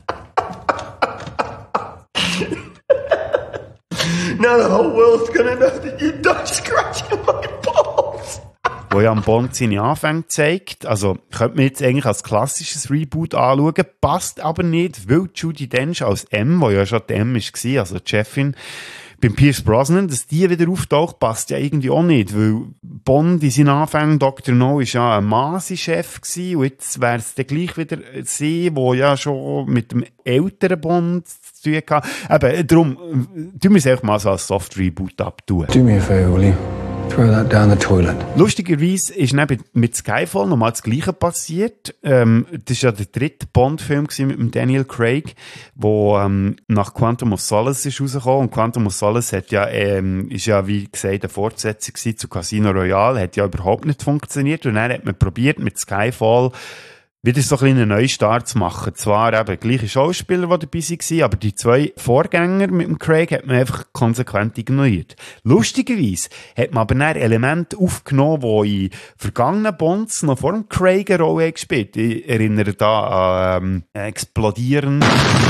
Now the whole world's gonna know that you don't scratch your fucking balls! Wo ja am Bond seine Anfänge zeigt. Also, könnte man jetzt eigentlich als klassisches Reboot anschauen, passt aber nicht, weil Judi Dench als M, wo ja schon die M war, also die Chefin, beim Pierce Brosnan, dass die wieder auftaucht, passt ja irgendwie auch nicht, weil Bond in seinen Anfängen, Dr. No, war ja ein Masi-Chef gewesen, und jetzt wäre es dann gleich wieder sie, wo ja schon mit dem älteren Bond zu tun hatte. Eben, darum, tun wir es einfach mal so als Soft-Reboot abtun. Do me a favor, will you? Throw that down the toilet. Lustigerweise ist dann mit Skyfall nochmal das Gleiche passiert. Das war ja der dritte Bond-Film mit dem Daniel Craig, der nach Quantum of Solace ist rausgekommen. Und Quantum of Solace ist ja, wie gesagt, eine Fortsetzung zu Casino Royale. Hat ja überhaupt nicht funktioniert. Und dann hat man probiert, mit Skyfall wieder so ein einen Neustart zu machen. Zwar eben gleiche Schauspieler, die dabei waren, aber die 2 Vorgänger mit dem Craig hat man einfach konsequent ignoriert. Lustigerweise hat man aber dann Elemente aufgenommen, die in vergangenen Bonds noch vor dem Craig eine Rolle gespielt haben. Ich erinnere da an Explodieren.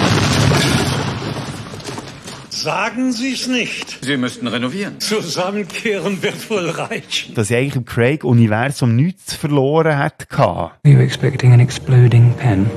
Sagen Sie es nicht. Sie müssten renovieren. Zusammenkehren wird wohl reichen. Dass ich eigentlich im Craig-Universum nichts verloren hätte. Are you expecting an exploding pen?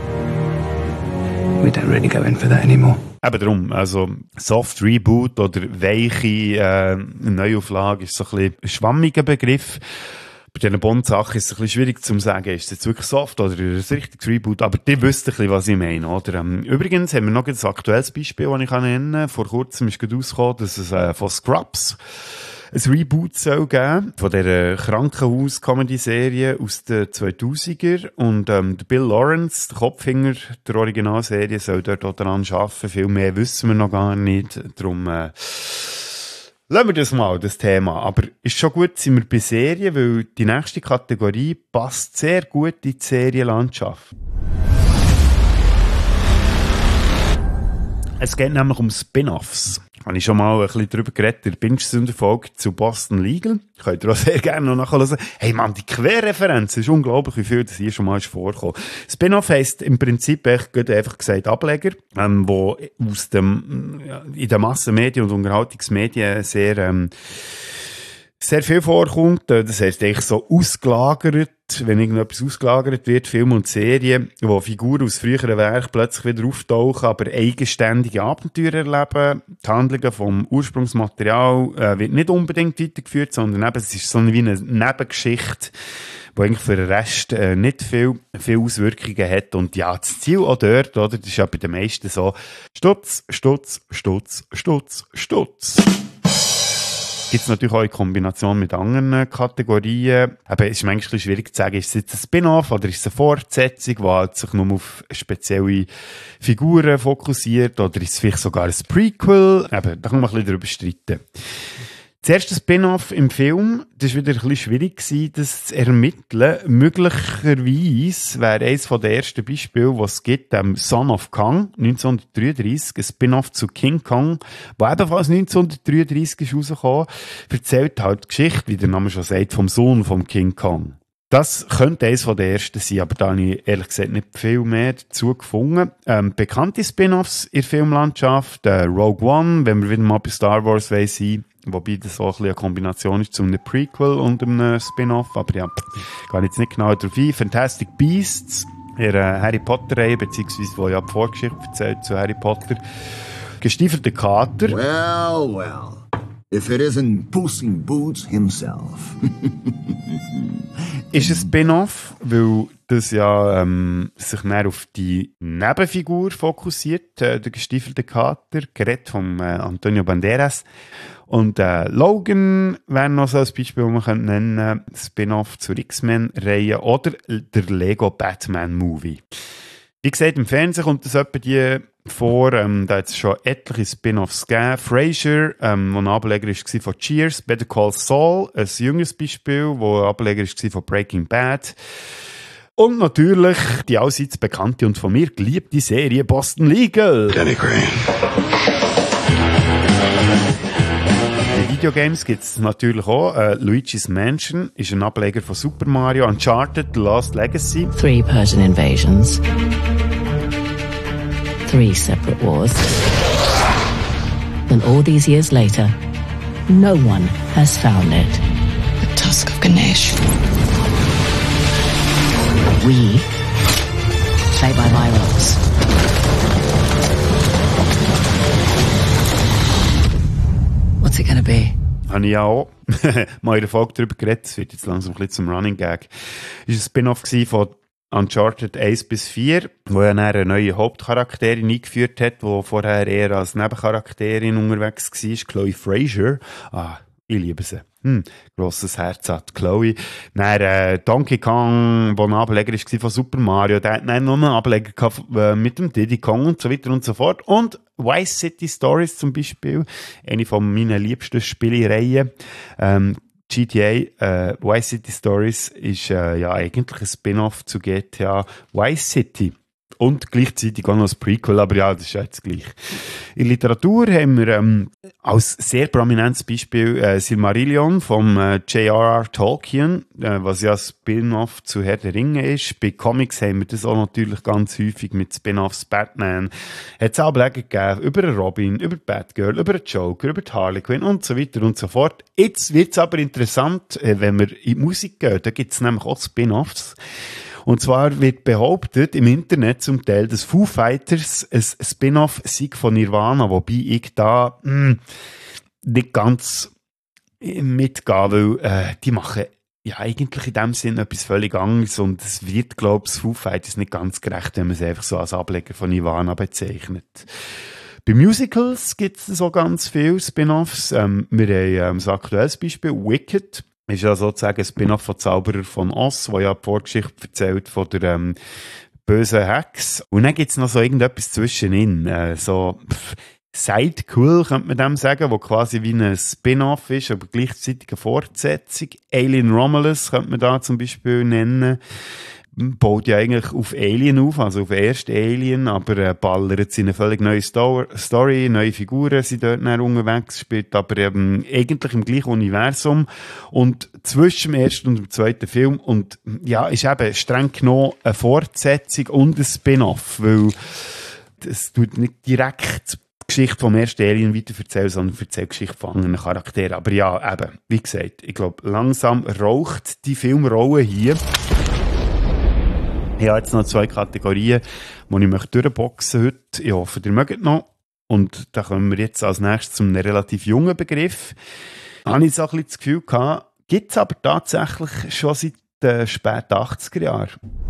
We don't really go in for that anymore. Eben darum, also Soft Reboot oder weiche Neuauflage ist so ein bisschen ein schwammiger Begriff. Bei diesen Bond-Sachen ist es ein bisschen schwierig zu sagen, ist es jetzt wirklich soft oder ein richtiges Reboot, aber die wisst ein bisschen, was ich meine, oder? Übrigens haben wir noch ein aktuelles Beispiel, das ich nennen kann. Vor kurzem ist gerade rausgekommen, dass es von Scrubs ein Reboot soll geben, von dieser Krankenhaus-Comedy-Serie aus den 2000er. Und der Bill Lawrence, der Kopfhinger der Originalserie, soll dort auch daran arbeiten. Viel mehr wissen wir noch gar nicht. Darum lassen wir das mal, das Thema. Aber ist schon gut, sind wir bei Serien, weil die nächste Kategorie passt sehr gut in die Serienlandschaft. Es geht nämlich um Spin-Offs. Habe ich schon mal ein bisschen drüber geredet, der Binge-Sünder-Folge zu Boston Legal. Könnt ihr auch sehr gerne noch nachhören. Hey Mann, die Querreferenz ist unglaublich, wie viel das hier schon mal ist vorgekommen. Spin-Off heisst im Prinzip einfach gesagt Ableger, wo aus dem, in den Massenmedien und Unterhaltungsmedien sehr viel vorkommt. Das heisst eigentlich so ausgelagert, wenn irgendetwas ausgelagert wird, Filme und Serien, wo Figuren aus früheren Werken plötzlich wieder auftauchen, aber eigenständige Abenteuer erleben. Die Handlungen vom Ursprungsmaterial wird nicht unbedingt weitergeführt, sondern eben, es ist so wie eine Nebengeschichte, die eigentlich für den Rest nicht viel Auswirkungen hat. Und ja, das Ziel auch dort, oder, das ist ja bei den meisten so, Stutz, Stutz, Stutz, Stutz, Stutz. Gibt es natürlich auch in Kombination mit anderen Kategorien. Aber es ist manchmal schwierig zu sagen, ist es jetzt ein Spin-off oder ist es eine Fortsetzung, die halt sich nur auf spezielle Figuren fokussiert, oder ist es vielleicht sogar ein Prequel? Eben, da kann man ein bisschen darüber streiten. Das erste Spin-off im Film, das war wieder ein bisschen schwierig gewesen, das zu ermitteln. Möglicherweise wäre eines der ersten Beispiele, was es gibt, Son of Kong, 1933, ein Spin-off zu King Kong, der ebenfalls 1933 ist rausgekommen, erzählt halt die Geschichte, wie der Name schon sagt, vom Sohn von King Kong. Das könnte eines der ersten sein, aber da habe ich ehrlich gesagt nicht viel mehr dazu gefunden. Bekannte Spin-offs in der Filmlandschaft, Rogue One, wenn wir wieder mal bei Star Wars sein, wobei das auch ein bisschen eine Kombination ist zu einem Prequel und einem Spin-off, aber ja, gehe jetzt nicht genau darauf ein. Fantastic Beasts, in der Harry Potter-Reihe, beziehungsweise wo ja die Vorgeschichte erzählt zu Harry Potter. Gestiefelter Kater. Well, well. If it isn't Puss in Boots himself. Ist ein Spin-off, weil das ja sich mehr auf die Nebenfigur fokussiert, der gestiefelte Kater, geredet von Antonio Banderas. Und Logan wäre noch so ein Beispiel, das man nennen könnte, Spin-off zur X-Men-Reihe oder der Lego Batman-Movie. Wie gesagt, im Fernsehen kommt das etwa die vor, da hat es schon etliche Spin-offs gegeben. Frasier, wo ein Ableger war von Cheers, Better Call Saul, ein jüngeres Beispiel, wo ein Ableger war von Breaking Bad. Und natürlich die allseits bekannte und von mir geliebte Serie Boston Legal. Danny Crane. Die Videogames gibt es natürlich auch. Luigi's Mansion ist ein Ableger von Super Mario, Uncharted, The Lost Legacy. 3 Persian invasions. 3 separate wars. And all these years later, no one has found it. The Tusk of Ganesh. We play by my rules. What's it gonna be? Habe ich ja auch mal in der Folge darüber geredet. Es wird jetzt langsam ein bisschen zum Running Gag. Es war ein Spin-off von Uncharted 1-4, wo ja eine neue Hauptcharakterin eingeführt hat, die vorher eher als Nebencharakterin unterwegs war, Chloe Fraser. Ich liebe sie. Grosses Herz hat Chloe. Dann Donkey Kong, der ein Ableger war von Super Mario. Der hat noch einen Ableger mit dem Diddy Kong und so weiter und so fort. Und Vice City Stories zum Beispiel, eine von meinen liebsten Spielereien. GTA, Vice City Stories ist ja eigentlich ein Spin-off zu GTA Vice City. Und gleichzeitig auch noch ein Prequel, aber ja, das ist jetzt gleich. In Literatur haben wir als sehr prominentes Beispiel Silmarillion vom J.R.R. Tolkien, was ja ein Spin-off zu Herr der Ringe ist. Bei Comics haben wir das auch natürlich ganz häufig mit Spin-offs. Batman hat es Ableger gegeben über Robin, über Batgirl, über Joker, über Harley Quinn und so weiter und so fort. Jetzt wird es aber interessant, wenn wir in die Musik gehen. Da gibt es nämlich auch Spin-offs. Und zwar wird behauptet im Internet zum Teil, dass Foo Fighters ein Spin-off sei von Nirvana, wobei ich da nicht ganz mitgehe, weil die machen ja eigentlich in dem Sinn etwas völlig anderes und es wird, glaube ich, Foo Fighters nicht ganz gerecht, wenn man es einfach so als Ableger von Nirvana bezeichnet. Bei Musicals gibt es so ganz viele Spin-offs. Wir haben das aktuelles Beispiel, Wicked. Ist ja sozusagen ein Spin-off von Zauberer von Oz, wo ja die Vorgeschichte erzählt von der bösen Hex. Und dann gibt es noch so irgendetwas zwischenin, so Sidequel, könnte man dem sagen, wo quasi wie ein Spin-off ist, aber gleichzeitig eine Fortsetzung. Alien Romulus könnte man da zum Beispiel nennen. Baut ja eigentlich auf Alien auf, also auf erste Alien, aber ballert in eine völlig neue Story, neue Figuren sind dort unterwegs, spielt aber eben eigentlich im gleichen Universum und zwischen dem ersten und dem zweiten Film und ja, ist eben streng genommen eine Fortsetzung und ein Spin-off, weil es tut nicht direkt die Geschichte vom ersten Alien weiterverzählen, sondern erzählt die Geschichte von anderen Charakteren. Aber ja, eben, wie gesagt, ich glaube, langsam raucht die Filmrolle hier. Ich habe jetzt noch 2 Kategorien, die ich durchboxen möchte heute. Ich hoffe, ihr mögt noch. Und da kommen wir jetzt als nächstes zu einem relativ jungen Begriff. Da habe ich so ein bisschen das Gefühl gehabt, gibt es aber tatsächlich schon seit den späten 80er Jahren.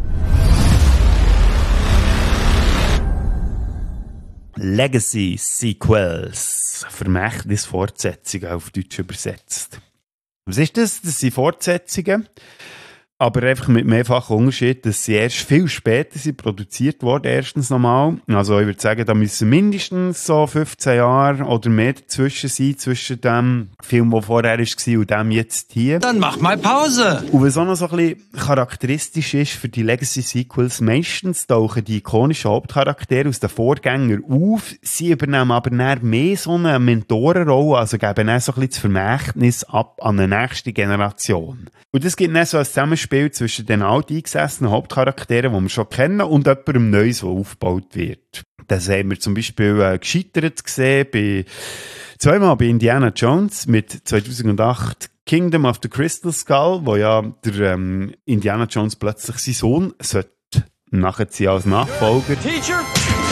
Legacy Sequels. Vermächtnisfortsetzungen auf Deutsch übersetzt. Was ist das? Das sind Fortsetzungen. Aber einfach mit mehrfachem Unterschied, dass sie erst viel später sind produziert worden, erstens nochmal. Also ich würde sagen, da müssen mindestens so 15 Jahre oder mehr dazwischen sein, zwischen dem Film, der vorher war und dem jetzt hier. Dann mach mal Pause! Und was auch noch so ein bisschen charakteristisch ist für die Legacy-Sequels, meistens tauchen die ikonischen Hauptcharaktere aus den Vorgängern auf, sie übernehmen aber dann mehr so eine Mentorenrolle, also geben dann so ein bisschen das Vermächtnis ab an eine nächste Generation. Und es gibt dann so ein Zusammenspiel zwischen den alteingesessenen Hauptcharakteren, die wir schon kennen, und jemandem Neues, der aufgebaut wird. Das haben wir zum Beispiel gescheitert gesehen zweimal bei Indiana Jones mit 2008 Kingdom of the Crystal Skull, wo ja der Indiana Jones plötzlich seinen Sohn nachziehen als Nachfolger. Teacher!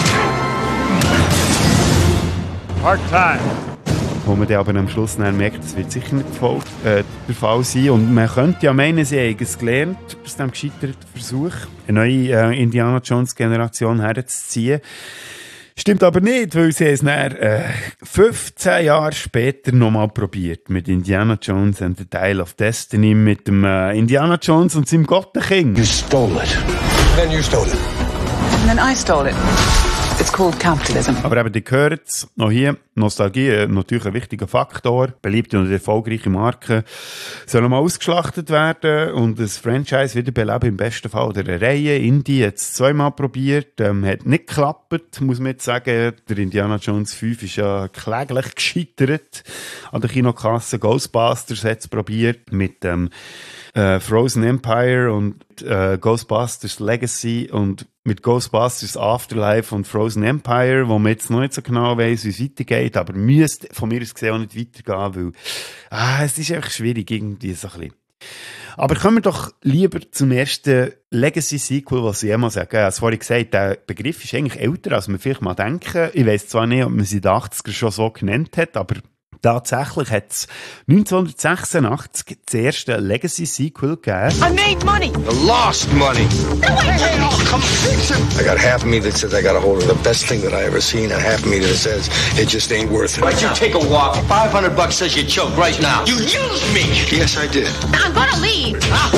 Part-time! Wo man dann aber am Schluss dann merkt, das wird sicher nicht der Fall sein. Und man könnte ja meinen, sie haben es gelernt aus diesem gescheiterten Versuch, eine neue Indiana Jones-Generation herzuziehen. Stimmt aber nicht, weil sie es dann 15 Jahre später nochmal probiert mit Indiana Jones and the Dial of Destiny, mit dem Indiana Jones und seinem Gottenkind. You stole it. Then you stole it. And then I stole it. It's called capitalism. Aber eben, die gehört es. Noch hier, Nostalgie, natürlich ein wichtiger Faktor. Beliebte und erfolgreiche Marken sollen mal ausgeschlachtet werden und das Franchise wiederbeleben, im besten Fall. Oder eine Reihe. Indie hat es zweimal probiert, hat nicht geklappt, muss man jetzt sagen. Der Indiana Jones 5 ist ja kläglich gescheitert an der Kinokasse. Ghostbusters hat es probiert mit Frozen Empire und Ghostbusters Legacy und mit Ghostbusters Afterlife und Frozen Empire, wo man jetzt noch nicht so genau weiss, wie es weitergeht, aber müsste von mir aus gesehen auch nicht weitergehen, weil es ist einfach schwierig irgendwie so ein bisschen. Aber kommen wir doch lieber zum ersten Legacy-Sequel, was ich immer sage. Also vorhin gesagt, der Begriff ist eigentlich älter, als man vielleicht mal denken. Ich weiss zwar nicht, ob man sie in den 80er schon so genannt hat, aber tatsächlich hat es 1986 das erste Legacy-Sequel gegeben. I made money! The lost money. No, Hey, oh, come fix it. I got half of me that says I got a hold of the best thing that I ever seen, and half of me that says it just ain't worth it. Why don't you take a walk? $500 says you choke right now. You used me! Yes, I did. I'm gonna leave.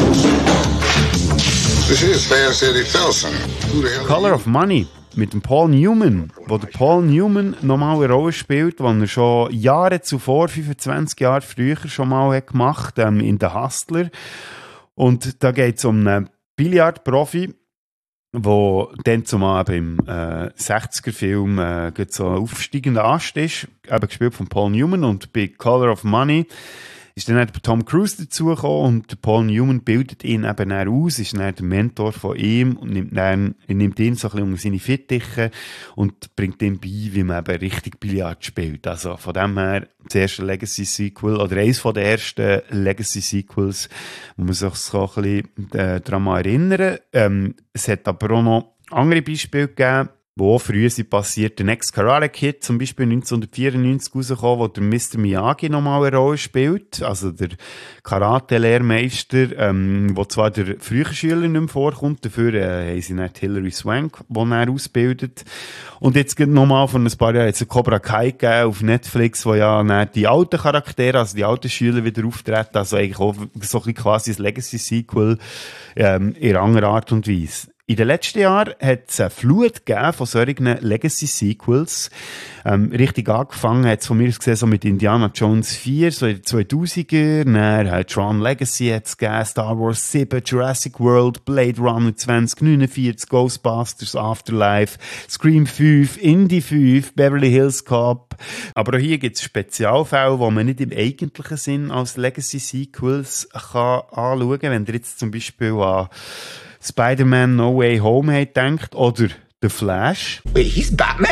This is Fan City Felsen. Who the hell? Color of Money mit dem Paul Newman, wo der Paul Newman nochmal eine Rolle spielt, die er schon Jahre zuvor, 25 Jahre früher schon mal hat gemacht, in The Hustler. Und da geht es um einen Billardprofi, der dann zumal im 60er-Film so aufsteigender Ast ist, eben gespielt von Paul Newman. Und bei Color of Money ist dann Tom Cruise dazugekommen und Paul Newman bildet ihn eben aus, ist dann der Mentor von ihm und nimmt ihn so ein bisschen unter seine Fittiche und bringt ihm bei, wie man eben richtig Billard spielt. Also von dem her das erste Legacy-Sequel oder eines der ersten Legacy-Sequels, wo man sich so ein bisschen daran mal erinnern. Es hat aber auch noch andere Beispiele gegeben, wo früher passiert. Der Next Karate Kid, zum Beispiel 1994 rausgekommen, wo der Mr. Miyagi nochmal eine Rolle spielt. Also der Karate-Lehrmeister, wo zwar der frühe Schüler nicht mehr vorkommt, dafür haben sie nicht Hilary Swank, die er ausbildet. Und jetzt gibt nochmal von ein paar Jahren jetzt Cobra Kai gegeben auf Netflix, wo ja dann die alten Charaktere, also die alten Schüler wieder auftreten, also eigentlich auch so ein bisschen quasi ein Legacy-Sequel in anderer Art und Weise. In den letzten Jahren hat es eine Flut gegeben von solchen Legacy-Sequels. Richtig angefangen hat es von mir aus gesehen so mit Indiana Jones 4, so in den 2000er. Dann Tron Legacy hat es gegeben, Star Wars 7, Jurassic World, Blade Runner 2049, Ghostbusters Afterlife, Scream 5, Indie 5, Beverly Hills Cop. Aber auch hier gibt es Spezialfälle, die man nicht im eigentlichen Sinn als Legacy-Sequels anschauen kann. Wenn ihr jetzt zum Beispiel an Spider-Man No Way Home hat denkt oder The Flash. Wait, he's Batman?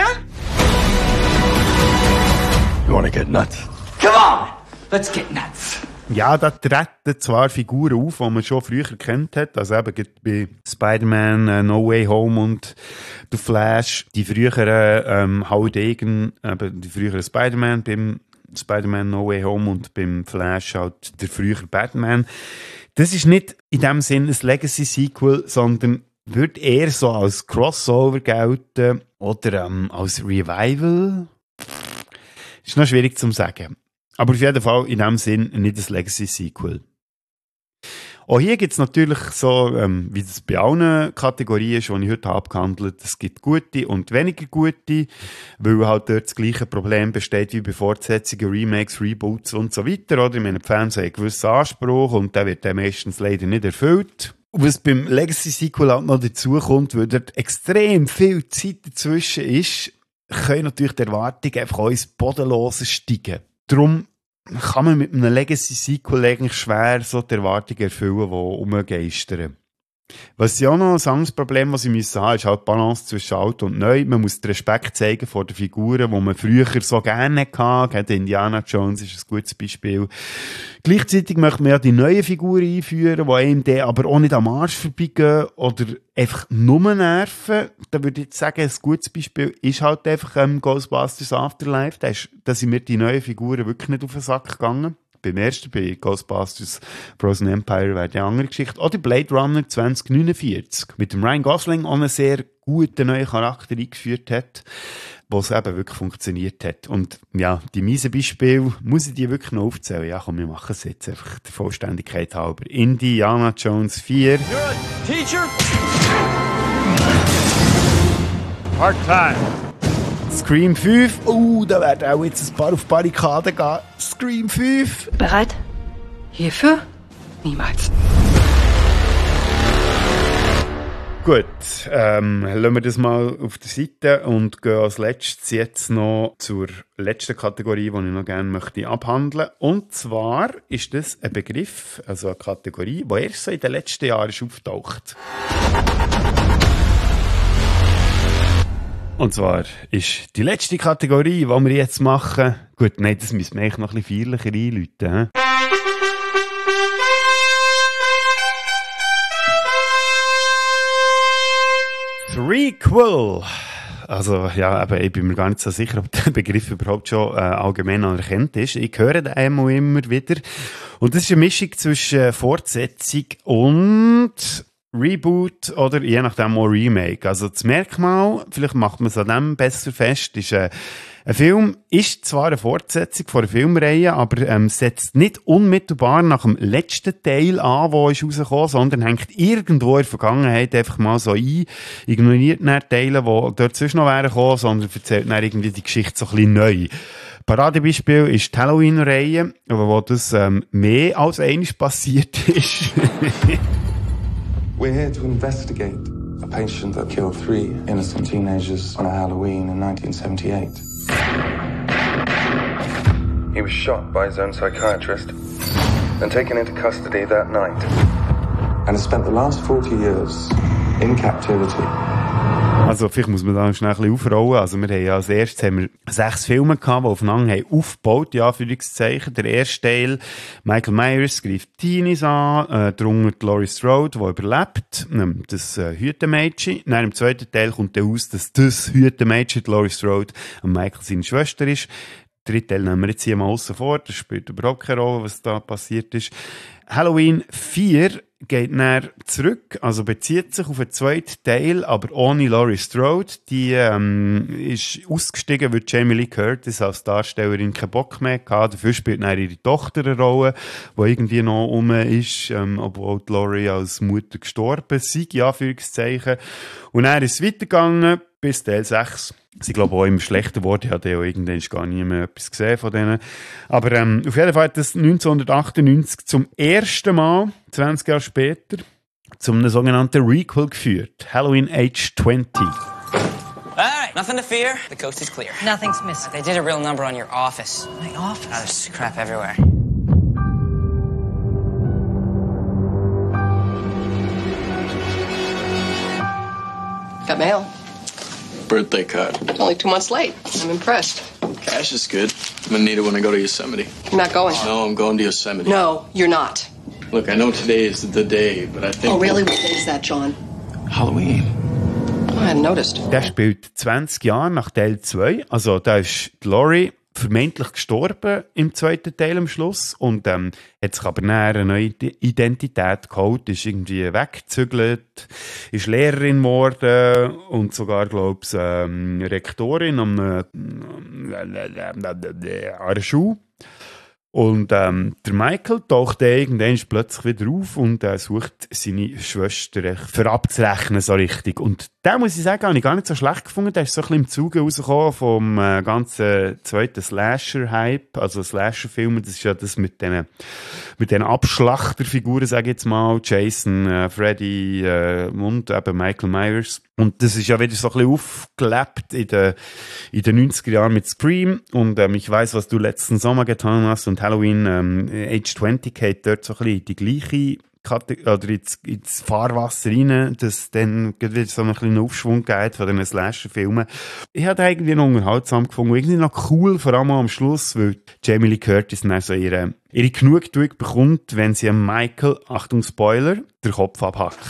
You wanna get nuts? Come on! Let's get nuts! Ja, da treten zwar Figuren auf, die man schon früher kennt hat, also eben bei Spider-Man No Way Home und The Flash, die früheren Haudegen, die früheren Spider-Man beim Spider-Man No Way Home und beim Flash halt der frühere Batman. Das ist nicht in dem Sinn ein Legacy-Sequel, sondern wird eher so als Crossover gelten oder als Revival. Ist noch schwierig zu sagen. Aber auf jeden Fall in dem Sinn nicht ein Legacy-Sequel. Auch hier gibt es natürlich so, wie das bei allen Kategorien ist, die ich heute abgehandelt habe, es gibt gute und weniger gute, weil halt dort das gleiche Problem besteht wie bei Fortsetzungen, Remakes, Reboots und so weiter. Oder? Ich meine, die Fans haben einen gewissen Anspruch und der wird dann meistens leider nicht erfüllt. Und was beim Legacy-Sequel halt noch dazukommt, weil dort extrem viel Zeit dazwischen ist, können natürlich die Erwartungen einfach auch ins Bodenlose steigen. Darum kann man mit einem Legacy-Sequel eigentlich schwer so die Erwartungen erfüllen, die rumgeistern. Was ja auch noch ein anderes Problem, was sie müssen haben, ist halt die Balance zwischen alt und neu. Man muss den Respekt zeigen vor den Figuren, die man früher so gerne hatte. Gerade Indiana Jones ist ein gutes Beispiel. Gleichzeitig möchte man ja die neuen Figuren einführen, die einem dann aber auch nicht am Arsch vorbeigehen oder einfach nur nerven. Da würde ich jetzt sagen, ein gutes Beispiel ist halt einfach Ghostbusters Afterlife. Da sind mir die neuen Figuren wirklich nicht auf den Sack gegangen. Beim ersten, bei Ghostbusters Frozen Empire, wäre die andere Geschichte. Oder Blade Runner 2049, mit dem Ryan Gosling auch einen sehr guten neuen Charakter eingeführt hat, wo es eben wirklich funktioniert hat. Und ja, die miesen Beispiele, muss ich die wirklich noch aufzählen? Ja, komm, wir machen es jetzt einfach der Vollständigkeit halber. Indiana Jones 4. You're a teacher? Part-time. Scream 5. Da werden auch jetzt ein paar auf Barrikaden gehen. Scream 5. Bereit? Hierfür? Niemals. Gut, lassen wir das mal auf der Seite und gehen als letztes jetzt noch zur letzten Kategorie, die ich noch gerne möchte abhandeln. Und zwar ist das ein Begriff, also eine Kategorie, die erst so in den letzten Jahren ist auftaucht. Und zwar ist die letzte Kategorie, die wir jetzt machen, gut, nein, das müssen wir eigentlich noch ein bisschen feierlicher einläuten. Prequel. Also, ja, aber ich bin mir gar nicht so sicher, ob der Begriff überhaupt schon allgemein anerkannt ist. Ich höre den einmal immer wieder. Und das ist eine Mischung zwischen Fortsetzung und Reboot oder je nachdem auch Remake. Also das Merkmal, vielleicht macht man es an dem besser fest, ist ein Film ist zwar eine Fortsetzung von einer Filmreihe, aber setzt nicht unmittelbar nach dem letzten Teil an, der ist rausgekommen, sondern hängt irgendwo in der Vergangenheit einfach mal so ein, ignoriert nicht Teile, die dort sonst noch wären gekommen, sondern erzählt dann irgendwie die Geschichte so ein bisschen neu. Paradebeispiel ist die Halloween-Reihe, wo das mehr als einmal passiert ist. We're here to investigate a patient that killed 3 innocent teenagers on a Halloween in 1978. He was shot by his own psychiatrist and taken into custody that night and has spent the last 40 years in captivity. Also vielleicht muss man da schnell ein bisschen aufrollen. Also wir haben ja als erstes 6 Filme gehabt, die aufeinander haben aufgebaut, ja, Anführungszeichen. Der erste Teil, Michael Myers greift Teenies an, darunter Laurie Strode, die überlebt, das Hütemädchen. Dann im zweiten Teil kommt dann raus, dass das Hütemädchen, Laurie Strode, und Michael seine Schwester ist. Der dritte Teil nehmen wir jetzt hier mal aussen vor, das spielt überhaupt keine Rolle, was da passiert ist. Halloween 4 geht dann zurück, also bezieht sich auf den zweiten Teil, aber ohne Laurie Strode. Die ist ausgestiegen, weil Jamie Lee Curtis als Darstellerin keinen Bock mehr hatte. Dafür spielt dann ihre Tochter eine Rolle, die irgendwie noch rum ist, obwohl die Laurie als Mutter gestorben ist, in Anführungszeichen. Und dann ist es weitergegangen bis Teil 6. Sie glaube auch immer schlechter geworden. Ich habe ja irgendwann gar nie mehr etwas gesehen von denen. Aber auf jeden Fall hat das 1998 zum ersten Mal, 20 Jahre später, zum sogenannten Requel geführt. Halloween Age 20. All right, nothing to fear. The coast is clear. Nothing's missing. They did a real number on your office. My office? Oh, there's crap everywhere. Got mail. Birthday card. Only 2 months late. I'm impressed. Cash is good. I'm gonna need it when I go to Yosemite. You're not going? No, I'm going to Yosemite. No, you're not. Look, I know today is the day, but I think... Oh, really? What day is that, John? Halloween. Oh, I hadn't noticed. Der spielt 20 Jahre nach Teil 2. Also da ist die Laurie vermeintlich gestorben im zweiten Teil am Schluss und hat sich aber näher eine neue Identität geholt, ist irgendwie weggezügelt, ist Lehrerin geworden und sogar, glaube ich, Rektorin an einer Schule. Und der Michael taucht irgendwann plötzlich wieder auf und sucht seine Schwester für abzurechnen, so richtig. Und den, muss ich sagen, habe ich gar nicht so schlecht gefunden. Der ist so ein bisschen im Zuge rausgekommen vom ganzen zweiten Slasher-Hype. Also Slasher-Filme, das ist ja das mit den Abschlachterfiguren, sage ich jetzt mal. Jason, Freddy und eben Michael Myers. Und das ist ja wieder so ein bisschen aufgelebt in den 90er Jahren mit Scream. Und ich weiss, was du letzten Sommer getan hast. Und Halloween Age 20 geht dort so ein bisschen in die gleiche oder ins Fahrwasser rein, dass dann wieder so einen kleinen Aufschwung geht von diesen Slasher-Filmen. Ich habe irgendwie noch unterhaltsam gefunden, irgendwie noch cool, vor allem am Schluss, weil Jamie Lee Curtis dann so ihre Genugtuung bekommt, wenn sie Michael, Achtung Spoiler, den Kopf abhackt.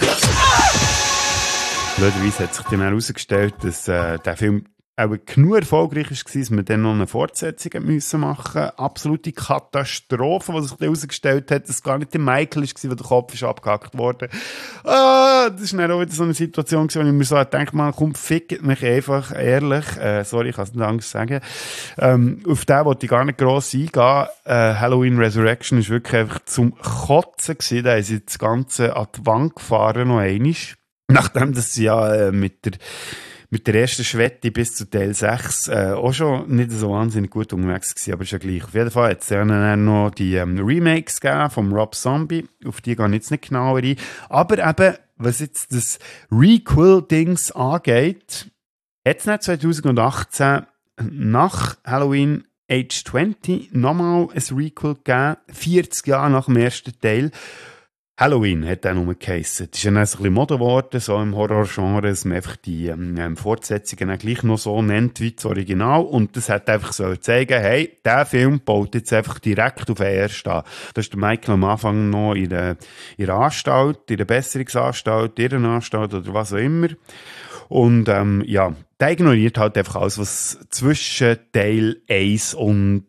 Blöderweise hat sich dann herausgestellt, dass der Film auch genug erfolgreich war, dass wir dann noch eine Fortsetzung machen mussten. Absolute Katastrophe, was sich dann herausgestellt hat, dass es gar nicht der Michael war, der Kopf ist abgehackt wurde. Das war dann auch wieder so eine Situation, wo ich mir so denke, man, komm, fickt mich einfach, ehrlich. Sorry, ich kann es nicht anders sagen. Auf den wollte ich gar nicht gross eingehen. Halloween Resurrection war wirklich einfach zum Kotzen gewesen. Da haben sie das Ganze an die Wand gefahren, noch einmal. Nachdem das sie ja mit der ersten Schwette bis zu Teil 6 auch schon nicht so wahnsinnig gut unterwegs gewesen, aber ist ja gleich. Auf jeden Fall hat es dann noch die Remakes gegeben vom Rob Zombie, auf die gehe ich jetzt nicht genauer ein. Aber eben, was jetzt das Requel-Dings angeht, hat es dann 2018 nach Halloween Age 20 nochmal ein Requel gegeben, 40 Jahre nach dem ersten Teil. Halloween hat auch nur geheissen. Das ist ja dann so ein bisschen Mode geworden, so im Horror-Genre, dass man einfach die Fortsetzungen auch gleich noch so nennt wie das Original. Und das hat einfach so zeigen, hey, der Film baut jetzt einfach direkt auf den ersten an. Da ist der Michael am Anfang noch in der Anstalt, in der Besserungsanstalt, Irrenanstalt oder was auch immer. Und ja, der ignoriert halt einfach alles, was zwischen Teil 1 und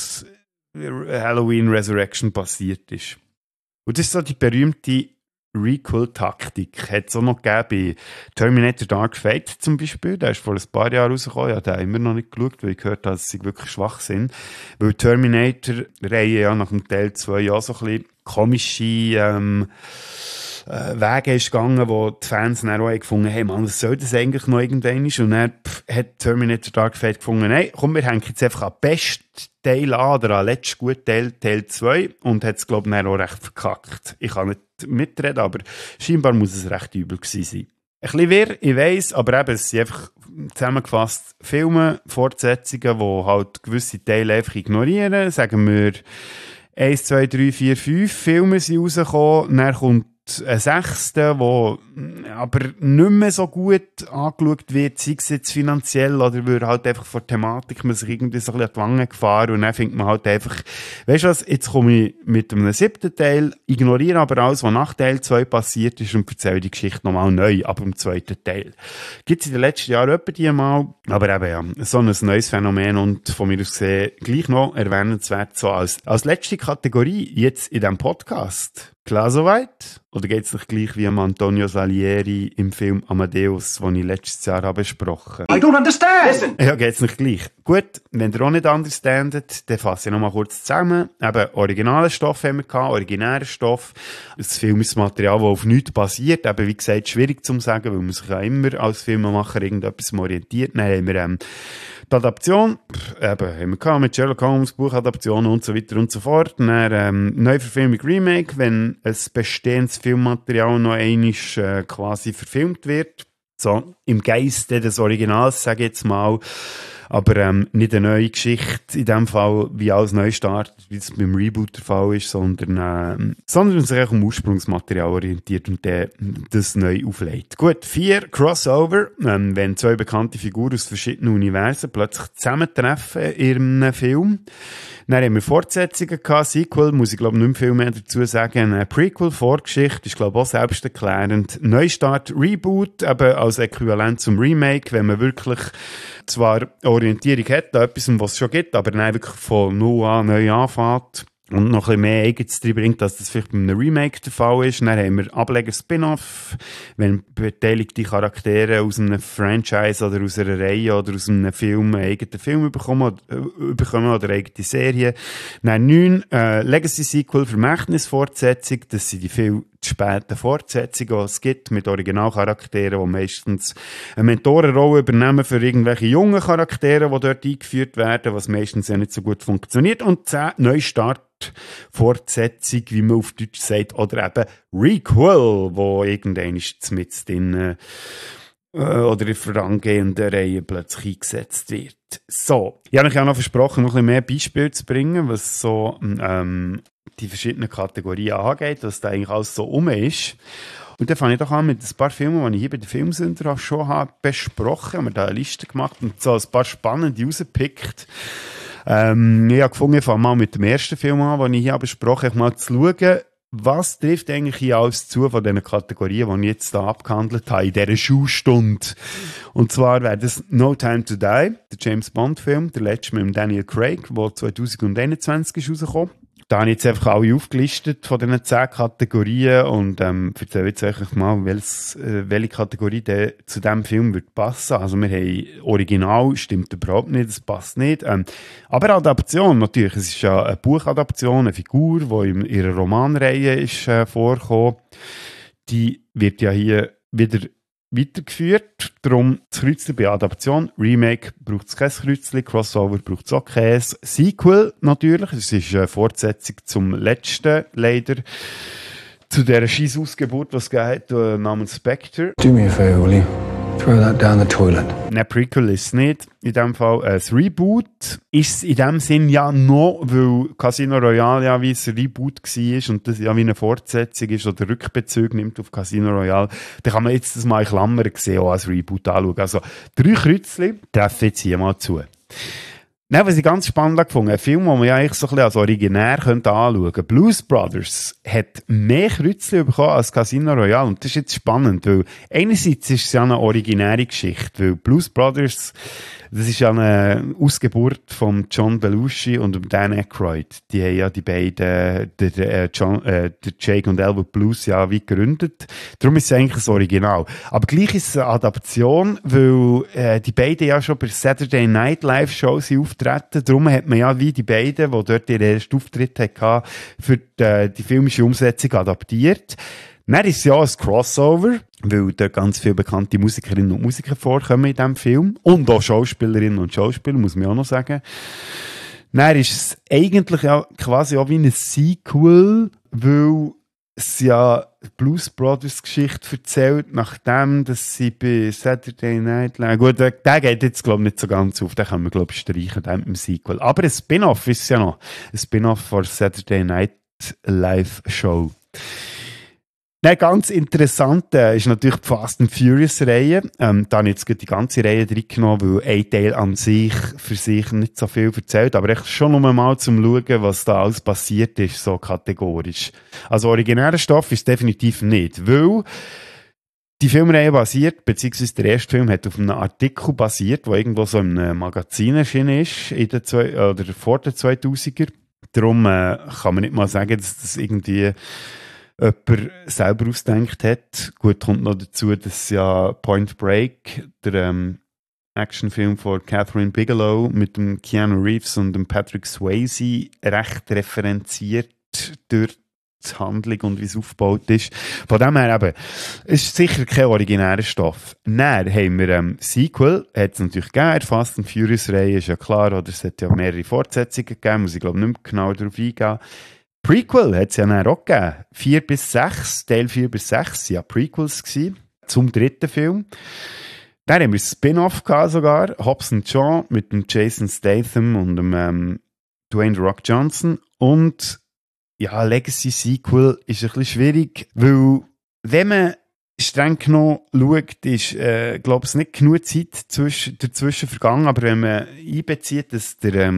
Halloween Resurrection passiert ist. Und das ist so die berühmte Requel-Taktik. Hat es auch noch gegeben bei Terminator Dark Fate zum Beispiel. Der ist vor ein paar Jahren rausgekommen. Ja, den haben wir noch nicht geschaut, weil ich gehört habe, dass sie wirklich schwach sind. Weil Terminator-Reihe ja nach dem Teil 2 ja so ein bisschen komische Wege ist gegangen, wo die Fans dann auch gefunden haben, hey Mann, was soll das eigentlich noch irgendwann? Und dann hat Terminator Dark Fate gefunden, hey, komm, wir hängen jetzt einfach an den besten Teil an, oder an den letzten guten Teil 2, und hat es, glaube ich, dann auch recht verkackt. Ich kann nicht mitreden, aber scheinbar muss es recht übel gewesen sein. Ein bisschen wirr, ich weiss, aber eben, es sind einfach zusammengefasst Filme, Fortsetzungen, die halt gewisse Teile einfach ignorieren. Sagen wir, 1, 2, 3, 4, 5 Filme sind rausgekommen, dann kommt ein 6., der aber nicht mehr so gut angeschaut wird, sei es jetzt finanziell oder weil halt einfach von der Thematik man sich irgendwie so ein bisschen an die Wangen gefahren, und dann findet man halt einfach, weißt du was, jetzt komme ich mit einem 7. Teil, ignoriere aber alles, was nach Teil 2 passiert ist, und erzähle die Geschichte nochmal neu, ab dem 2. Teil. Gibt es in den letzten Jahren etwa die mal, aber eben ja, so ein neues Phänomen, und von mir aus gesehen gleich noch erwähnenswert, so als letzte Kategorie jetzt in diesem Podcast. Klar soweit? Oder geht es nicht gleich wie am Antonio Salieri im Film Amadeus, den ich letztes Jahr habe besprochen? I don't understand! Listen! Ja, geht's nicht gleich. Gut, wenn ihr auch nicht understandet, dann fasse ich nochmal kurz zusammen. Eben, originalen Stoff haben wir gehabt, originären Stoff. Das Film ist Material, das auf nichts basiert. Eben, wie gesagt, schwierig zu sagen, weil man sich ja immer als Filmemacher irgendetwas orientiert. Dann haben wir die Adaption, eben, haben wir gehabt mit Sherlock Holmes, Buchadaptionen und so weiter und so fort. Dann Neuverfilmung, Remake, wenn ein bestehendes Filmmaterial noch einmal quasi verfilmt wird. So, im Geiste des Originals, sage ich jetzt mal. Aber nicht eine neue Geschichte in dem Fall, wie alles neu startet, wie es beim Reboot der Fall ist, sondern sich auch am Ursprungsmaterial orientiert und das neu auflegt. Gut, 4, Crossover, wenn 2 bekannte Figuren aus verschiedenen Universen plötzlich zusammentreffen in einem Film. Dann haben wir Fortsetzungen gehabt, Sequel, muss ich glaube nicht mehr viel mehr dazu sagen. Eine Prequel, Vorgeschichte, ist glaube auch selbsterklärend. Neustart, Reboot, eben als Äquivalent zum Remake, wenn man wirklich zwar Orientierung hat an etwas, was es schon gibt, aber dann wirklich von null an neu anfängt und noch ein bisschen mehr Eigenes drin bringt, dass das vielleicht bei einem Remake der Fall ist. Dann haben wir Ableger-Spin-Off, wenn beteiligte Charaktere aus einem Franchise oder aus einer Reihe oder aus einem Film einen eigenen Film bekommen oder eine eigene Serie. Dann 9, Legacy-Sequel, Vermächtnisfortsetzung, das sind die viel späten Fortsetzungen, die es gibt, mit Originalcharakteren, die meistens eine Mentorenrolle übernehmen für irgendwelche jungen Charaktere, die dort eingeführt werden, was meistens ja nicht so gut funktioniert. Und 10, Neustart, Fortsetzung, wie man auf Deutsch sagt, oder eben Requel, wo irgendwann mit drin oder in vorangehenden Reihen plötzlich eingesetzt wird. So, ich habe euch auch noch versprochen, noch ein bisschen mehr Beispiele zu bringen, was so die verschiedenen Kategorien angeht, was da eigentlich alles so ist. Und dann fange ich doch an mit ein paar Filmen, die ich hier bei der Filmsünder schon besprochen habe. Wir haben da eine Liste gemacht und so ein paar spannende rausgepickt. Ich habe gefunden, ich fange mal mit dem ersten Film an, den ich hier besprochen habe, mal zu schauen, was trifft eigentlich hier alles zu von diesen Kategorien, die ich jetzt hier abgehandelt habe, in dieser Schulstunde. Und zwar wäre das No Time to Die, der James Bond-Film, der letzte mit Daniel Craig, der 2021 ist rausgekommen. Da habe ich jetzt einfach alle aufgelistet von diesen 10 Kategorien und erzähle jetzt einfach mal, welche Kategorie zu diesem Film wird passen. Also wir haben Original, stimmt überhaupt nicht, das passt nicht. Aber Adaption natürlich, es ist ja eine Buchadaption, eine Figur, die in ihrer Romanreihe ist vorgekommen. Die wird ja hier wieder weitergeführt. Darum das Kreuzchen bei Adaption. Remake braucht es kein Kreuzchen, Crossover braucht es auch kein. Sequel natürlich, es ist eine Fortsetzung zum letzten, leider, zu dieser Scheissausgeburt, die es gegeben hat, namens Spectre. Do me a favor, will you? Throw that down the toilet. Nein, Prequel ist es nicht. In dem Fall das Reboot ist es in dem Sinn ja noch, weil Casino Royale ja wie ein Reboot war und das ja wie eine Fortsetzung ist oder Rückbezug nimmt auf Casino Royale. Dann kann man jetzt das mal in Klammern sehen, auch als Reboot anschauen. Also 3 Kreuzchen treffen jetzt hier mal zu. Nein, was ich ganz spannend gefunden habe, ein Film, den man ja eigentlich so ein bisschen als originär anschauen könnte. Blues Brothers hat mehr Kreuzchen bekommen als Casino Royale. Und das ist jetzt spannend, weil einerseits ist es ja eine originäre Geschichte, weil Blues Brothers, das ist ja eine Ausgeburt von John Belushi und Dan Aykroyd. Die haben ja die beiden, der Jake und Elwood Blues ja wie gegründet. Darum ist es eigentlich das Original. Aber gleich ist es eine Adaption, weil die beiden ja schon bei Saturday Night Live Shows auftreten. Darum hat man ja wie die beiden, die dort ihren ersten Auftritt hatten, für die filmische Umsetzung adaptiert. Dann ist es ja ein Crossover, weil da ganz viele bekannte Musikerinnen und Musiker vorkommen in diesem Film. Und auch Schauspielerinnen und Schauspieler, muss man auch noch sagen. Dann ist es eigentlich ja quasi auch wie ein Sequel, weil es ja Blues Brothers Geschichte erzählt, nachdem, dass sie bei Saturday Night Live, gut, der geht jetzt, glaube ich, nicht so ganz auf, den können wir, glaube ich, streichen, den im Sequel. Aber ein Spin-off ist es ja noch. Ein Spin-off von Saturday Night Live Show. Nein, ganz interessant ist natürlich die Fast and Furious Reihe. Da habe ich jetzt die ganze Reihe reingenommen, weil ein Teil an sich für sich nicht so viel erzählt, aber echt schon mal zum Schauen, was da alles passiert ist, so kategorisch. Also originärer Stoff ist definitiv nicht, weil die Filmreihe basiert, beziehungsweise der erste Film hat auf einem Artikel basiert, der irgendwo so in einem Magazin erschienen ist, oder vor den 2000er. Darum kann man nicht mal sagen, dass das irgendwie jemand selber ausgedacht hat. Gut, kommt noch dazu, dass ja Point Break, der Actionfilm von Catherine Bigelow mit dem Keanu Reeves und dem Patrick Swayze recht referenziert durch die Handlung und wie es aufgebaut ist. Von dem her eben, es ist sicher kein originärer Stoff. Dann haben wir Sequel, hat es natürlich gegeben, Fast and Furious Reihe ist ja klar, oder es hat ja mehrere Fortsetzungen gegeben, muss ich glaube nicht mehr genau darauf eingehen. Prequel hat es ja dann auch gegeben. 4 bis 6, Teil 4 bis 6 waren ja Prequels gewesen, zum dritten Film. Dann haben wir Spin-off gehabt sogar, Hobbs & Shaw mit dem Jason Statham und dem Dwayne The Rock Johnson. Und ja, Legacy Sequel ist ein bisschen schwierig, weil wenn man streng genommen schaut, ist, glaube ich, nicht genug Zeit dazwischen vergangen, aber wenn man einbezieht, dass der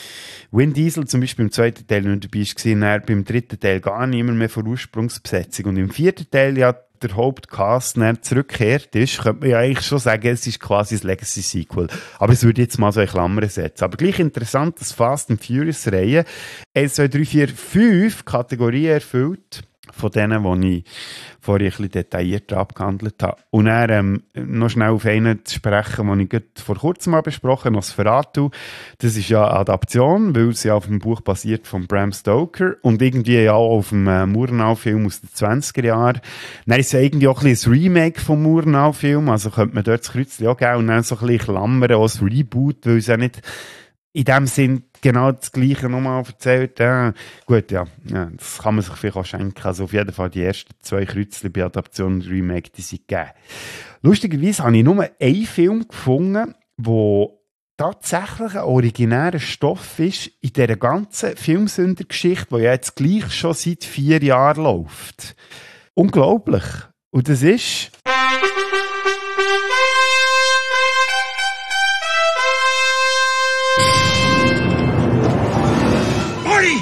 Vin Diesel zum Beispiel im zweiten Teil nicht dabei war, dann beim dritten Teil gar niemand mehr von Ursprungsbesetzung und im vierten Teil ja der Hauptcast zurückgekehrt ist, könnte man ja eigentlich schon sagen, es ist quasi ein Legacy-Sequel. Aber es würde jetzt mal so in Klammern setzen. Aber gleich interessant, dass Fast and Furious-Reihe 1, 2, 3, 4, 5 Kategorien erfüllt, von denen, die ich vorher ein bisschen detaillierter abgehandelt habe. Und dann noch schnell auf einen zu sprechen, den ich gerade vor kurzem mal besprochen habe, Nosferatu. Das ist ja eine Adaption, weil sie ja auf dem Buch basiert von Bram Stoker und irgendwie ja auch auf dem Murnau-Film aus den 20er Jahren. Dann ist es ja irgendwie auch ein bisschen ein Remake vom Murnau-Film, also könnte man dort das Kreuzchen auch geben und dann so ein bisschen Klammern, auch ein Reboot, weil es ja nicht in dem Sinn genau das Gleiche nochmal erzählt. Gut, ja, das kann man sich vielleicht auch schenken. Also auf jeden Fall die ersten 2 Kreuzchen bei Adaption und Remake, die sind gegeben. Lustigerweise habe ich nur einen Film gefunden, wo tatsächlich ein originärer Stoff ist in dieser ganzen Filmsündergeschichte, die ja jetzt gleich schon seit 4 Jahren läuft. Unglaublich. Und das ist... Marty!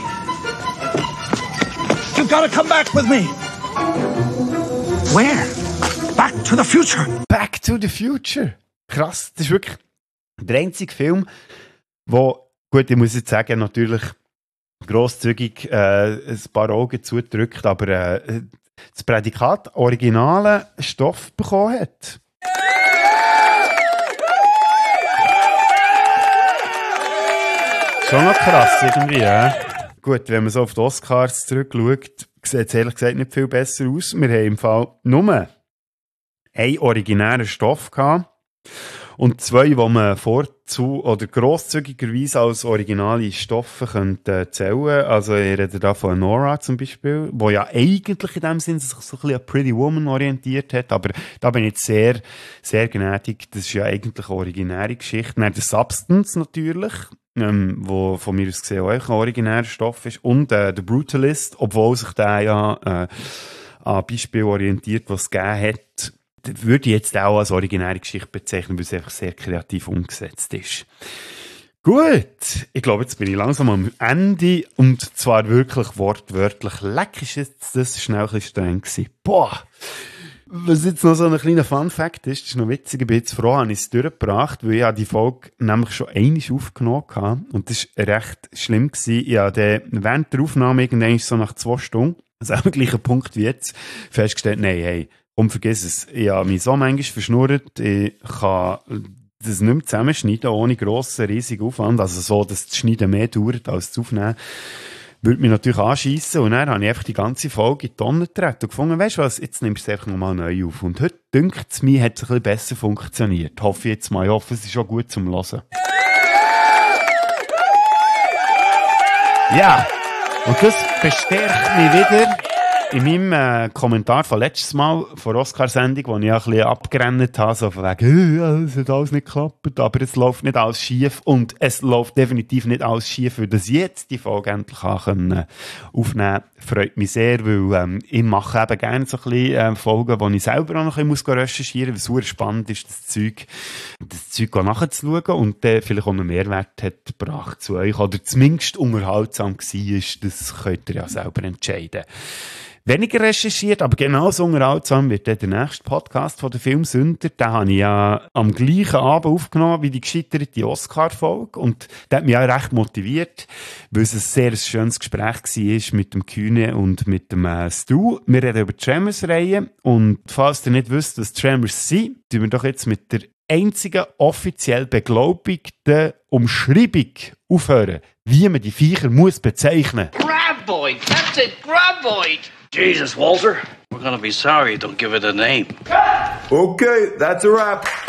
You gotta come back with me! Where? Back to the future! Back to the Future! Krass, das ist wirklich der einzige Film, wo, gut, ich muss jetzt sagen, natürlich grosszügig ein paar Augen zudrückt, aber das Prädikat originalen Stoff bekommen hat. Schon noch krass irgendwie, ja. Gut, wenn man so auf die Oscars zurückschaut, sieht es ehrlich gesagt nicht viel besser aus. Wir haben im Fall nur einen originären Stoff gehabt und 2, die man oder grosszügigerweise als originale Stoffe könnte zählen. Also ich rede da von Nora zum Beispiel, wo ja eigentlich in dem Sinne sich so ein bisschen an Pretty Woman orientiert hat, aber da bin ich jetzt sehr, sehr gnädig. Das ist ja eigentlich eine originäre Geschichte. Dann der Substance natürlich, wo von mir aus gesehen auch ein originärer Stoff ist, und der Brutalist, obwohl sich der ja an Beispielen orientiert, was es gegeben hat, würde ich jetzt auch als originäre Geschichte bezeichnen, weil es einfach sehr kreativ umgesetzt ist. Gut, ich glaube, jetzt bin ich langsam am Ende, und zwar wirklich wortwörtlich. Leck ist jetzt das schnell ein bisschen streng gewesen. Boah! Was jetzt noch so ein kleiner Fun-Fact ist, das ist noch witzig, ich bin jetzt froh, habe ich es durchgebracht, weil ich die Folge nämlich schon einmal aufgenommen habe, und das war recht schlimm gewesen. Ich habe während der Aufnahme irgendwann so nach 2 Stunden, also auch am gleichen Punkt wie jetzt, festgestellt, nein, hey, vergiss es. Ich habe mich so manchmal verschnurrt, ich kann das nicht mehr zusammenschneiden, ohne grossen, riesigen Aufwand. Also so, dass das Schneiden mehr dauert als das Aufnehmen. Würde mich natürlich anschiessen. Und dann habe ich einfach die ganze Folge in die Tonne getreten und gefunden, weißt du was, jetzt nimmst du es einfach nochmal neu auf. Und heute, dünkt es mir, hat es ein bisschen besser funktioniert. Hoffe ich jetzt mal. Ich hoffe, es ist auch gut zum Hören. Ja, und das bestärkt mich wieder in meinem Kommentar von letztes Mal, von Oscar-Sendung, wo ich ja ein bisschen abgerannt habe, so von wegen, es hat alles nicht geklappt, aber es läuft nicht alles schief, und es läuft definitiv nicht alles schief, weil das jetzt die Folge endlich aufnehmen kann. Freut mich sehr, weil ich mache eben gerne so ein bisschen Folgen, wo ich selber auch noch ein bisschen recherchieren muss, weil es super spannend ist, das Zeug nachzuschauen und vielleicht auch einen Mehrwert hat gebracht zu euch, oder zumindest unterhaltsam war, das könnt ihr ja selber entscheiden. Weniger recherchiert, aber genauso unterhaltsam wird der nächste Podcast von der Filmsünder. Den habe ich ja am gleichen Abend aufgenommen wie die gescheiterte Oscar-Folge. Und der hat mich auch recht motiviert, weil es ein sehr schönes Gespräch war mit dem Kühne und mit dem Stu. Wir reden über die Tremors-Reihe. Und falls ihr nicht wisst, was Tremors sind, tun wir doch jetzt mit der einzigen offiziell beglaubigten Umschreibung aufhören, wie man die Viecher muss bezeichnen. Graboid! That's it, Graboid! Jesus, Walter. We're gonna be sorry you don't give it a name. Okay, that's a wrap.